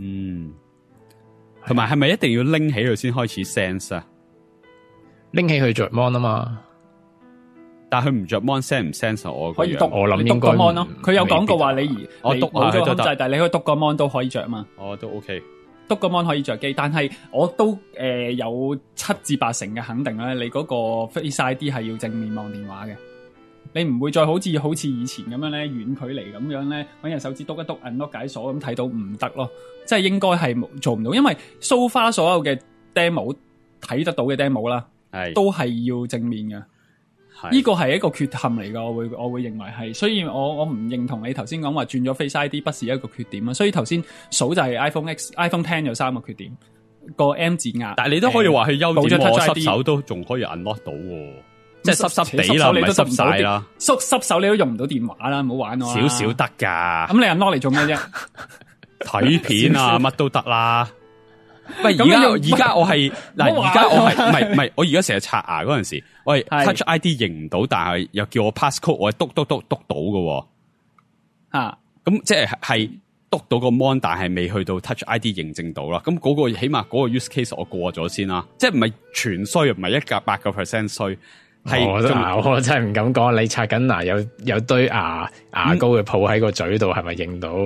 同埋係咪一定要拎起佢先開始 sense 啊？ 拎起佢着 mon 啊嘛， 但係佢唔着 mon sense 唔 sense 我可以篤， 我諗應該 mon 咯。佢有講過話你我篤冇咗控制，但係你可以篤個 mon 都可以着嘛。 都 OK。 篤個 mon 可以着機，但係我都有7至8成嘅肯定咧，你嗰個 Face ID 係要正面望電話嘅，你唔會再好似以前咁樣咧遠距離咁樣咧揾隻手指篤一篤 unlock 解鎖咁睇到唔得咯，即係應該係做唔到，因為 so far 所有嘅 demo 睇得到嘅 demo 啦，都係要正面嘅。呢個係一個缺陷嚟噶，我會認為係，所以我唔認同你頭先講話轉咗 Face ID 不是一個缺點啊。所以頭先數就係 iPhone X、iPhone X 有3個缺點，個 M 字壓。 但係你都可以話佢優點，我濕手都仲可以 unlock 到喎。 即係濕濕地啦，唔係濕晒啦。 濕手你都用唔到電話啦，唔好玩我。 少少得噶。 咁你unlock嚟做咩啫？ 睇片啊，乜都得啦。喂，而家我係嗱，而家我係唔係，我而家成日刷牙嗰陣時，我係 Touch ID 認唔到，但係又叫我 passcode，我係篤到嘅。 啊， 咁即係篤到個 mon， 但係未去到 Touch ID 認證到啦。咁嗰個起碼嗰個 use case 我過咗先啦，即係唔係全衰，唔係100% 衰。係我真係唔敢講，你刷緊牙有堆牙膏嘅泡喺個嘴度，係咪認到？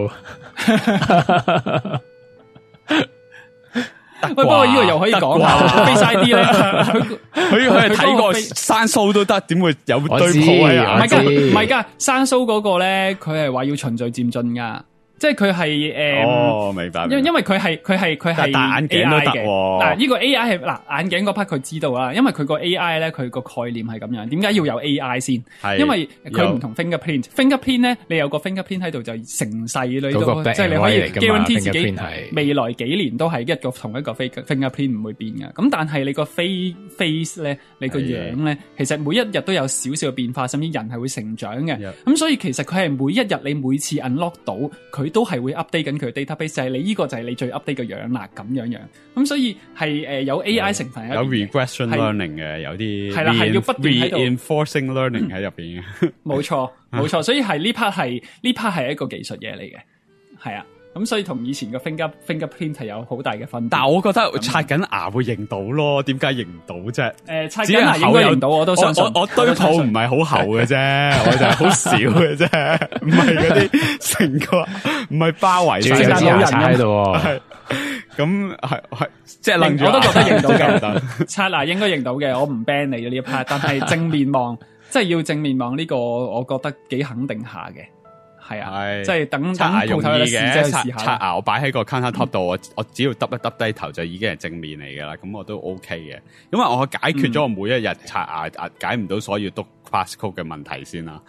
不過呢個又可以講下 Face ID 咧， 佢係睇過生鬚都得，點會有堆泡喺牙？ 唔係噶，生鬚嗰個咧，佢係話要循序漸進噶。即係佢係明白。 因為佢係戴眼鏡都得嘅。 嗱，呢個 AI 係嗱眼鏡嗰 part 佢知道啦，因為佢個 AI 咧，佢個概念係咁樣。點解要有 AI 先？因為佢唔同 fingerprint 咧，你有個 fingerprint 喺度就成世你都，即係你可以 guarantee 自己未來幾年都係同一個 fingerprint 唔會變嘅。咁但係你個 face 咧，你個樣咧，其實每一日都有少少嘅變化，甚至人係會成長嘅。咁所以其實佢係每一日你每次 unlock 到佢都係會 update 緊佢嘅 database， 就係你呢個就係你最 update 嘅樣啦，咁樣。咁所有有 AI 成分， 有 regression learning 嘅，有啲係啦，係要不斷喺度 reinforcing learning 喺入邊嘅。 冇錯，所以係呢 part 係一個技術嘢嚟嘅，係啊。咁所以同以前嘅 fingerprint 係有好大嘅分別。 但係我覺得刷緊牙會認到咯，點解認唔到啫？ 刷緊牙應該認到，我都相信。 我堆泡唔係好厚嘅啫，我就係好少嘅啫，唔係嗰啲成個唔係包圍晒有牙刷喺度。 咁係即係諗住， 我都覺得認到嘅。刷牙應該認到嘅，我唔 ban 你嘅呢一 part， 但係正面望，即係要正面望呢個，我覺得幾肯定下嘅。係啊，即係等刷牙容易嘅，刷牙我擺喺個 counter top 度，我只要耷一耷低頭就已經係正面嚟噶啦，咁我都 OK 嘅，因為我解決咗我每一日刷牙解唔到所以要篤 passcode 嘅問題先啦。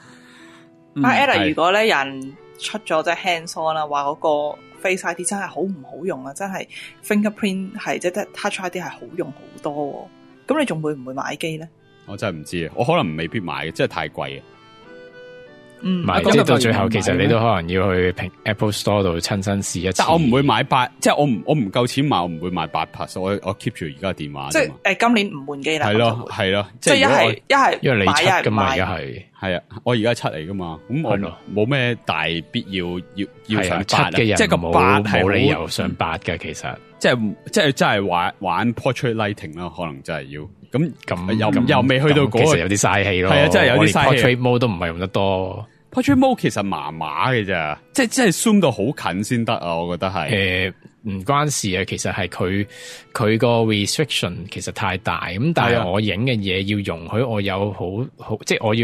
Ella 如果咧人出咗即係 hands on 啦，話嗰個 Face ID 真係好唔好用啊，真係 fingerprint 係即係 Touch ID 係好用好多，咁你仲會唔會買機咧？ 我真係唔知啊，我可能未必買嘅，真係太貴啊。 唔係，即係到最後，其實你都可能要去 Apple Store 度親身試一次。 但我唔會買即係我唔夠錢買，我唔會買8 Plus，我 keep 住而家電話。 即係今年唔換機啦。 係咯， 即係一係因為你7噶嘛，而家係啊，我而家7嚟噶嘛，咁我冇咩大必要上8 嘅人， 即係個8係冇理由上8嘅，其實即係真係玩 portrait lighting 啦，可能真係要咁又未去到嗰個， 其實有啲嘥氣咯。 係啊，真係有啲嘥氣。 portrait mode 都唔係用得多。 Portrait mode 其實麻麻嘅咋，即係 zoom 到好近先得啊！我覺得係唔關事啊，其實係佢個 restriction 其實太大咁，但係我影嘅嘢要容許我有好即係我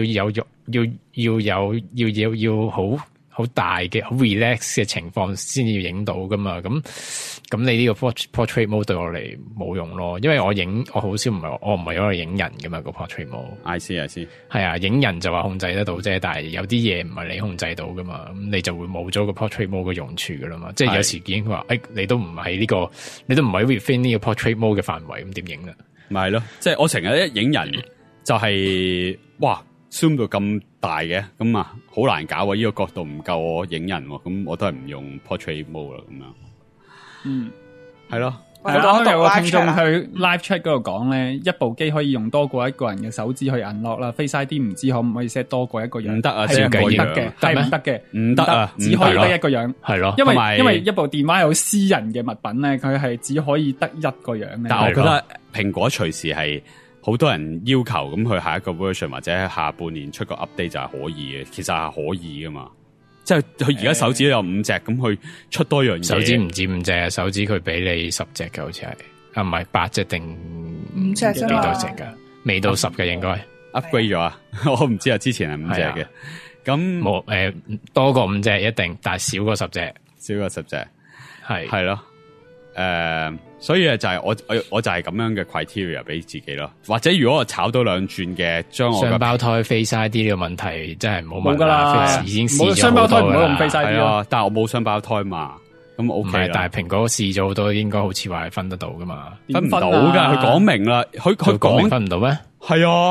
要好大嘅好 relax 嘅情況先至要影到噶嘛，咁你呢個 portrait mode 對我嚟冇用咯，因為我好少我唔係攞嚟影人噶嘛，個 portrait mode。I see 係啊，影人就話控制得到啫，但係有啲嘢唔係你控制到噶嘛，咁你就會冇咗個 portrait mode 嘅用處噶啦嘛，即係有時已經話你都唔係呢個，你都唔係 within 呢個 portrait mode 嘅範圍，咁點影啊？ 咪係咯，即係我成日一影人就係哇 zoom 到咁大嘅，咁啊好難搞啊！呢個角度唔夠我影人，咁我都係唔用 portrait mode 啦，咁樣。係咯。 有個聽眾去 live chat 嗰度講咧，一部機可以用多過一個人嘅手指去 unlock 啦。Face ID 唔知可唔可以 set 多過一個樣？唔得啊，係唔得嘅，係唔得嘅，唔得啊，只可以得一個樣。係咯，因為一部電話有私人嘅物品咧，佢係只可以得一個樣嘅。 但係我覺得蘋果隨時係好多人要求咁去下一個 version 或者下半年出個 update 就係可以嘅，其實係可以噶嘛。即係佢而家手指都有5隻，咁去出多樣嘢。手指唔止5隻，手指佢俾你10隻嘅，好似係唔係8隻定 5隻啫嘛？ 幾多隻噶？未到10嘅應該 upgrade 咗啊！我唔知啊，之前係5隻嘅，咁冇多過5隻一定，但係少過10隻， 少過10隻係咯。所以就係我就係咁樣嘅 criteria 俾自己咯，或者如果我炒多2轉嘅，將我雙胞胎 Face ID 呢個問題真係冇噶啦， 已經試咗雙胞胎唔好用 Face ID 咯，但係我冇雙胞胎嘛，咁 OK 啦。 但係蘋果試咗好多，應該好似話係分得到噶嘛， 分唔到噶，佢講明啦，佢講明分唔到咩？ 係啊，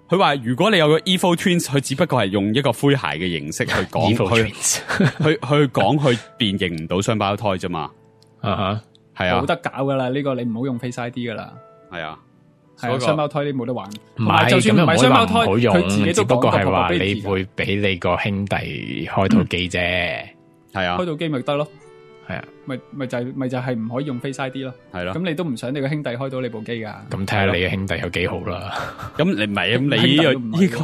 佢話如果你有個 Evil Twins， 佢只不過係用一個詼諧嘅形式去講，去講去辨認唔到雙胞胎啫嘛。係啊， 冇得搞噶啦，呢個你唔好用 Face ID 噶啦。 係啊， 係啊，雙胞胎你冇得玩。 唔係， 就算唔係雙胞胎，佢自己都只不過係話講你會俾你個兄弟開套機啫。 係啊， 開套機咪得咯。 係啊， 咪就係唔可以用 Face ID 咯。 係咯， 咁你都唔想你個兄弟開到你部機噶。 咁睇下你嘅兄弟有幾好啦。 咁你唔係咁你呢個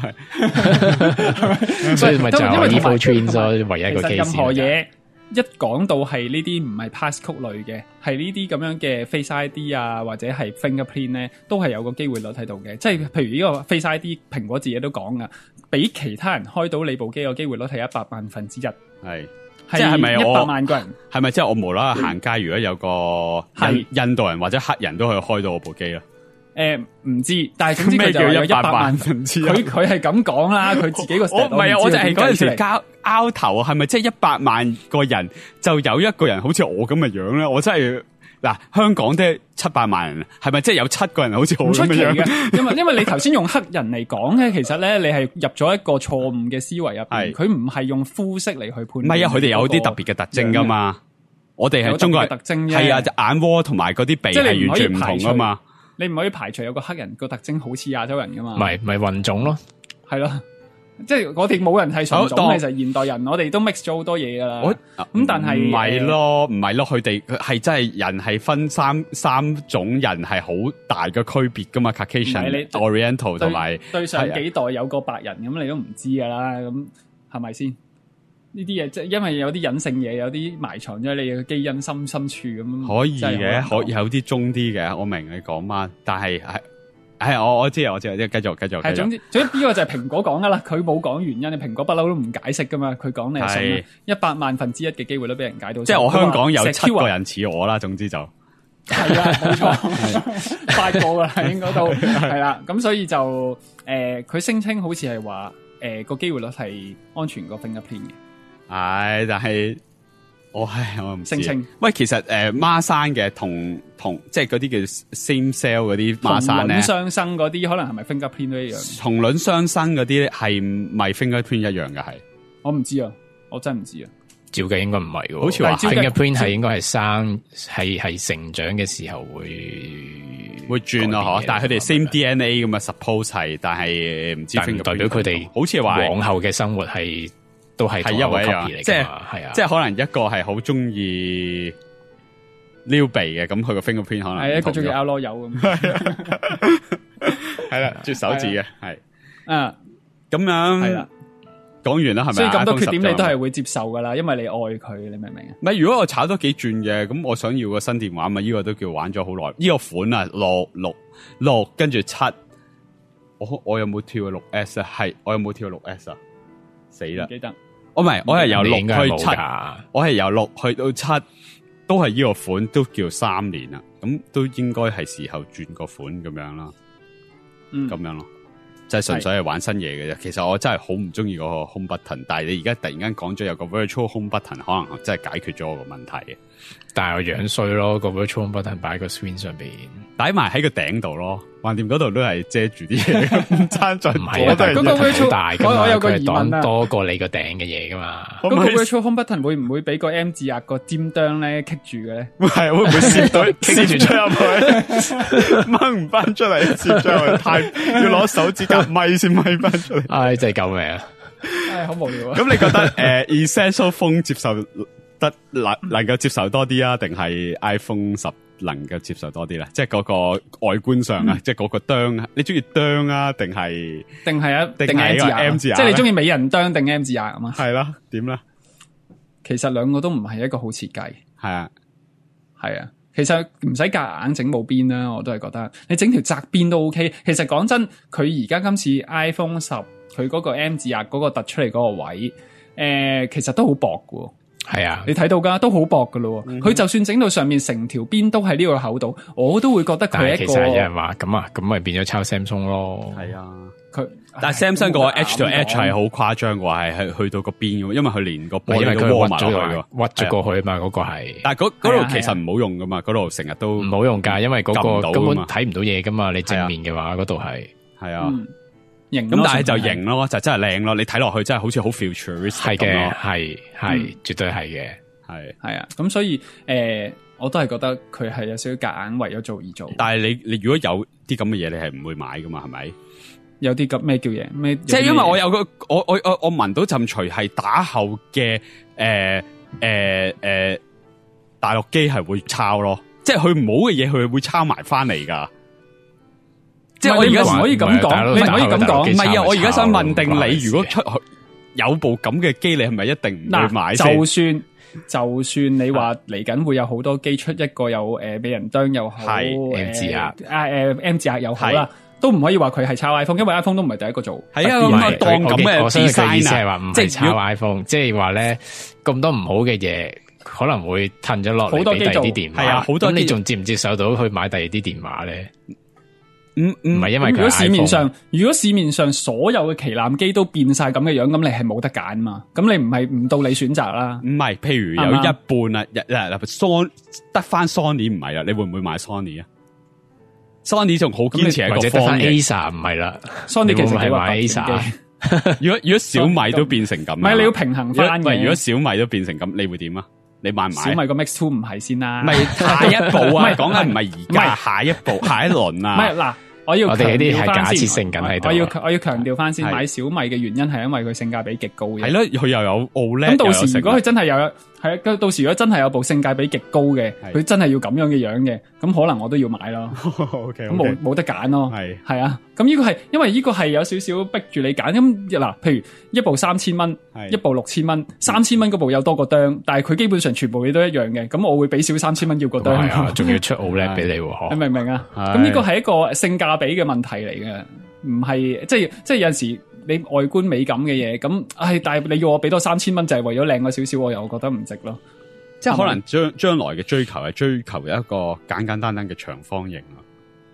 係，所以咪就係 Evil Twins 咯，唯一一個機。 任何嘢一講到係呢啲唔係 passcode 類嘅，係呢啲咁樣嘅 Face ID 啊，或者係 fingerprint 咧，都係有個機會率喺度嘅。即係譬如呢個 Face ID， 蘋果自己都講噶，俾其他人開到你部機個機會率係100萬分之一。係。即係咪100萬個人？係咪即係我無啦啦行街，如果有個印度人或者黑人都可以開到我部機啦？唔知，但係總之佢就有100萬分之一。佢係咁講啦，佢自己個唔係啊！我就係嗰陣時拗頭啊，係咪即係100萬個人就有一個人好似我咁嘅樣咧？我真係嗱，香港都700萬人，係咪即係有7個人好似我咁嘅樣？因為你頭先用黑人嚟講咧，其實咧你係入咗一個錯誤嘅思維入邊，佢唔係用膚色嚟去判斷。唔係啊，佢哋有啲特別嘅特徵噶嘛。我哋係中國人，特徵係啊，隻眼窩同埋嗰啲鼻係完全唔同噶嘛。你唔可以排除有個黑人個特徵好似亞洲人噶嘛？咪混種咯，係咯。即係我哋冇人係純種，其實現代人我哋都 mix 咗好多嘢噶啦。咁但係唔係咯，佢哋係真係人係分三種人係好大嘅區別噶嘛 ？Caucasian、Oriental 同埋對上幾代有個白人咁，你都唔知噶啦。咁係咪先？呢啲嘢即係因為有啲隱性嘢，有啲埋藏咗你嘅基因深處咁。可以嘅，可以有啲中啲嘅，我明你講乜，但係係我知，繼續。係總之呢個就係蘋果講噶啦，佢冇講原因，蘋果不嬲都唔解釋噶嘛，佢講你係信100萬分之一嘅機會都俾人解到。即係我香港有7個人似我啦，總之就係啦，冇錯，8個噶啦，應該都係啦。咁所以就佢聲稱好似係話個機會率係安全過 fingerprint 嘅。係，但係我唔聲稱。喂，其實孖生嘅同即係嗰啲叫 same cell 嗰啲孖生咧，同卵雙生嗰啲可能係咪 fingerprint 都一樣？同卵雙生嗰啲係咪 fingerprint 一樣嘅？係我唔知啊，我真唔知啊。照計應該唔係嘅，好似話 fingerprint 係應該係生係成長嘅時候會轉咯，嗬。但係佢哋 same DNA 咁啊 suppose 係，但係唔知 fingerprint 代表佢哋好似話往後嘅生活係。都係一位啊，即係可能一個係好中意撩鼻嘅，咁佢個 fingerprint 可能係一個中意拗囉柚咁，係啦，啜手指嘅係，咁樣係啦，講完啦係咪？所以咁多缺點你都係會接受噶啦，因為你愛佢，你明唔明啊？唔係，如果我炒多幾轉嘅，咁我想要個新電話嘛，呢個都叫玩咗好耐，呢個款啊6跟住7，我有冇跳6 S 啊？係我有冇跳6 S 啊？死啦！記得我唔係，我係由6去7，我係由6去到7，都係呢個款，都叫3年啦。咁都應該係時候轉個款咁樣啦。咁樣咯，即係純粹係玩新嘢嘅啫。其實我真係好唔中意嗰個 home button，但係你而家突然間講咗有個 virtual home button，可能真係解決咗我個問題。但係我樣衰咯，個 virtual home button 擺喺個 screen 上邊，擺埋喺個頂度咯。橫掂嗰度都係遮住啲嘢，唔爭在。唔係啊，但係嗰個 virtual 大噶嘛，我有個疑問啊，多過你個頂嘅嘢噶嘛。咁個 virtual home button 會唔會俾個 M 字壓個尖端咧棘住嘅咧？係會唔會攝到攝住出入去，掹唔翻出嚟，攝咗去太要攞手指夾咪先咪翻出嚟。唉，真係救命啊！唉，好無聊啊。咁你覺得Essential Phone 接受得能夠接受多啲啊，定係 iPhone 10能夠接受多啲咧？即係嗰個外觀上啊，即係嗰個釘啊，你中意釘啊，定係M 字啊？即係你中意美人釘定 M 字啊？咁啊？係啦，點咧？其實兩個都唔係一個好設計。係啊，係啊，其實唔使夾硬整冇邊啦，我都係覺得你整條窄邊都 OK。其實講真，佢而家今次 iPhone 10佢嗰個 M 字壓嗰個突出嚟嗰個位，其實都好薄㗎。係啊，你睇到噶，都好薄噶咯。佢就算整到上面成條邊都喺呢個厚度，我都會覺得佢係一個。但係其實有人話咁啊，咁咪變咗抄 Samsung 咯。係啊，但係 Samsung 個 Edge to Edge 係好誇張嘅話，係去到個邊嘅，因為佢連個玻璃都窩埋落去，屈咗過去啊嘛，嗰個係。但係嗰度其實唔好用噶嘛，嗰度成日都唔好用噶，因為嗰個根本睇唔到嘢噶嘛。你正面嘅話，嗰度係啊。 型咁但係就型咯，就真係靚咯。你睇落去真係好似好 futuristic 咁咯。 係絕對係嘅， 係啊。咁所以我都係覺得佢係有少少夾硬為咗做而做。 但係你如果有啲咁嘅嘢，你係唔會買噶嘛？係咪？ 有啲咁咩叫嘢咩？ 即係因為我有個我聞到陣除係打後嘅大陸機係會抄咯，即係佢唔好嘅嘢佢會抄埋翻嚟噶。即係我而家唔可以咁講，你唔可以咁講。唔係啊，我而家想問定你，如果出有部咁嘅機，你係咪一定唔會買先？ 就算你話嚟緊會有好多機出一個有俾人啄又好 M 字額 M 字額又好啦，都唔可以話佢係抄 iPhone，因為 iPhone 都唔係第一個做。 係啊，咁啊當咁嘅 design 意思係話唔係抄 iPhone，即係話咧咁多唔好嘅嘢可能會褪咗落嚟俾第二啲電話。係啊，好多你仲接唔接受到去買第二啲電話咧？唔係因為佢。如果市面上所有嘅旗艦機都變晒咁嘅樣，咁你係冇得揀嘛？咁你唔到你選擇啦。唔係，譬如有一半啊，Sony 得翻 Sony 唔係啊，你會唔會買 Sony 啊？Sony 仲好堅持係個方嘅 ，Acer 唔係啦。 Sony 其實係買 Acer。 如果小米都變成咁， 唔係你要平衡翻嘅。 如果小米都變成咁，你會點啊？你買唔買？小米個 Mix 2唔係先啦。 唔係下一步啊，講緊唔係而家，下一步下一輪啊。唔係嗱。我哋呢啲係假設性緊喺度。我要強調翻先，買小米嘅原因係因為佢性價比極高嘅。係咯，佢又有 OLED。咁到時如果佢真係有到時如果真係有部性價比極高嘅，佢真係要咁樣嘅樣嘅，咁可能我都要買咯。咁冇得揀咯。係啊，咁呢個係因為呢個係有少少逼住你揀。咁嗱，譬如一部3000蚊，一部6000蚊，3000蚊嗰部有多個釘，但係佢基本上全部嘢都一樣嘅，咁我會俾少3000蚊要個釘。仲要出 OLED 俾你喎，你明唔明啊？咁呢個係一個性價比嘅問題嚟嘅，唔係即係有陣時你外觀美感嘅嘢，咁但係你要我俾多3000蚊就係為咗靚個少少，我又覺得唔值咯。即係可能將來嘅追求係追求一個簡簡單單嘅長方形咯。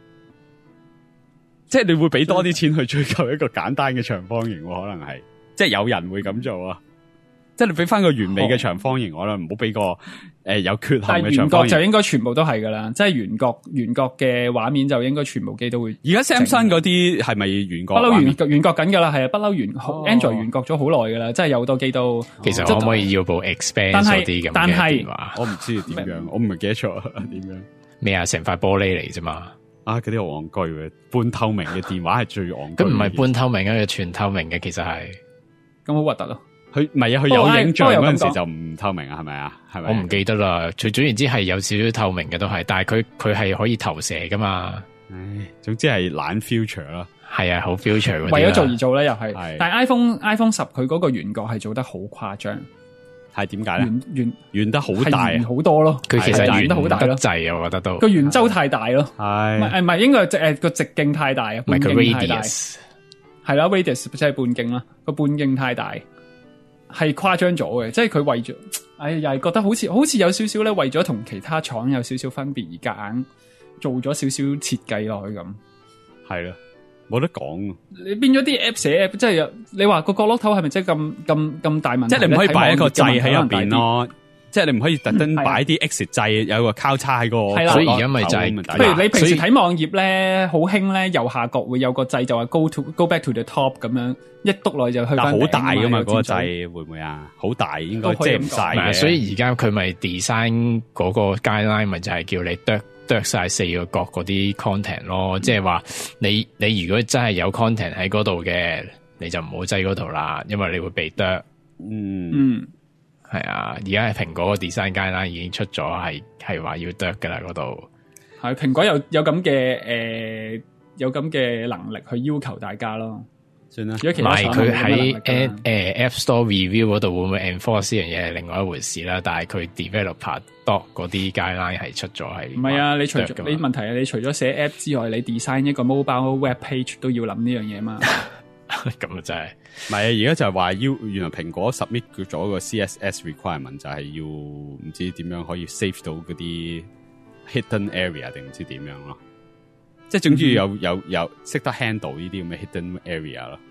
即係你會俾多啲錢去追求一個簡單嘅長方形，可能係即係有人會咁做啊。即係你俾翻個完美嘅長方形，我啦唔好俾個有缺陷嘅長方形。但係圓角就應該全部都係噶啦，即係圓角嘅畫面就應該全部機都會。而家 Samsung 嗰啲係咪圓角？不嬲圓角緊噶啦，係啊，不嬲Android 圓角咗好耐噶啦，即係有好多機都。其實可唔可以要部 Expand 嗰啲咁嘅電話？我唔知點樣，我唔係記得咗點樣。咩啊？成塊玻璃嚟啫嘛。啊，嗰啲好戇居嘅，半透明嘅電話係最戇居。咁唔係半透明嘅，全透明嘅，其實係。咁好核突咯。佢唔係啊，佢有影像嗰陣時就唔透明啊，係咪啊？係咪？我唔記得啦。除咗然之係有少少透明嘅都係，但係佢係可以投射噶嘛。唉，總之係懶 future 啦。係啊，好 future。為咗做而做咧，又係。但係 iPhone 10佢嗰個圓角係做得好誇張。係點解咧？圓得好大，好多咯。佢其實圓得好大咯，滯啊，我覺得都個圓周太大咯。係唔係應該個直徑太大啊？唔係個 radius 係啦 ，radius 即係半徑啦，個半徑太大。係誇張咗嘅，即係佢為咗，又係覺得好似有少少咧，為咗同其他廠有少少分別而夾硬做咗少少設計落去咁。係啦，冇得講。你變咗啲 app 寫 app，即係你話個角落頭係咪真係咁大問題？即係你唔可以擺一個掣喺入邊咯。即係你唔可以特登擺啲 X 掣，有個交叉喺個。係啦，所以而家咪就係，譬如你平時睇網頁咧，好興咧，右下角會有個掣，就話 go back to the top 咁樣，一篤落就去。但好大噶嘛，嗰個掣會唔會啊？好大，應該遮唔晒嘅。所以而家佢咪 design 嗰個 guideline 咪就係叫你剁晒4個角嗰啲 content 咯，即係話你如果真係有 content 喺嗰度嘅，你就唔好擠嗰度啦，因為你會被剁。嗯。係啊，而家係蘋果個 design guideline已經出咗，係話要剁噶啦嗰度。係蘋果有咁嘅有咁嘅能力去要求大家咯。算啦，如果其他廠佢喺App Store review 嗰度會唔會 enforce 呢樣嘢係另外一回事啦。但係佢 developer doc 嗰啲 guideline 係出咗係。唔係啊，你除咗你問題啊，你除咗寫 app 之外，你 design 一個 mobile web page 都要諗呢樣嘢嘛。咁啊真係，唔係啊！而家就係話原來蘋果 submit 咗個 CSS requirement 就係要唔知點樣可以 save 到嗰啲 hidden area 定唔知點樣咯，即係總之有識得 handle 呢啲咁嘅 hidden area 咯。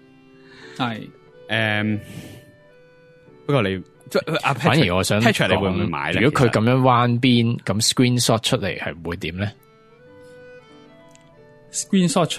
係，不過你反而我想 Patrick 你會唔會買咧？如果佢咁樣彎邊咁 screenshot 出嚟係會點咧？screenshot 出嚟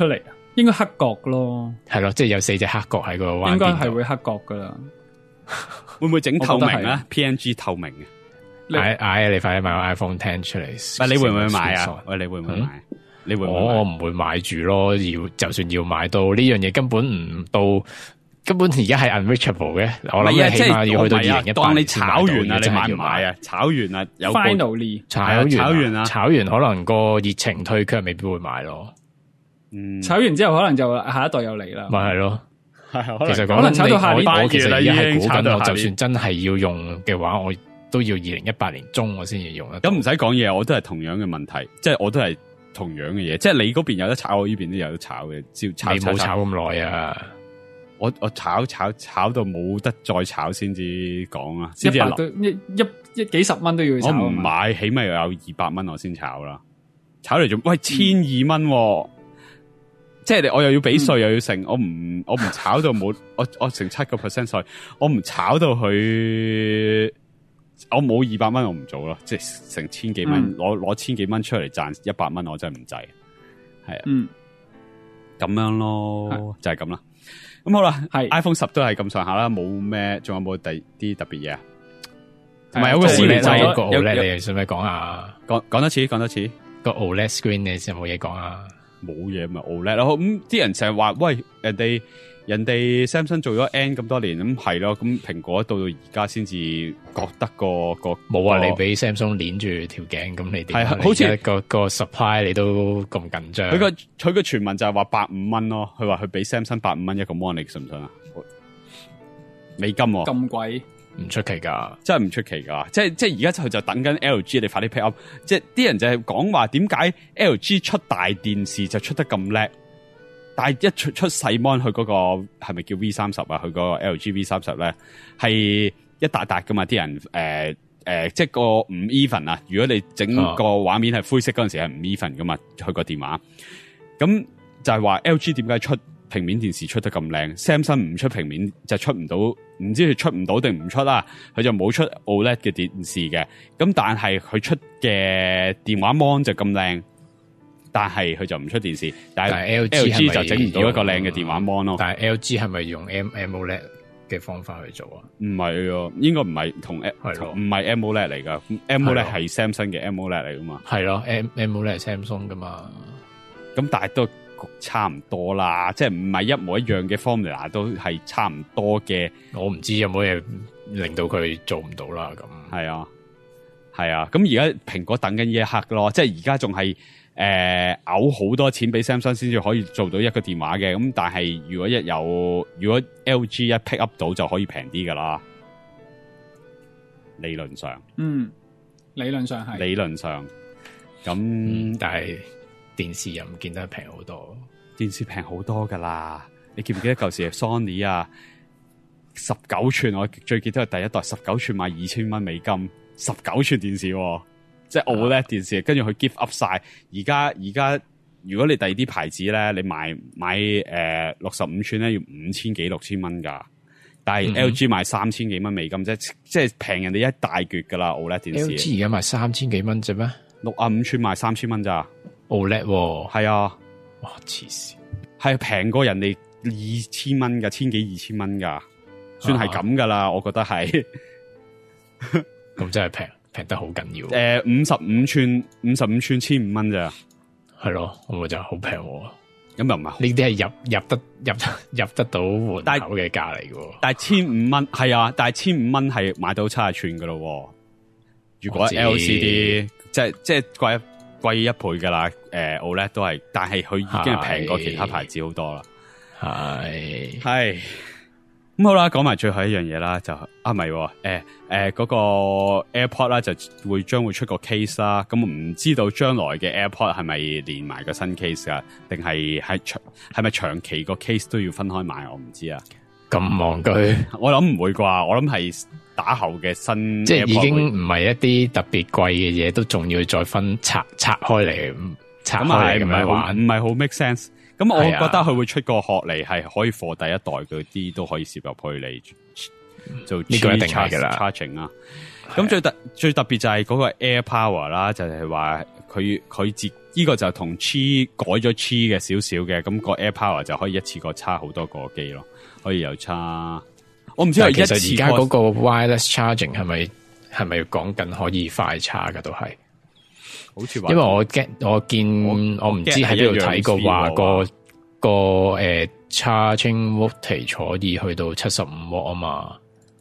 應該黑角咯， 係咯，即係有4隻黑角喺個彎邊， 應該係會黑角噶啦。 會唔會整透明啊 ？PNG 透明嘅， 你快啲買個 iPhone X 出嚟。 你會唔會買啊？喂，你會唔會買？你會唔會買？ 我唔會買住咯。就算要買到呢樣嘢，根本唔到。根本而家係 unreachable 嘅，我諗起碼要去到2018。 當你炒完啦，你買唔買啊？炒完啦，有 finally 炒完啦，炒完可能個熱情退卻，未必會買咯。 炒完之後可能就下一代又嚟啦。 咪係咯， 其實可能炒到下年， 我其實而家係估緊，我就算真係要用嘅話，我都要2018年中我先至用得。 咁唔使講嘢，我都係同樣嘅問題，即係我都係同樣嘅嘢，即係你嗰邊有得炒，我呢邊都有得炒嘅。照你冇炒咁耐啊！ 我炒到冇得再炒先至講啊， 先至一幾十蚊都要炒。 我唔買，起碼有200蚊我先炒啦。炒嚟做喂1200蚊，即係我又要俾稅又要成，我唔炒到冇我成7% 稅，我唔炒到佢，我冇200蚊我唔做咯，即係成千幾蚊攞千幾蚊出嚟賺100蚊，我真係唔制。係啊，咁樣咯，就係咁啦。咁好啦，係 iPhone 10都係咁上下啦，冇咩，仲有冇第啲特別嘢啊？同埋有個思維掣，有你想唔想講下？ 講多次個 OLED screen 你有冇嘢講啊？ 冇嘢咪 OLED 咯。咁啲人成日話喂，人哋 Samsung 做咗 N 咁多年，咁係咯，咁蘋果到而家先至覺得個冇話你俾 Samsung 鏈住條頸，咁你哋係好似個 supply 你都咁緊張。佢個傳聞就係話85蚊咯，佢話佢俾 Samsung 85蚊一個 mon， 你信唔信啊？美金咁貴， 唔出奇噶， 真係唔出奇噶。即係而家佢就等緊 LG， 你快啲 pick up。即係啲人就係講話點解 LG 出大電視就出得咁叻？但係一出細 mon， 佢嗰個係咪叫 V30 啊？佢個 LG V30 咧係一笪笪噶嘛？啲人即係個唔 even 啊！如果你整個畫面係灰色嗰陣時係唔 even 噶嘛？佢個電話咁就係話 LG 點解出平面電視出得咁靚 ？Samsung 唔出平面就出唔到，唔知佢出唔到定唔出啦。佢就冇出 OLED 嘅電視嘅。咁但係佢出嘅電話 mon 就咁靚。但係佢就唔出電視，但係 LG 就整唔到一個靚嘅電話 mon 咯。 但係 LG 係咪用 AMOLED 嘅方法去做啊？ 唔係啊，應該唔係同唔係 AMOLED 嚟噶。AMOLED 係 Samsung 嘅 AMOLED 嚟噶嘛？ 係咯，AMOLED 係 Samsung 噶嘛？ 咁但係都差唔多啦，即係唔係一模一樣嘅 formula 都係差唔多嘅。 我唔知有冇嘢令到佢做唔到啦。咁係啊，咁而家蘋果等緊呢一刻咯，即係而家仲係。嘔好多錢俾 Samsung 先至可以做到一個電話嘅，咁但係如果LG 一 pick up 到就可以平啲噶啦，理論上， 理論上係， 理論上，咁但係電視又唔見得平好多， 電視平好多噶啦，你記唔記得舊時係 Sony 啊，19寸我最記得係第一代19寸賣2000蚊美金，19寸電視喎。即係 OLED 電視，跟住佢 give up 晒。而家如果你第二啲牌子咧，你買65寸咧要5000幾6000蚊噶，但係 LG 賣3000幾蚊美金，即係平人哋一大橛噶啦 OLED 電視。 LG 而家賣3000幾蚊啫咩 ？65寸賣3000蚊咋 ？OLED 係啊， 哇黐線， 係平過人哋2000蚊噶，1000幾2000蚊噶，算係咁噶啦，我覺得係。 咁真係平得好緊要。 55寸1500蚊咋？係咯，我就好平。 咁又唔係？呢啲係入得到門口嘅價嚟嘅。 但係1500蚊係啊，但係1500蚊係買到70寸噶咯。如果 LCD 即係貴一倍噶啦。OLED 都係，但係佢已經係平過其他牌子好多啦。係。咁好啦，講埋最後一樣嘢啦，就唔係，嗰個 AirPod 啦，就將會出個 case 啦。咁唔知道將來嘅 AirPod 係咪連埋個新 case 啊？定係咪長期個 case 都要分開買？我唔知啊。 咁戇居，我諗唔會啩？我諗係打後嘅新 AirPod， 即係已經唔係一啲特別貴嘅嘢，都仲要再拆開嚟，拆開嚟咁樣玩， 唔係好 make sense。咁我覺得佢會出個殼嚟，係可以貨第一代嗰啲都可以攝入去嚟做呢個一定係噶啦 charging 啦。咁最特別就係嗰個 Air Power 啦，就係話佢呢個就同 Qi 改咗 Qi 嘅少少嘅，咁個 AirPower 就可以一次過叉好多個機咯，可以又叉。我唔知係其實而家嗰個 wireless charging 係咪講緊可以快叉㗎都係？ 好似話， 因為我唔知喺邊度睇過話個charging voltage 可以去到75W啊嘛。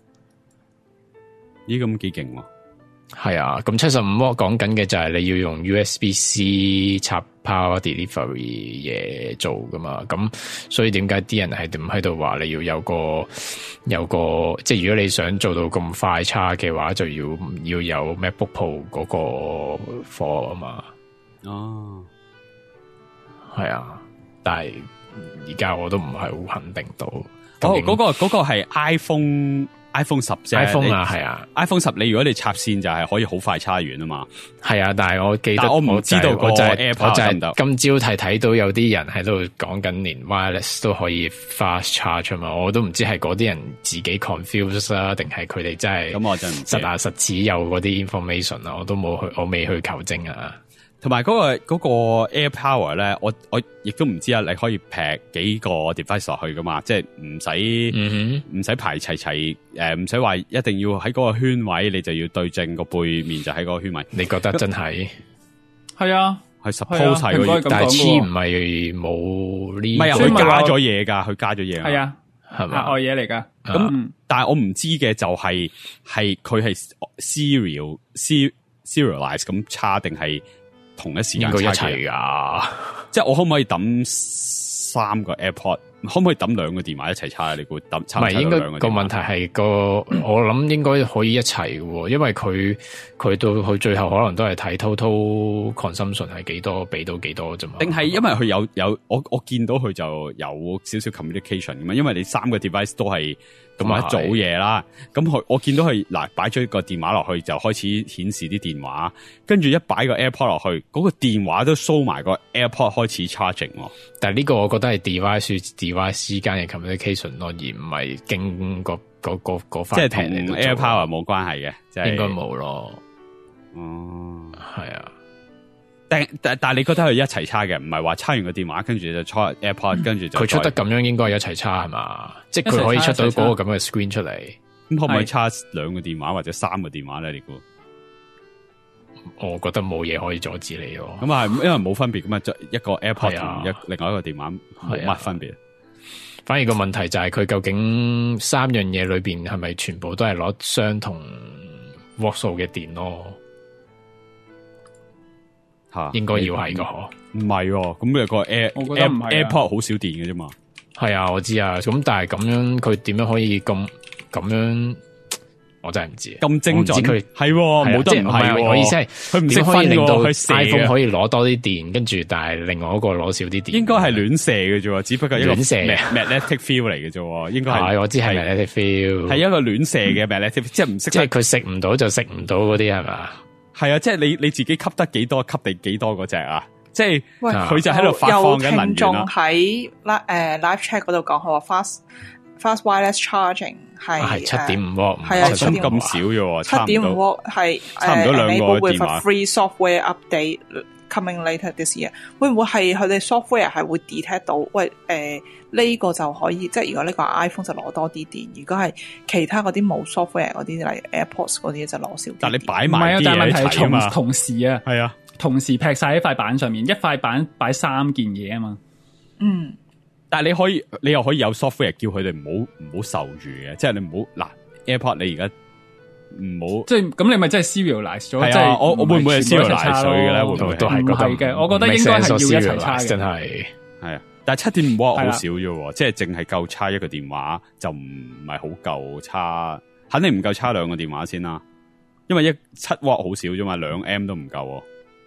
咦，咁幾勁喎！ 係啊，咁75W講緊嘅就係你要用 USB-C 插 power delivery 嘢做噶嘛，咁所以點解啲人係點喺度話你要有個，即係如果你想做到咁快叉嘅話，就要有 MacBook Pro 嗰個貨啊嘛。哦，係啊，但係而家我都唔係好肯定到。 嗰個係 iPhone 10啫 ，iPhone 啊，係啊 ，iPhone 10你如果你插線就係可以好快插完啊嘛。 係啊，但係我記得我唔知道我就係今朝睇到有啲人喺度講緊連 wireless 都可以 fast charge 啊嘛，我都唔知係嗰啲人自己 confuse 啦，定係佢哋真係咁我就唔知實實似有嗰啲 information 啊，我未去求證啊。 同埋嗰個 AirPower 咧，我亦都唔知啊！你可以劈幾個 device 落去噶嘛？即係唔使排齊，唔使話一定要喺嗰個圈位，你就要對正個背面就喺嗰個圈位。 你覺得真係？ 係啊， 係 suppose 係， 但係黐唔係冇呢？ 唔係佢加咗嘢㗎，佢加咗嘢。 係啊，係咪額外嘢嚟㗎？ 咁但係我唔知嘅就係佢係 serialize 咁叉定係？同一時間應該一齊噶， 即係我可唔可以抌3個 AirPod？可唔可以抌2個電話一齊插啊？你估抌插唔係應該個問題係我諗應該可以一齊嘅，因為佢到佢最後可能都係睇 total consumption 係幾多，俾到幾多啫嘛。 定係因為佢有我見到佢就有少少 communication 咁嘛，因為你3個 device 都係咁一組嘢啦。咁我見到佢嗱擺咗個電話落去就開始顯示啲電話，跟住一擺個 AirPod 落去，嗰個電話都 show 埋個 AirPod 開始 charging。但係呢個我覺得係 device 之間嘅 communication 咯，而唔係經嗰塊，即係同 AirPower 冇關係嘅，即係應該冇咯。哦，係啊，但係你覺得佢一齊叉嘅，唔係話叉完個電話跟住就叉 AirPod，跟住就佢出得咁樣應該係一齊叉係嘛？即係佢可以出到嗰個咁嘅 screen 出嚟。咁可唔可以叉2個電話或者3個電話咧？你估？我覺得冇嘢可以阻止你咯。咁啊，因為冇分別咁啊，一個 AirPod 同另外一個電話冇乜分別。反而個問題就係佢究竟3樣嘢裏邊係咪全部都係攞相同 watt 數嘅電咯？吓，應該要係噶嗬？唔係，咁你個 AirPod 好少電嘅啫嘛。係啊，我知啊。咁但係咁樣佢點樣可以咁樣？我真係唔知，咁精準佢係冇得唔係。我意思係佢唔識分令到 iPhone 可以攞多啲電，跟住但係另外一個攞少啲電。應該係亂射嘅啫，只不過一個亂射 magnetic field 嚟嘅啫。應該係我知係 magnetic field，係一個亂射嘅 magnetic，即係唔識。即係佢食唔到就食唔到嗰啲係嘛？係啊，即係你自己吸得幾多，吸地幾多嗰隻啊？即係佢就喺度發放緊能源啦。有聽眾喺live chat 嗰度講，佢話 fast wireless charging 係 7.5W， 係啊，咁少啫，7.5W 係差唔多2個電話。Free software update coming later this year， 會唔會係佢哋 software 係會 detect 到？喂，呢個就可以，即係如果呢個 iPhone 就攞多啲電，如果係其他嗰啲冇 software 嗰啲，例如 AirPods 嗰啲就攞少啲。但係你擺埋啲嘢一齊啊嘛，同時啊，係啊，同時劈晒喺塊板上面，一塊板擺3件嘢啊嘛。嗯。但係你又可以有 software 叫佢哋唔好受住嘅，即係你唔好嗱 AirPod 你而家唔好，即係咁你咪真係 serialize 咗，即係我會唔會係 serialize 水嘅咧？會唔會都係覺得嘅？我覺得應該係要一齊叉嘅，真係係啊！但係 7.5W 好少啫，即係淨係夠叉一個電話就唔係好夠叉，肯定唔夠叉2個電話先啦，因為7W 好少啫嘛，2M 都唔夠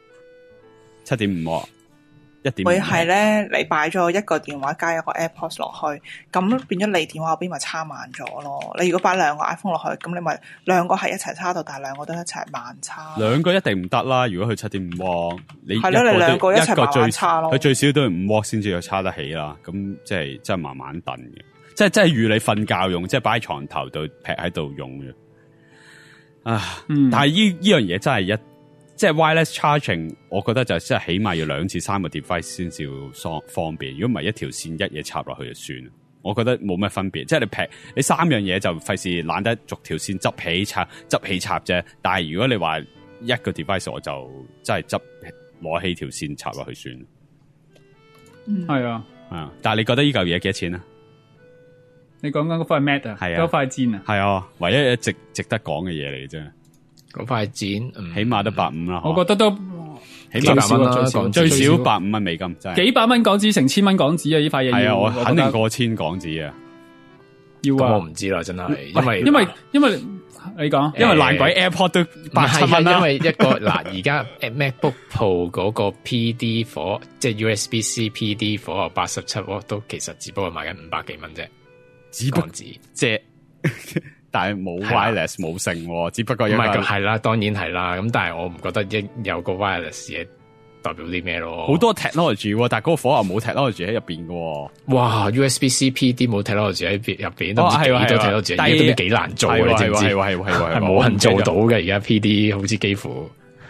7.5W。會係咧，你擺咗一個電話加一個 AirPods 落去，咁變咗你電話嗰邊咪叉慢咗咯。你如果擺2個 iPhone 落去，咁你咪2個係一齊叉到，但係2個都一齊慢叉。2個一定唔得啦，如果佢 7.5W，你係咯，你2個一齊慢慢叉咯。佢最少都係5W先至有叉得起啦。咁即係真係慢慢燉嘅，即係真係預你瞓覺用，即係擺喺床頭度劈喺度用嘅。但係呢樣嘢真係即係 wireless charging，我覺得就即係起碼要2至3個 device 先至方便。如果唔係一條線一嘢插落去就算。我覺得冇乜分別，即係你3樣嘢就費事懶得逐條線執起插啫。但係如果你話一個 device，我就真係攞起條線插落去算。 係啊， 但係你覺得呢嚿嘢幾多錢啊？ 你講緊嗰塊 Mac 啊，嗰塊氈啊， 係啊，唯一值得講嘅嘢嚟嘅啫。 嗰塊氈起碼都150啦， 我覺得都起碼100蚊啦， 最少150蚊美金，真係幾百蚊港紙成1000蚊港紙啊！呢塊嘢係啊，我肯定過1000港紙啊！ 要啊， 我唔知啦，真係，因為你講， 因為爛鬼 AirPod 都8-7蚊啦。 因為一個嗱，而家 MacBook Pro 嗰個 PD 火，即係 USB-C PD 火87W都其實只不過賣緊500幾蚊啫，港紙即但係冇 wireless 冇剩，只不過唔係係啦，當然係啦。咁但係我唔覺得有個 wireless 嘢代表啲咩咯。 好多 technology， 但係嗰個火又冇 technology 喺入邊嘅。 哇 ，USB-C PD 冇 technology 喺入邊，都唔知幾多 technology，而家都幾難做嘅，你知唔知？係冇人做到嘅。而家 PD 好似幾乎。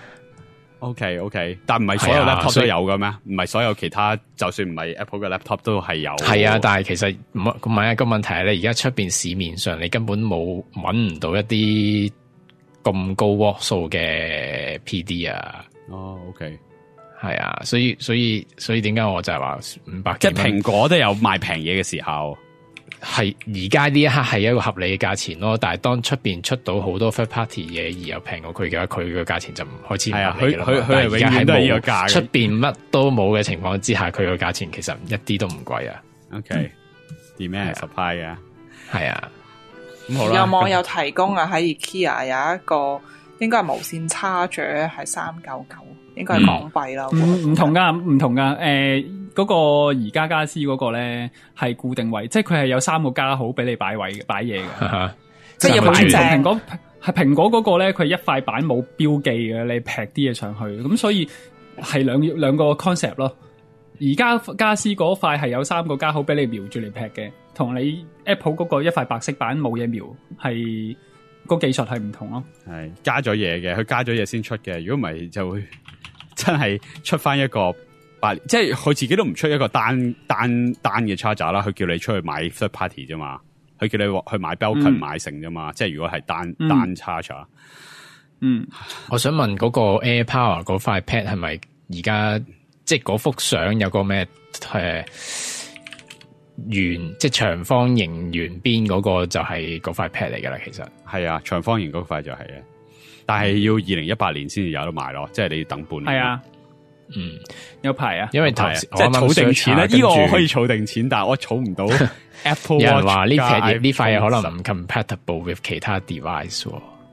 OK， 但唔係所有 laptop 都有嘅咩？唔係所有其他，就算唔係 Apple 嘅 laptop 都係有。 係啊，但係其實唔係個問題係咧，而家出邊市面上你根本揾唔到一啲咁高 watt 數嘅 PD 啊。 哦 ，OK， 係啊，所以點解我就係話500幾蚊？ 即係蘋果都有賣平嘢嘅時候。 係而家呢一刻係一個合理嘅價錢咯，但係當出邊出到好多 third party 嘢而又平過佢嘅話，佢嘅價錢就唔開始唔合理嘅啦。 佢係永遠都係呢個價。 出邊乜都冇嘅情況之下，佢個價錢其實一啲都唔貴啊。 OK，demand supply 啊， 係啊。 咁好啦。 有網友提供啊，喺 IKEA 有一個應該係無線叉咀，係399，應該係港幣啦。 唔同噶，嗰個宜家家私嗰個咧係固定位，即係佢係有3個加號俾你擺位嘅，擺嘢嘅，即係有冇蘋果係蘋果嗰個咧，佢係一塊板冇標記嘅，你劈啲嘢上去，咁所以係兩個 concept 咯。而家家私嗰塊係有3個加號俾你瞄住嚟劈嘅，同你 Apple 嗰個一塊白色板冇嘢瞄，係個技術係唔同咯。 係加咗嘢嘅，佢加咗嘢先出嘅，如果唔係就會真係出翻一個。即係佢自己都唔出一個單嘅 charger 啦，佢叫你出去買 third party 啫嘛，佢叫你去買 Belkin 買成啫嘛，即係如果係單 charger。 我想問嗰個 AirPower 嗰塊 pad 係咪而家即係嗰幅相有個咩圓即係長方形圓邊嗰個就係嗰塊 pad 嚟㗎啦？其實係啊，長方形嗰塊就係嘅，但係要2018年先至有得賣咯，即係你要等半年。係啊。 有排啊， 因為頭即係儲定錢咧，呢個我可以儲定錢，但係我儲唔到 Apple Watch。有人話呢塊嘢可能唔 compatible with 其他 device。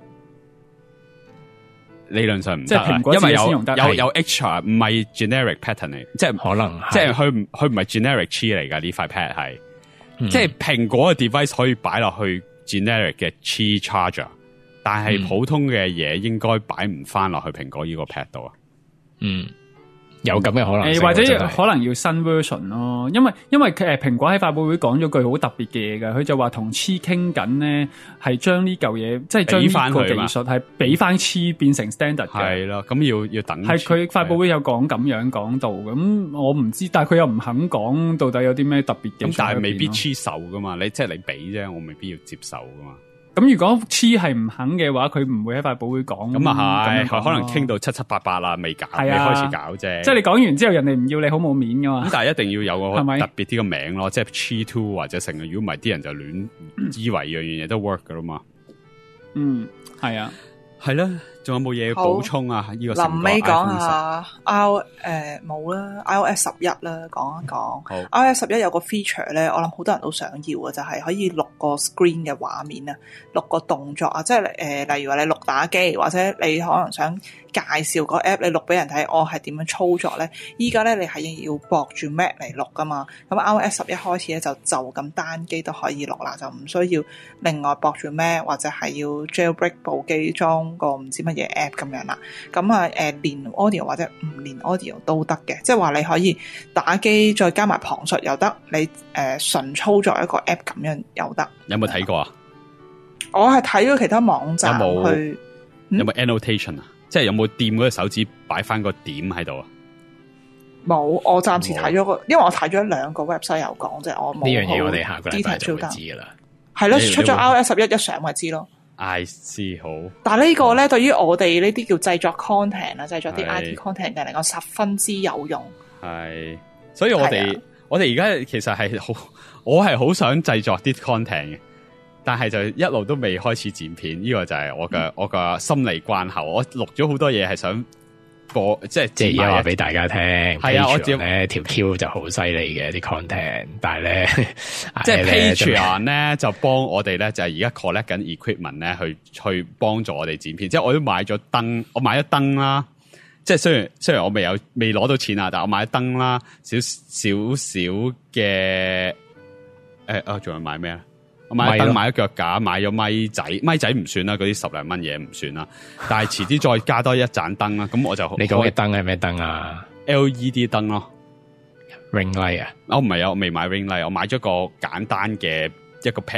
理論上唔得， 即係蘋果因為有 extra 唔係 generic pattern 嚟，即係可能即係佢唔係 generic key 嚟噶呢塊 pad 係，即係蘋果嘅 device 可以擺落去 generic 嘅 key charger， 但係普通嘅嘢應該擺唔翻落去蘋果呢個 pad 度啊。 有咁嘅可能性， 或者可能要新 version 咯，因為蘋果喺發佈會講咗句好特別嘅嘢㗎，佢就話同黐傾緊咧，係將呢嚿嘢即係將呢個技術係俾翻黐變成 standard 嘅。 係咯，咁要等。係佢發佈會有講咁樣講到，咁我唔知，但係佢又唔肯講到底有啲咩特別嘅。咁但係未必黐手噶嘛，你即係你俾啫，我未必要接受噶嘛。 咁如果黐係唔肯嘅話，佢唔會喺發佈會講。 咁啊係，可能傾到七七八八啦，未搞，未開始搞啫。 即係你講完之後，人哋唔要你好冇面噶嘛。 咁但係一定要有個特別啲嘅名咯，即係 Qi 2或者成日，如果唔係啲人就亂以為樣樣嘢都 work 噶啦嘛。 係啊， 係啦。仲有冇嘢補充啊？呢個臨尾講下冇啦 ，iOS 11啦，講一講。iOS 11有個 feature 咧，我諗好多人都想要嘅，就係可以錄個 screen 嘅畫面啊，錄個動作啊，即係例如話你錄打機，或者你可能想介紹個 app， 你錄俾人睇，我係點樣操作咧？依家咧你係要駁住 Mac 嚟錄噶嘛？咁 iOS 11開始咧就咁單機都可以錄啦，就唔需要另外駁住 Mac 或者係要 jailbreak 部機裝個唔知乜嘢 app 咁樣啦。咁啊連 audio 或者唔連 audio 都得嘅，即係話你可以打機再加埋旁述又得，你純操作一個 app 咁樣又得。 有冇睇過啊？ 我係睇咗其他網站去。 有冇 annotation 啊？ 即係有冇掂嗰個手指擺翻個點喺度啊？ 冇，我暫時睇咗個，因為我睇咗2個 website 有講啫，我冇呢樣嘢我哋下個禮拜就會知噶啦。 係咯，出咗 iOS 11一上咪知咯。 I see 好。但係呢個咧，對於我哋呢啲叫製作 content 啊，製作啲 IT content 嘅嚟講，十分之有用。係， 所以我哋而家其實係好，我係好想製作啲 content 嘅，但係就一路都未開始剪片。呢個就係我嘅心理關口。我錄咗好多嘢係想播，即係而家話俾大家聽。係啊，我知咧條 Q 就好犀利嘅啲 content，但係咧即係 Patreon 咧就幫我哋咧就係而家 collect 緊 equipment 咧去幫助我哋剪片。即係我都買咗燈，我買咗燈啦。即係雖然我未攞到錢啊，但係我買咗燈啦，少嘅仲有買咩啊？我買燈，買咗腳架，買咗咪仔唔算啦，嗰啲10零蚊嘢唔算啦。但係遲啲再加多一盞燈啦，咁我就你講嘅燈係咩燈啊 ？LED 燈咯 ，ring light 啊？我唔係啊，我未買 ring light， 我買咗個簡單嘅一個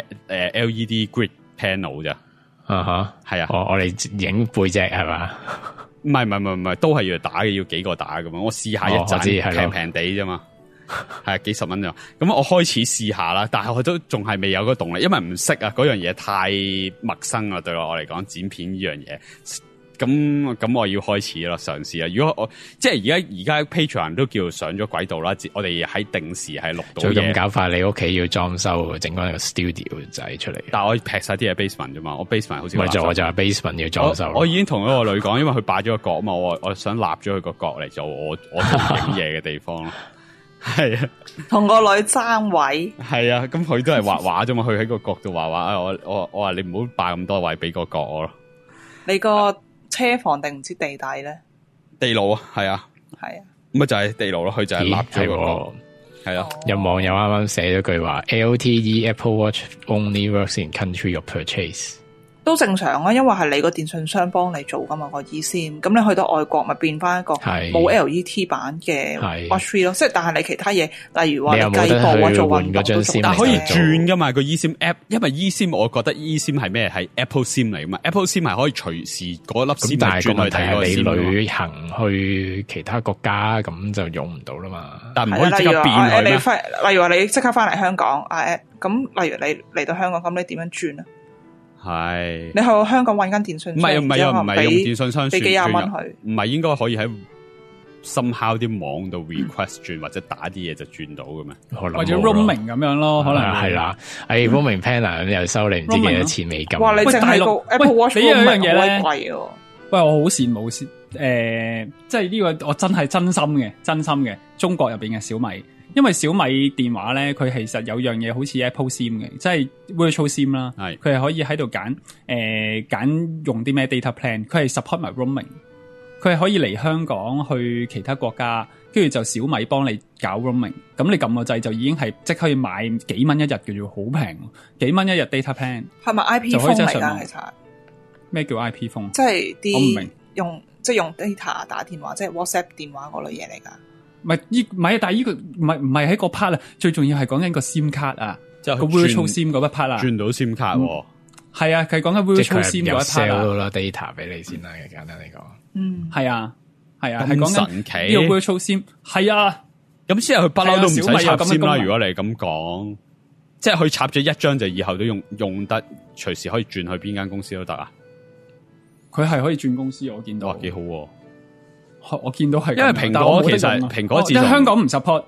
LED grid panel 咋。係啊，我哋影背脊係嘛？唔係，都係要打嘅，要幾個打噶嘛。我試下一盞平地啫嘛，係幾十蚊咋。咁我開始試下啦，但係我都仲係未有個動力，因為唔識啊，嗰樣嘢太陌生啦，對我嚟講剪片呢樣嘢。咁我要開始咯，嘗試啊！如果我即係而家 Patreon 都叫上咗軌道啦，我哋喺定時係錄到嘢。就咁搞法，你屋企要裝修，整翻個 studio 仔出嚟。但係我劈晒啲嘢 basement 啫嘛，我 basement 好似我就係 basement 要裝修。我已經同嗰個女講，因為佢擺咗個角啊嘛，我想立咗佢個角嚟做我影嘢嘅地方咯。係啊，同個女爭位。係啊，咁佢都係畫畫啫嘛，佢喺個角度畫畫。我話你唔好霸咁多位，俾個角我咯。你個車房定唔知地底咧？地牢啊，係啊，咁就係地牢咯。佢就係立咗個角，係啊。有網友啱啱寫咗句話 ：LTE Apple Watch only works in country of purchase。都正常啊，因為係你個電信商幫你做噶嘛個 eSIM，咁你去到外國咪變翻一個冇 LET 版嘅 Watch 3咯。即係但係你其他嘢，例如話你計步啊做運動都做，但可以轉噶嘛個 eSIM app，因為 eSIM 我覺得 eSIM 係咩？係 Apple SIM 嚟噶嘛 ，Apple SIM 係可以隨時嗰粒 SIM 轉去睇個 SIM。你旅行去其他國家咁就用唔到啦嘛，但唔可以即刻變佢咩？例如話你即刻翻嚟香港咁例如你嚟到香港咁你點樣轉啊？係你去香港搵間電信商，唔係用電信商俾幾廿蚊佢，唔係應該可以喺深烤啲網度 request 轉或者打啲嘢就轉到嘅咩？或者 roaming 咁樣咯，可能係啦。roaming plan 又收你唔知幾多錢美金。哇！你淨係個 Apple Watch 呢樣嘢咧貴喎。喂，我好羨慕即係呢個我真係真心嘅中國入邊嘅小米。因為小米電話咧，佢其實有樣嘢好似 Apple SIM 嘅，即係 Virtual SIM 啦。係佢係可以喺度揀用啲咩 data plan，佢係 support 埋 roaming，佢係可以嚟香港去其他國家，跟住就小米幫你搞 roaming。咁你撳個掣就已經係即刻可以買幾蚊一日嘅啫，好平，幾蚊一日 data plan。係咪 IP phone 嚟㗎？其實咩叫 IP phone？即係啲我唔明用data 打電話，即係 WhatsApp 電話嗰類嘢嚟㗎。唔係，但係呢個唔係喺個 part 啊，最重要係講緊個 SIM 卡啊，就個 virtual SIM 嗰一 part 啊，轉到 SIM 卡喎。係啊，佢講緊 virtual SIM 嗰一 part 啊。sell 啦 data 俾你先啦，簡單嚟講。係啊，係講緊神奇呢個 virtual SIM。係啊，咁之後佢不嬲都唔使插 SIM 啦。如果你咁講，即係佢插咗一張就以後都用得，隨時可以轉去邊間公司都得啊。佢係可以轉公司，我見到。哇，幾好喎！我見到係，因為蘋果其實蘋果自從香港唔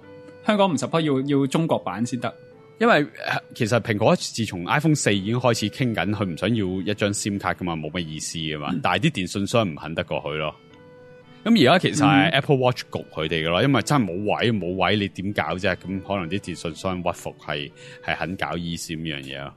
support 要中國版先得。因為其實蘋果自從 iPhone 4已經開始傾緊，佢唔想要一張 SIM 卡噶嘛，冇乜意思噶嘛。但係啲電信商唔肯得過去咯。咁而家其實係 Apple Watch 焗佢哋噶咯，因為真係冇位，你點搞啫？咁可能啲電信商屈服係肯搞 eSIM 呢樣嘢咯。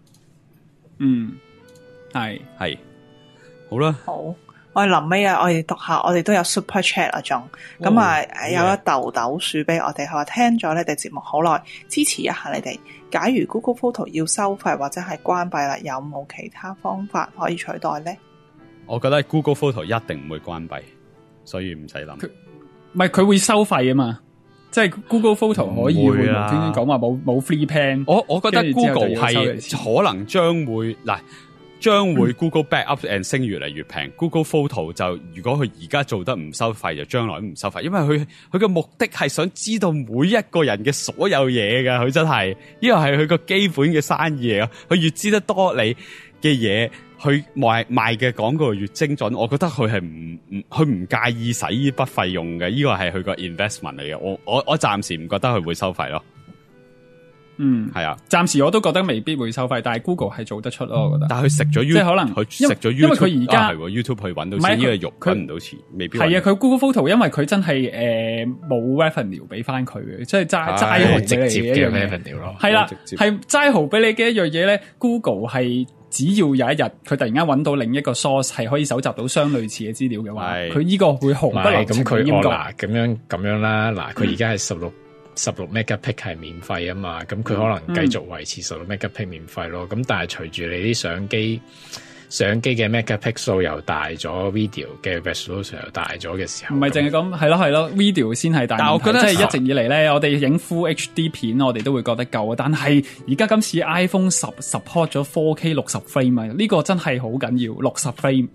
係好啦，好。我哋臨尾啊，我哋讀下，我哋都有 Super Chat 啊，仲咁啊，有一豆豆鼠俾我哋，佢話聽咗你哋節目好耐，支持一下你哋。假如 Google Photo 要收費或者係關閉啦，有冇其他方法可以取代咧？我覺得 Google Photo 一定唔會關閉，所以唔使諗。唔係佢會收費啊嘛，即係 Google Photo 可以會啊。天天講話冇 free plan，我覺得 Google 係可能將會嗱。 將會 Google Backup and Sync 越嚟越平，Google Photo 就如果佢而家做得唔收費，就將來都唔收費，因為佢嘅目的係想知道每一個人嘅所有嘢噶，佢真係呢個係佢個基本嘅生意嚟噶，佢越知得多你嘅嘢，佢賣嘅廣告越精準，我覺得佢係佢唔介意使呢筆費用嘅，呢個係佢個 investment 嚟嘅，我暫時唔覺得佢會收費咯。係啊， 暫時我都覺得未必會收費，但係 Google 係做得出咯，我覺得。 但係佢食咗 YouTube，即係可能佢食咗 YouTube，因為佢而家係 YouTube 去搵到錢，呢個肉搵唔到錢，未必。係啊， 佢 Google Photo 因為佢真係冇 revenue 俾翻佢嘅，即係齋豪直接嘅 revenue 咯。係啦，係齋豪俾你嘅一樣嘢咧 ，Google 係只要有一日佢突然間搵到另一個 source 係可以搜集到相類似嘅資料嘅話，佢呢個會毫不留情咁嗱咁樣啦，嗱佢而家係16 megapixel 係免費啊嘛，咁佢可能繼續維持16 megapixel 免費咯，咁但係隨住你啲相機嘅 megapixel 又大咗 ，video 嘅 resolution 又大咗嘅時候， 唔係淨係咁，係咯 ，video 先係大。但我覺得即係一直以嚟咧，我哋影 Full HD 片，我哋都會覺得夠啊。但係而家今次 iPhone 10 support 咗 4K 60 frame 啊，呢個真係好緊要，60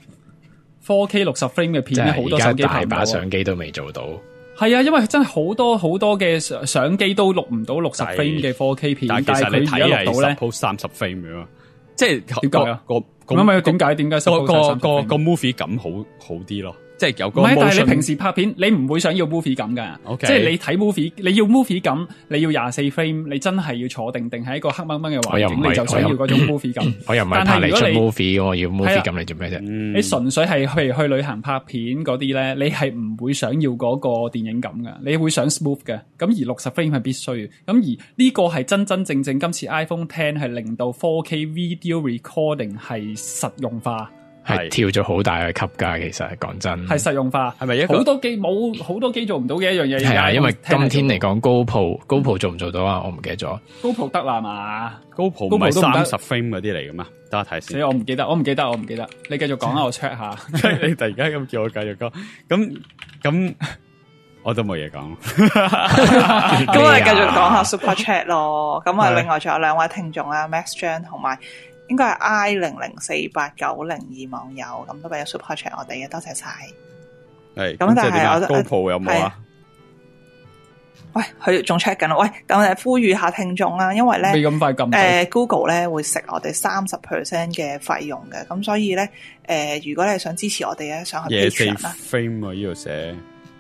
frame，4K 60 frame 嘅片咧，好多手機大把相機都未做到。 係啊，因為真係好多嘅相機都錄唔到60 frame 嘅 4K 片，但係佢而家錄到咧 ，30 frame 咁，即係點解啊？咁咪點解個 movie 感好啲咯？即係有個 motion。唔係，但係你平時拍片，你唔會想要 movie 感噶。Okay. 即係你睇 movie，你要 movie 感，你要24 frame，你真係要坐定喺一個黑掹掹嘅環境，你就想要嗰種 movie 感。 我又唔係拍你出 movie，我要 movie 感，你做咩啫？ 你純粹係譬如去旅行拍片嗰啲咧，你係唔會想要嗰個電影感噶，你會想 smooth 嘅。咁而60 frame 係必須嘅。咁而呢個係真正今次 iPhone X 係令到 4K video recording 係實用化。 係跳咗好大嘅級噶，其實講真係實用化， 係咪好多機冇好多機做唔到嘅一樣嘢？ 係啊，因為今天嚟講，GoPro做唔做到啊？我唔記得咗。 GoPro 得啦嘛 ？GoPro 唔係30 frame 嗰啲嚟噶嘛？等我睇先。 我唔記得。你繼續講啦，我 check 下。 你突然間咁叫我繼續講，咁我都冇嘢講。 咁我哋繼續講下 Super Chat 咯。咁啊，另外仲有兩位聽眾啊 ，Max John 同埋。應該係 I004890 網友，咁都俾咗 Super Chat 我哋嘅，多謝晒。 係咁，但係我 GoPro 有冇啊？ 喂，佢仲 check 緊咯。喂，咁我哋呼籲下聽眾啦，因為咧， 未咁快撳 Google 咧會食我哋30% 嘅費用嘅，咁所以咧，如果你係想支持我哋咧，上去 Patreon 啦。 frame 啊，呢度寫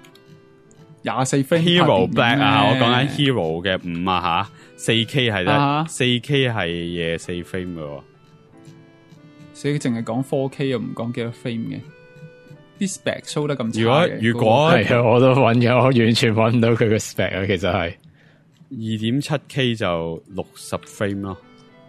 24 frame Hero Black 啊，我講緊 Hero 嘅5啊吓，4K 係得4K 係24 frame 嘅。 所以淨係講 4K 又唔講幾多 frame 嘅，啲 spec show 得咁差。 如果係啊，我都揾嘅，我完全揾唔到佢嘅 spec 啊。其實係 2.7K 就60 frame 咯，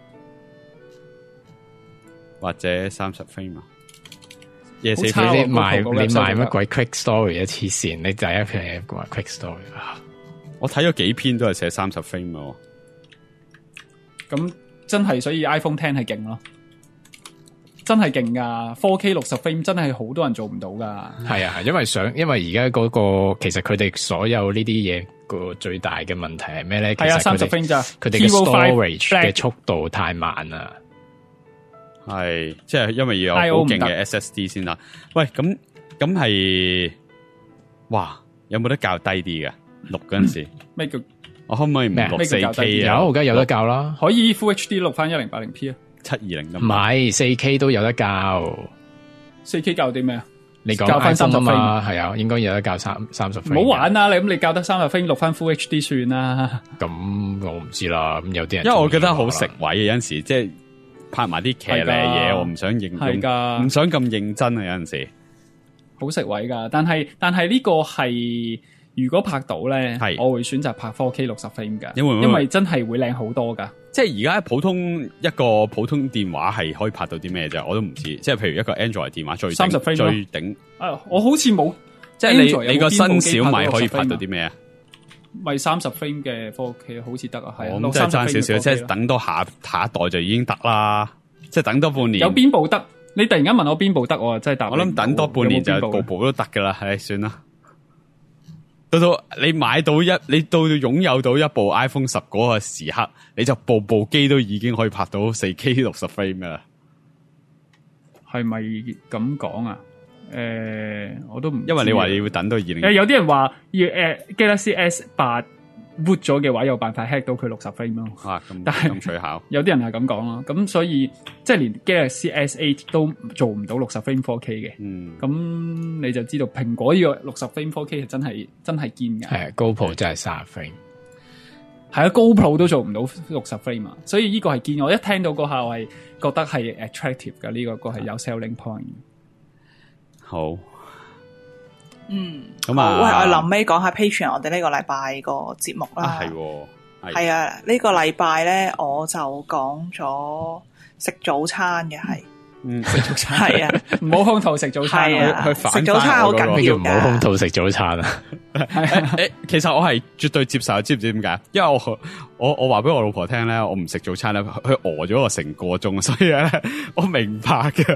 或者30 frame 啊。 你賣乜鬼 quick story 啊？黐線！你第一篇係話 quick story 啊？ 我睇咗幾篇都係寫30 frame 咯。 咁真係，所以 iPhone X 係勁咯。真係勁噶 ，4K 60 frame 真係好多人做唔到噶。 係啊，因為而家嗰個其實佢哋所有呢啲嘢個最大嘅問題係咩咧？係啊 ，30 frame 咋？ 佢哋嘅 storage 嘅速度太慢啦。 係，即係因為要有好勁嘅 SSD 先啦。喂，咁係，哇，有冇得較低啲嘅錄嗰陣時？ 咩叫？ 我可唔可以唔錄 4K 啊？ 有，而家有得較啦， 可以 Full HD 錄翻 1080p 啊。 720咁， 唔係 4K 都有得較。 4K 較啲咩啊？ 你講翻30 frame 係啊，應該有得較30 frame。 唔好玩啊！你較得30 frame 錄翻 Full HD 算啦。 咁我唔知啦。咁有啲人因為我覺得好食位嘅，有陣時即係拍埋啲騎呢嘢，我唔想認真，唔想咁認真啊！有陣時好食位噶，但係呢個係如果拍到咧，我會選擇拍 4K 60 frame 噶，因為真係會靚好多噶。 即係而家一個普通電話係可以拍到啲咩啫？我都唔知。即係譬如一個 Android 電話最 30 frame 最頂。 我好似冇， 即係你個新小米可以拍到啲咩啊？ 咪30 frame 嘅 4K 好似得啊，係啊， 咁即係爭少少，即係等到下一代就已經得啦。即係等多半年。 有邊部得？你突然間問我邊部得，我真係答。 我諗等多半年就部部都得噶啦。係算啦。到你買到你到擁有到一部 iPhone 10嗰個時刻，你就部機都已經可以拍到4K 60 frame 噶啦。 係咪咁講啊？我都唔知， 因為你話你要等到20， 有啲人話要Galaxy S8 boot 咗嘅話，有辦法 hack 到佢60 frame 咯。但係咁取巧， 有啲人係咁講咯。咁所以即係連 Galaxy S8 都做唔到60 frame 4K 嘅。咁你就知道蘋果呢個60 frame 4K 係真係堅嘅。 係GoPro真係30 frame。 係啊，GoPro 都做唔到60 frame 啊。所以呢個係堅。我一聽到嗰下，我係覺得係 attractive 嘅。呢個係有 selling point。 好。 咁啊，喂，我臨尾講下 Patreon 我哋呢個禮拜個節目啦。係啊，呢個禮拜咧我就講咗食早餐嘅係， 食早餐係啊， 唔好空肚食早餐。 係啊，食早餐好緊要唔好空肚食早餐啊。 其實我係絕對接受，知唔知點解？因為我話俾我老婆聽咧，我唔食早餐咧，佢餓咗我成個鐘，所以咧我明白嘅。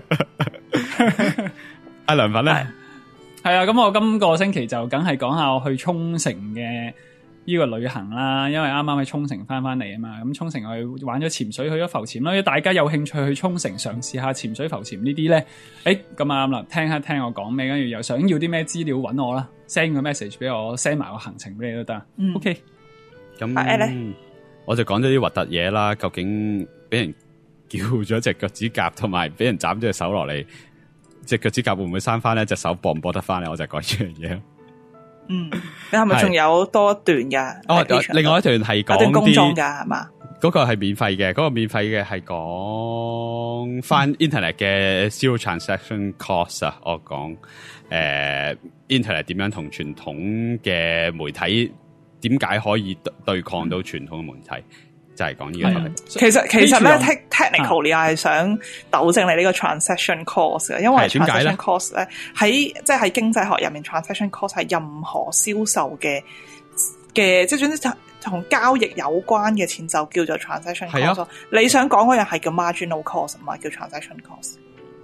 阿良品咧。 係啊，咁我今個星期就梗係講下我去沖繩嘅呢個旅行啦，因為啱啱喺沖繩翻嚟啊嘛，咁沖繩我去玩咗潛水，去咗浮潛啦。如果大家有興趣去沖繩嘗試下潛水浮潛呢啲咧，咁啱啦，聽一聽我講咩，跟住又想要啲咩資料揾我啦 ，send 個 message 俾我 ，send 埋個行程俾你都得。OK， 咁我就講咗啲核突嘢啦，究竟俾人叫咗隻腳趾甲，同埋俾人斬咗隻手落嚟。隻腳趾甲會唔會生翻咧？隻手搏唔搏得翻咧？我就講呢樣嘢。 你係咪仲有多一段噶？ 另外一段係講啲公眾噶係嘛？ 嗰個係免費嘅，嗰個免費嘅係講翻 Internet 嘅 zero transaction cost 啊。我講Internet 點樣同傳統嘅媒體點解可以對抗到傳統嘅媒體。就係講呢個問題。 其實咧 technical 你係想糾正你呢個 transaction cost 嘅，因為 transaction cost 咧喺經濟學入面 transaction cost 係任何銷售嘅即係總之同交易有關嘅錢就叫做 transaction cost。你想講嗰樣係叫 marginal cost， 唔係叫 transaction cost。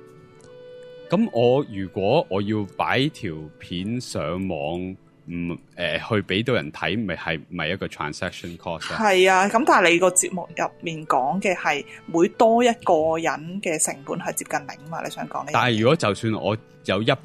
咁如果我要擺條片上網，去俾到人睇，咪一個 transaction cost。 係啊，咁但係你個節目入面講嘅係每多一個人嘅成本係接近0嘛？你想講呢？但係如果就算我有咁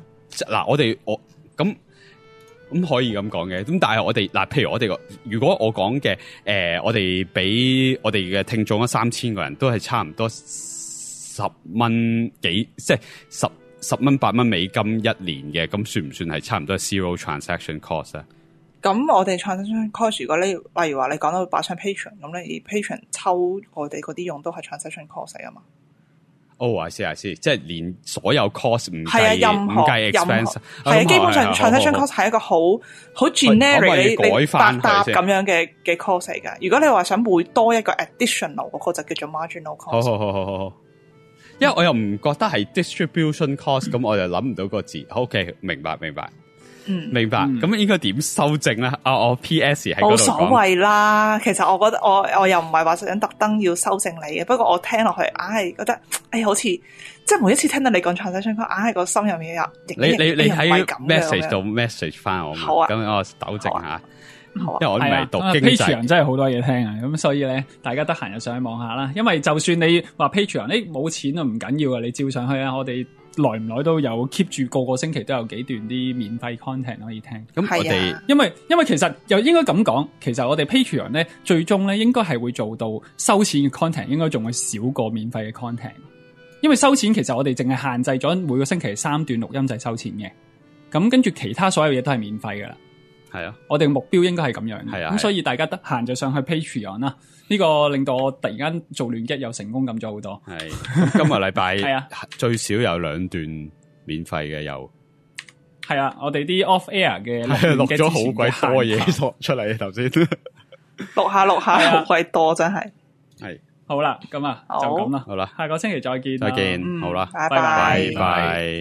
可以咁講嘅，咁但係我哋譬如如果我講嘅我哋俾我哋嘅聽眾3000個人都係差唔多10蚊幾，即係10蚊8蚊美金一年嘅，咁算唔算係差唔多 zero transaction cost 啊？ 咁我哋 transaction cost， 如果你例如話你講到擺上 Patreon， 咁你 Patreon 抽我哋嗰啲用都係 transaction cost 啊嘛。I see，即係連所有 cost 唔計expense， 係啊，基本上 transaction cost 係一個好 generic 你百搭咁樣嘅 cost 嚟㗎。如果你話想每多一個 additional 嗰個就叫做 marginal cost。好。 因為我又唔覺得係 distribution cost，咁我就諗唔到個字。OK， 明白。明白。咁應該點修正咧？我 PS 喺嗰度講。冇所謂啦。其實我覺得我又唔係話想特登要修正你嘅，不過我聽落去硬係覺得，好似即係每一次聽到你講 transaction cost，硬係個心入面有你喺 message 度 message 翻我嘛？好啊。咁我糾正下。因為我唔係讀經濟 ，Patreon 真係好多嘢聽啊！咁所以咧，大家得閒就上去望下啦。因為就算你話 Patreon，冇錢都唔緊要啊！你照上去啊！我哋耐唔耐都有 keep 住個星期都有幾段啲免費 content 可以聽。 咁我哋因為其實又應該咁講，其實我哋 Patreon 咧最終咧應該係會做到收錢嘅 content， 應該仲會少過免費嘅 content。因為收錢其實我哋淨係限制咗每個星期3段錄音就係收錢嘅，咁跟住其他所有嘢都係免費噶啦。 係啊， 我哋目標應該係咁樣。係啊，咁所以大家得閒就上去 Patreon 啦。呢個令到我突然間做亂擊又成功咁咗好多。 係今個禮拜係啊，最少有2段免費嘅有。係啊，我哋啲 off air 嘅錄咗好鬼多嘢出嚟頭先。錄下好鬼多真係。係好啦，咁啊就咁啦。好啦，下個星期再見。再見，好啦，拜拜。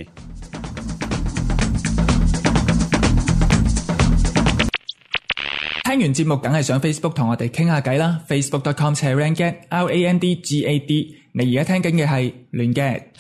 聽完節目梗係上 Facebook 同我哋傾下偈啦 ，facebook.com/randgad，RANDGAD。你而家聽緊嘅係亂 gad。